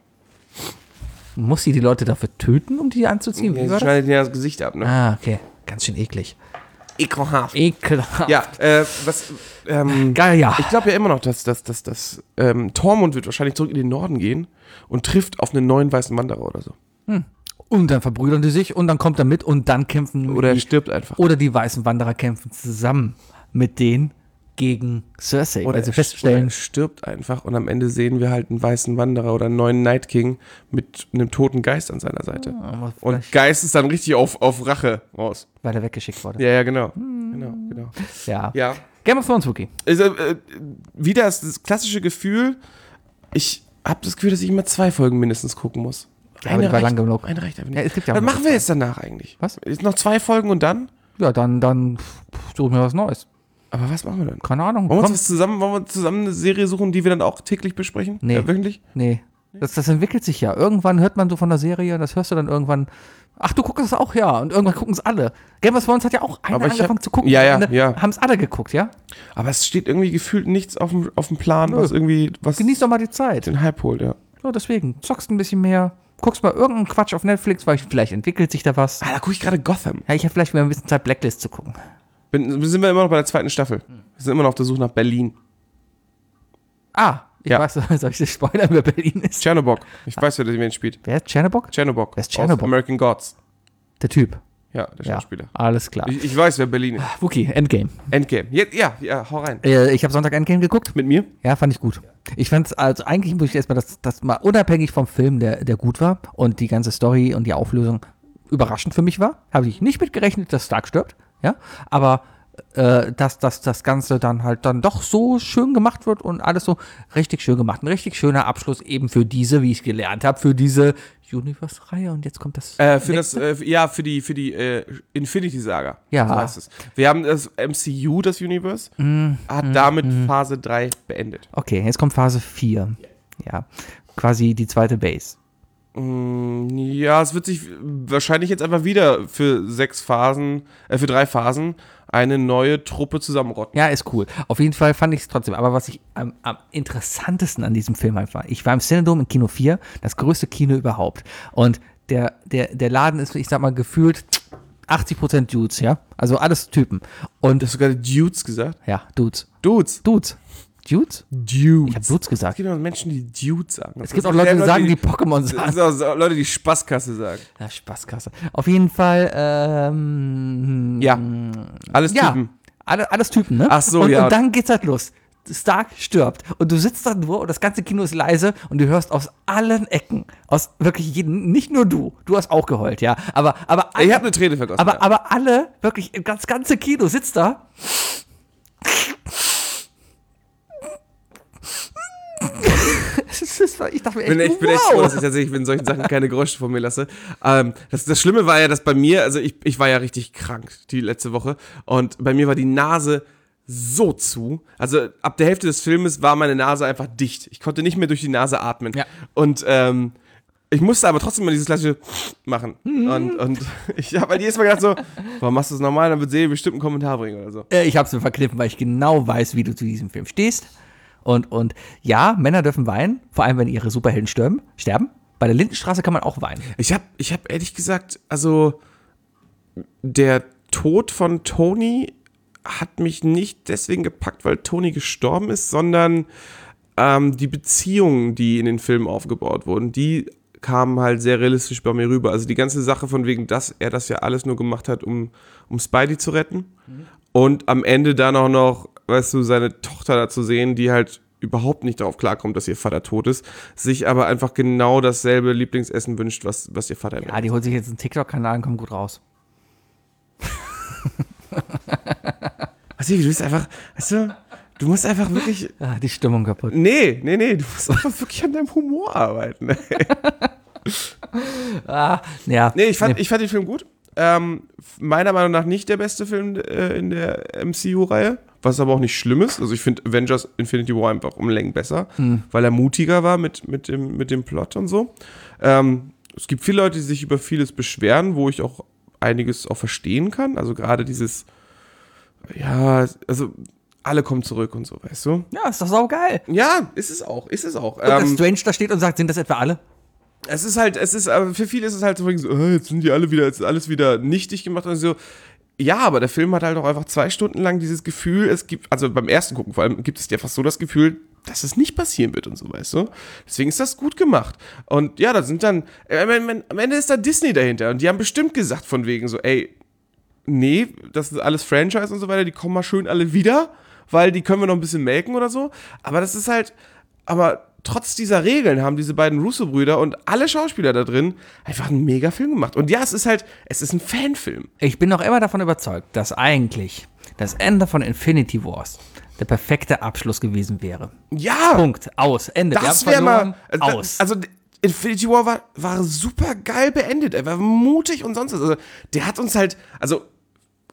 Muss sie die Leute dafür töten, um die anzuziehen? Ja, Wie sie war das? schneidet ihr das Gesicht ab, ne? Ah, okay. Ganz schön eklig. Ekelhaft. Ekelhaft. Ja, äh, was, ähm, Geil, ja. ich glaube ja immer noch, dass, dass, dass, dass ähm, Tormund wird wahrscheinlich zurück in den Norden gehen und trifft auf einen neuen weißen Wanderer oder so. Und dann verbrüdern die sich und dann kommt er mit und dann kämpfen Oder er die, stirbt einfach. oder die weißen Wanderer kämpfen zusammen mit denen gegen Cersei, weil sie er- feststellen, oder er stirbt einfach und am Ende sehen wir halt einen weißen Wanderer oder einen neuen Night King mit einem toten Geist an seiner Seite. aber Und vielleicht, Geist ist dann richtig auf, auf Rache raus. weil er weggeschickt wurde. Ja, ja, genau. Genau, genau. Ja. Ja. Game of Thrones Wookie. Also, äh, wieder das, das klassische Gefühl, ich habe das Gefühl, dass ich immer zwei Folgen mindestens gucken muss. Ja, aber die war lang genug. Eine reicht einfach nicht. Ja, es gibt ja auch Was noch machen wir jetzt danach eigentlich? Was? Ist noch zwei Folgen und dann? Ja, dann, dann suchen wir was Neues. Aber was machen wir dann? Keine Ahnung. Wollen wir, Komm. uns was zusammen, wollen wir zusammen eine Serie suchen, die wir dann auch täglich besprechen? Nee. Äh, wöchentlich? Nee. Das, das entwickelt sich ja. Irgendwann hört man so von der Serie, das hörst du dann irgendwann. Ach, du guckst es auch, ja. Und irgendwann gucken es alle. Game of Thrones hat ja auch einer Aber ich angefangen hab- zu gucken. Ja, ja, Am Ende ja. haben es alle geguckt, ja? Aber es steht irgendwie gefühlt nichts auf dem, auf dem Plan, was irgendwie, was Genieß doch mal die Zeit. den Hype holt, ja. So, deswegen. Zockst ein bisschen mehr. Guckst mal irgendeinen Quatsch auf Netflix, weil vielleicht entwickelt sich da was. Ah, da gucke ich gerade Gotham. Ja, ich habe vielleicht wieder ein bisschen Zeit, Blacklist zu gucken. Bin, sind wir immer noch bei der zweiten Staffel. Wir sind immer noch auf der Suche nach Berlin. Ah, ich Ja. weiß, soll ich dir spoilern, wer Berlin ist? Tschernobog. Ich weiß, wer den spielt. Wer ist Tschernobog? Tschernobog. Wer ist Tschernobog? Aus American Gods. Der Typ. Ja, der Ja, Schauspieler. alles klar. Ich, ich weiß, wer Berlin ist. Wookie, Endgame. Endgame. Ja, ja, ja, hau rein. Äh, ich habe Sonntag Endgame geguckt. Mit mir? Ja, fand ich gut. Ich fand es, also eigentlich muss ich erstmal, das, das mal unabhängig vom Film, der, der gut war und die ganze Story und die Auflösung überraschend für mich war. Habe ich nicht mitgerechnet, dass Stark stirbt. Ja, aber äh, dass, dass das Ganze dann halt dann doch so schön gemacht wird und alles so richtig schön gemacht. Ein richtig schöner Abschluss eben für diese, wie ich gelernt habe, für diese Universe-Reihe. Und jetzt kommt das. Äh, für nächste. das, äh, ja, für die, für die äh, Infinity-Saga. Ja. So heißt es. Wir haben das M C U, das Universe, hat damit Phase drei beendet. Okay, jetzt kommt Phase vier. Ja, quasi die zweite Base. Ja, es wird sich wahrscheinlich jetzt einfach wieder für sechs Phasen, äh, für drei Phasen eine neue Truppe zusammenrotten. Ja, ist cool. Auf jeden Fall fand ich es trotzdem. Aber was ich am, am interessantesten an diesem Film halt war, ich war im Cinedome in Kino vier, das größte Kino überhaupt. Und der, der, der Laden ist, ich sag mal, gefühlt achtzig Prozent Dudes, ja? Also alles Typen. Und, Hast du gerade Dudes gesagt? ja, Dudes. Dudes. Dudes. Dudes? Dudes. Ich hab Dudes Es gesagt. gibt auch Menschen, die Dudes sagen. Es gibt auch Leute, die sagen, die Pokémon Das sagen. sind auch so Leute, die Spaßkasse sagen. Ja, Spaßkasse. Auf jeden Fall, ähm, Ja, alles ja, Typen. alle, alles Typen, ne? Ach so, und, ja. Und dann geht's halt los. Stark stirbt. Und du sitzt da nur und das ganze Kino ist leise und du hörst aus allen Ecken, aus wirklich jedem, nicht nur du, du hast auch geheult, ja, aber, aber alle, Ich habe eine Träne vergossen. aber, ja. aber alle, wirklich, das ganze Kino sitzt da. Es ist- Ich dachte mir echt, bin echt, bin echt wow. froh, dass ich tatsächlich in solchen Sachen keine Geräusche von mir lasse. Ähm, das, das Schlimme war ja, dass bei mir, also ich, ich war ja richtig krank die letzte Woche und bei mir war die Nase so zu. Also ab der Hälfte des Filmes war meine Nase einfach dicht. Ich konnte nicht mehr durch die Nase atmen. Ja. Und ähm, ich musste aber trotzdem mal dieses klassische machen. Und, und ich habe halt jedes Mal gedacht so, warum machst du das normal? Dann wird Serie bestimmt einen Kommentar bringen oder so. Äh, Ich hab's mir verkniffen, weil ich genau weiß, wie du zu diesem Film stehst. Und, und ja, Männer dürfen weinen, vor allem wenn ihre Superhelden sterben. sterben. Bei der Lindenstraße kann man auch weinen. Ich habe ich hab ehrlich gesagt, also der Tod von Tony hat mich nicht deswegen gepackt, weil Tony gestorben ist, sondern ähm, die Beziehungen, die in den Filmen aufgebaut wurden, die kamen halt sehr realistisch bei mir rüber. Also die ganze Sache von wegen, dass er das ja alles nur gemacht hat, um, um Spidey zu retten. Mhm. Und am Ende dann auch noch, weißt du, seine Tochter da zu sehen, die halt überhaupt nicht darauf klarkommt, dass ihr Vater tot ist, sich aber einfach genau dasselbe Lieblingsessen wünscht, was, was ihr Vater Ja, die holt sich jetzt einen TikTok-Kanal und kommt gut raus. Also, du bist einfach, weißt du, du musst einfach wirklich, Ah, die Stimmung kaputt. nee, nee, nee, du musst einfach wirklich an deinem Humor arbeiten. Ah, ja. Nee, ich fand, Nee. ich fand den Film gut. Ähm, meiner Meinung nach nicht der beste Film äh, in der M C U-Reihe, was aber auch nicht schlimm ist. Also ich finde Avengers Infinity War einfach um Längen besser, Hm. weil er mutiger war mit, mit, dem, mit dem Plot und so. Ähm, es gibt viele Leute, die sich über vieles beschweren, wo ich auch einiges auch verstehen kann. Also gerade dieses, ja, also alle kommen zurück und so, weißt du? Ja, ist doch saugeil. Ja, ist es auch, ist es auch. Und dass Ähm, Strange da steht und sagt, sind das etwa alle? es ist halt, es ist, äh, für viele ist es halt so, so äh, jetzt sind die alle wieder, jetzt ist alles wieder nichtig gemacht und so. Ja, aber der Film hat halt auch einfach zwei Stunden lang dieses Gefühl, es gibt, also beim ersten Gucken vor allem, gibt es dir fast so das Gefühl, dass es nicht passieren wird und so, weißt du? Deswegen ist das gut gemacht. Und ja, da sind dann, äh, am Ende ist da Disney dahinter und die haben bestimmt gesagt von wegen so, ey, nee, das ist alles Franchise und so weiter, die kommen mal schön alle wieder, weil die können wir noch ein bisschen melken oder so. Aber das ist halt, aber trotz dieser Regeln haben diese beiden Russo-Brüder und alle Schauspieler da drin einfach einen mega Film gemacht. Und ja, es ist halt, es ist ein Fanfilm. Ich bin noch immer davon überzeugt, dass eigentlich das Ende von Infinity Wars der perfekte Abschluss gewesen wäre. Ja, Punkt. Aus. Ende. Wir das haben wäre verloren. mal, also, Aus. also Infinity War war, war super geil beendet. Er war mutig und sonst was. Also, der hat uns halt, also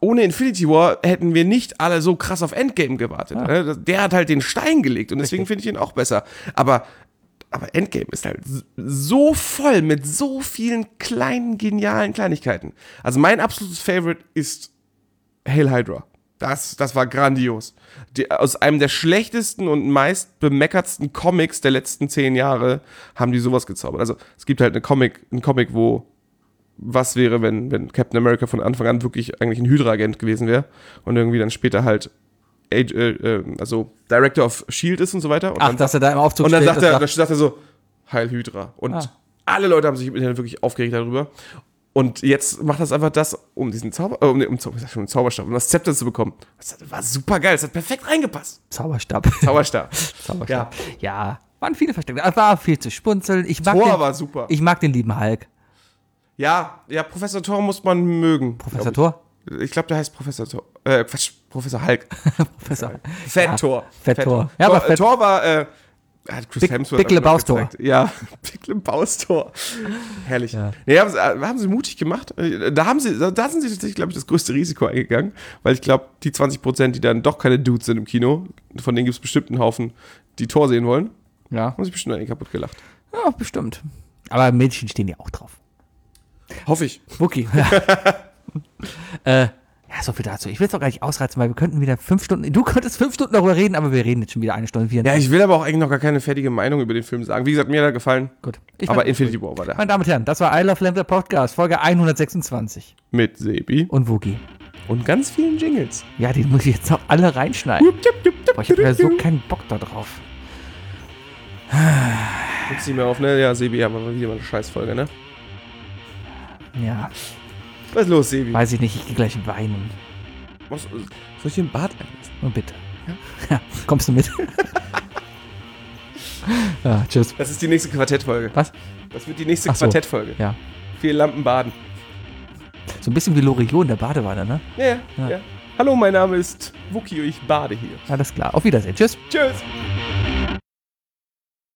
ohne Infinity War hätten wir nicht alle so krass auf Endgame gewartet. Ne? Der hat halt den Stein gelegt und deswegen finde ich ihn auch besser. Aber, aber Endgame ist halt so voll mit so vielen kleinen, genialen Kleinigkeiten. Also mein absolutes Favorite ist Hail Hydra. Das, das war grandios. Die, aus einem der schlechtesten und meist bemeckertsten Comics der letzten zehn Jahre haben die sowas gezaubert. Also es gibt halt eine Comic, einen Comic, wo was wäre, wenn, wenn Captain America von Anfang an wirklich eigentlich ein Hydra-Agent gewesen wäre und irgendwie dann später halt Age, äh, also Director of S H I E L D ist und so weiter. Und Ach, dann dass er da im Aufzug Und dann steht sagt er, und dann sagt er so, Heil Hydra. Und Ah. alle Leute haben sich im Internet wirklich aufgeregt darüber. Und jetzt macht das einfach das, um diesen Zauber, äh, um, um, Zau- ich sag schon, um Zauberstab, um das Zepter zu bekommen. Das war super geil, das hat perfekt reingepasst. Zauberstab. Zauberstab. Zauberstab. Ja. Waren viele Versteckte. Es war viel zu spunzeln. Ich mag Thor den, war super. Ich mag den lieben Hulk. Ja, ja, Professor Thor muss man mögen. Professor glaub Thor? ich. Ich glaube, der heißt Professor Thor. Äh, Quatsch, Professor Hulk. Professor. Fat Ja, Thor. Fat Thor. Ja, Thor, aber Fat- Thor war, äh, hat Chris Big- Hemsworth Big auch noch Lebowski. gezeigt. Ja, Big Lebowski. Herrlich. Ja. Nee, haben, sie, haben sie mutig gemacht. Da haben sie, da sind sie tatsächlich, glaube ich, das größte Risiko eingegangen, weil ich glaube, die zwanzig Prozent, die dann doch keine Dudes sind im Kino, von denen gibt es bestimmt einen Haufen, die Thor sehen wollen, Ja. haben sich bestimmt einige kaputt gelacht. Ja, bestimmt. Aber Mädchen stehen ja auch drauf. Hoffe ich. Wookie. Ja. äh, ja, so viel dazu. Ich will es auch gar nicht ausreizen, weil wir könnten wieder fünf Stunden. Du könntest fünf Stunden darüber reden, aber wir reden jetzt schon wieder eine Stunde Ja, vierundzwanzig. ich will aber auch eigentlich noch gar keine fertige Meinung über den Film sagen. Wie gesagt, mir hat er gefallen. Gut. Ich Aber fand- Infinity War war da. Meine Damen und Herren, das war I Love Lamp, der Podcast, Folge hundertsechsundzwanzig. Mit Sebi Und Wookie. und ganz vielen Jingles. Ja, die muss ich jetzt noch alle reinschneiden. Boah, ich habe ja so keinen Bock da drauf. Gibt's nicht mehr auf, ne? Ja, Sebi, haben wir wieder mal eine Scheißfolge, ne? Ja, Was ist los, Sebi? weiß ich nicht, ich gehe gleich weinen. Was, soll ich den Bart einlassen? Und bitte. Ja, kommst du mit? Ja, tschüss. Das ist die nächste Quartettfolge. Was? Das wird die nächste Ach so. Quartettfolge. Ja. Vier Lampen baden. So ein bisschen wie Loriot in der Badewanne, ne? Ja, ja, Ja. ja. Hallo, mein Name ist Wookie und ich bade hier. Alles klar. Auf Wiedersehen. Tschüss. Tschüss.